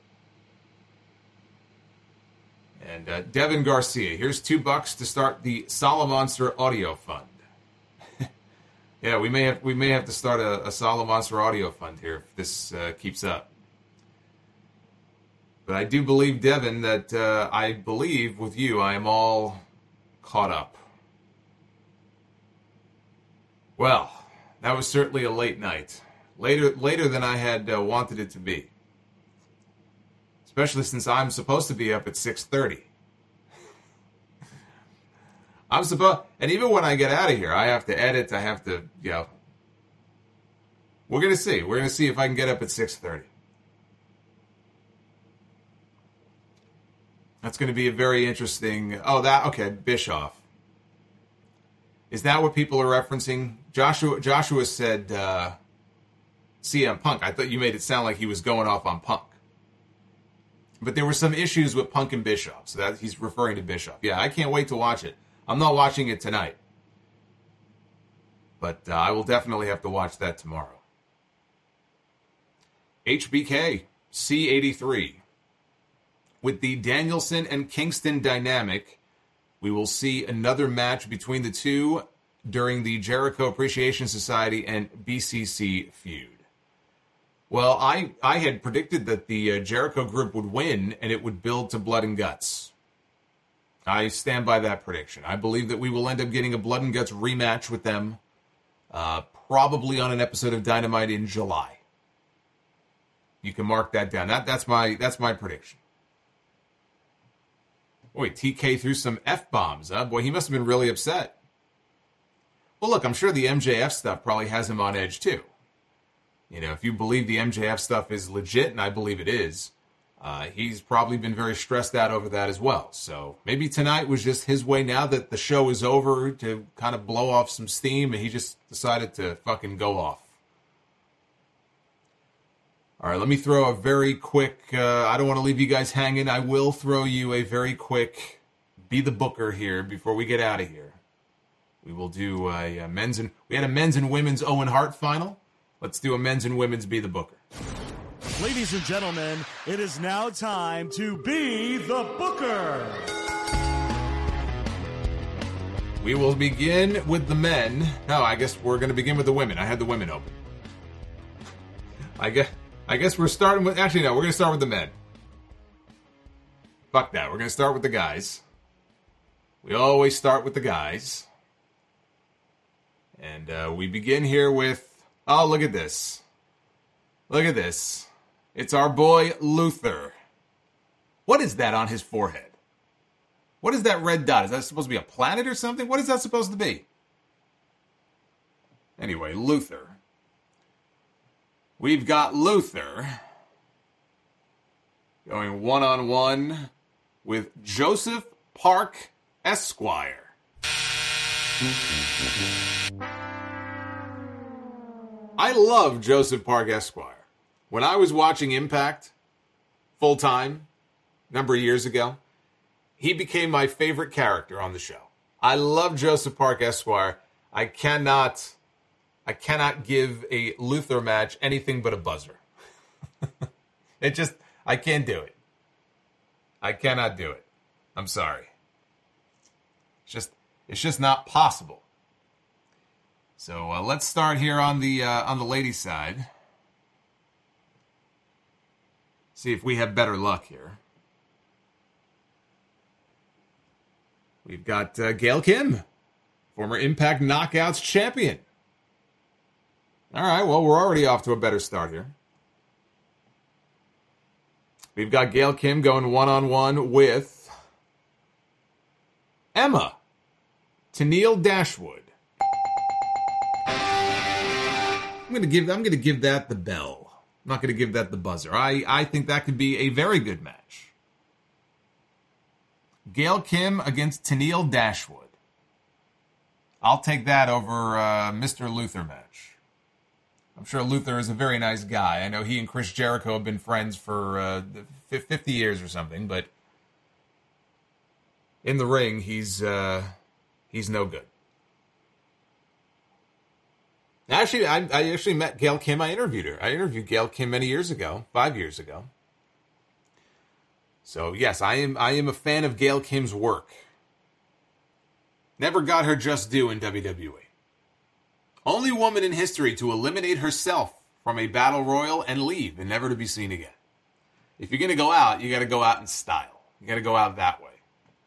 Speaker 2: And uh, Devin Garcia, here's two bucks to start the Solomonster Audio Fund. Yeah, we may have we may have to start a, a Solomonster Audio Fund here if this uh, keeps up. But I do believe, Devin, that uh, I believe with you I am all caught up. Well, that was certainly a late night. Later later than I had uh, wanted it to be. Especially since I'm supposed to be up at six thirty. I'm supposed, and even when I get out of here, I have to edit, I have to, you know. We're going to see. We're going to see if I can get up at six thirty. That's going to be a very interesting, oh, that, okay, Bischoff. Is that what people are referencing? Joshua Joshua said, uh, C M Punk. I thought you made it sound like he was going off on Punk. But there were some issues with Punk and Bischoff, so that he's referring to Bischoff. Yeah, I can't wait to watch it. I'm not watching it tonight. But uh, I will definitely have to watch that tomorrow. H B K, C eighty-three. With the Danielson and Kingston dynamic, we will see another match between the two during the Jericho Appreciation Society and B C C feud. Well, I, I had predicted that the uh, Jericho group would win and it would build to Blood and Guts. I stand by that prediction. I believe that we will end up getting a Blood and Guts rematch with them, uh, probably on an episode of Dynamite in July. You can mark that down. That that's my that's my prediction. Wait, T K threw some F-bombs, huh? Boy, he must have been really upset. Well, look, I'm sure the M J F stuff probably has him on edge, too. You know, if you believe the M J F stuff is legit, and I believe it is, uh, he's probably been very stressed out over that as well. So maybe tonight was just his way, now that the show is over, to kind of blow off some steam, and he just decided to fucking go off. All right, let me throw a very quick, uh, I don't want to leave you guys hanging. I will throw you a very quick Be the Booker here before we get out of here. We will do a, a men's and, we had a men's and women's Owen Hart final. Let's do a men's and women's Be the Booker.
Speaker 3: Ladies and gentlemen, it is now time to Be the Booker.
Speaker 2: We will begin with the men. No, I guess we're going to begin with the women. I had the women open. I guess... I guess we're starting with... Actually, no, we're going to start with the men. Fuck that. We're going to start with the guys. We always start with the guys. And uh, we begin here with... Oh, look at this. Look at this. It's our boy, Luther. What is that on his forehead? What is that red dot? Is that supposed to be a planet or something? What is that supposed to be? Anyway, Luther. We've got Luther going one-on-one with Joseph Park Esquire. I love Joseph Park Esquire. When I was watching Impact full-time a number of years ago, he became my favorite character on the show. I love Joseph Park Esquire. I cannot... I cannot give a Luther match anything but a buzzer. It just, I can't do it. I cannot do it. I'm sorry. It's just, it's just not possible. So uh, let's start here on the uh, on the ladies' side. See if we have better luck here. We've got uh, Gail Kim, former Impact Knockouts champion. All right, well, we're already off to a better start here. We've got Gail Kim going one-on-one with Emma Tennille Dashwood. I'm going to give I'm going to give that the bell. I'm not going to give that the buzzer. I, I think that could be a very good match. Gail Kim against Tennille Dashwood. I'll take that over uh, Mister Luther match. I'm sure Luther is a very nice guy. I know he and Chris Jericho have been friends for uh, fifty years or something, but in the ring, he's uh, he's no good. Actually, I, I actually met Gail Kim. I interviewed her. I interviewed Gail Kim many years ago, five years ago. So yes, I am I am a fan of Gail Kim's work. Never got her just due in W W E. Only woman in history to eliminate herself from a battle royal and leave and never to be seen again. If you're going to go out, you got to go out in style. You got to go out that way.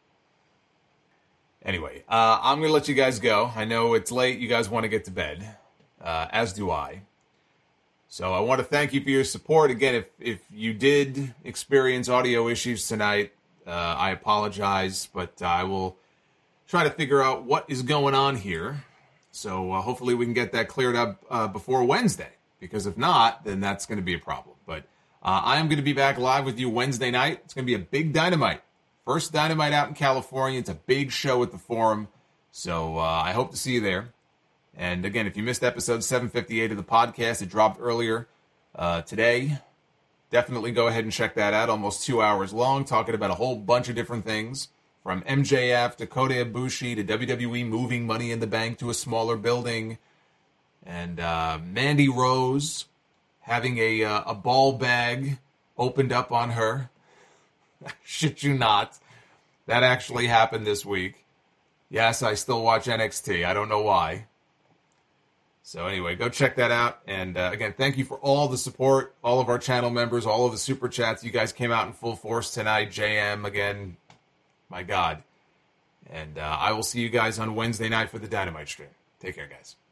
Speaker 2: Anyway, uh, I'm going to let you guys go. I know it's late. You guys want to get to bed, uh, as do I. So I want to thank you for your support. Again, if, if you did experience audio issues tonight, uh, I apologize, but I will try to figure out what is going on here. So uh, hopefully we can get that cleared up uh, before Wednesday, because if not, then that's going to be a problem. But uh, I am going to be back live with you Wednesday night. It's going to be a big Dynamite. First Dynamite out in California. It's a big show at the Forum. So uh, I hope to see you there. And again, if you missed episode seven fifty-eight of the podcast, it dropped earlier uh, today. Definitely go ahead and check that out. Almost two hours long, talking about a whole bunch of different things. From M J F to Kota Ibushi to W W E moving Money in the Bank to a smaller building. And uh, Mandy Rose having a, uh, a ball bag opened up on her. Shit you not. That actually happened this week. Yes, I still watch N X T. I don't know why. So anyway, go check that out. And uh, again, thank you for all the support, all of our channel members, all of the super chats. You guys came out in full force tonight. J M, again, my God. And uh, I will see you guys on Wednesday night for the Dynamite stream. Take care, guys.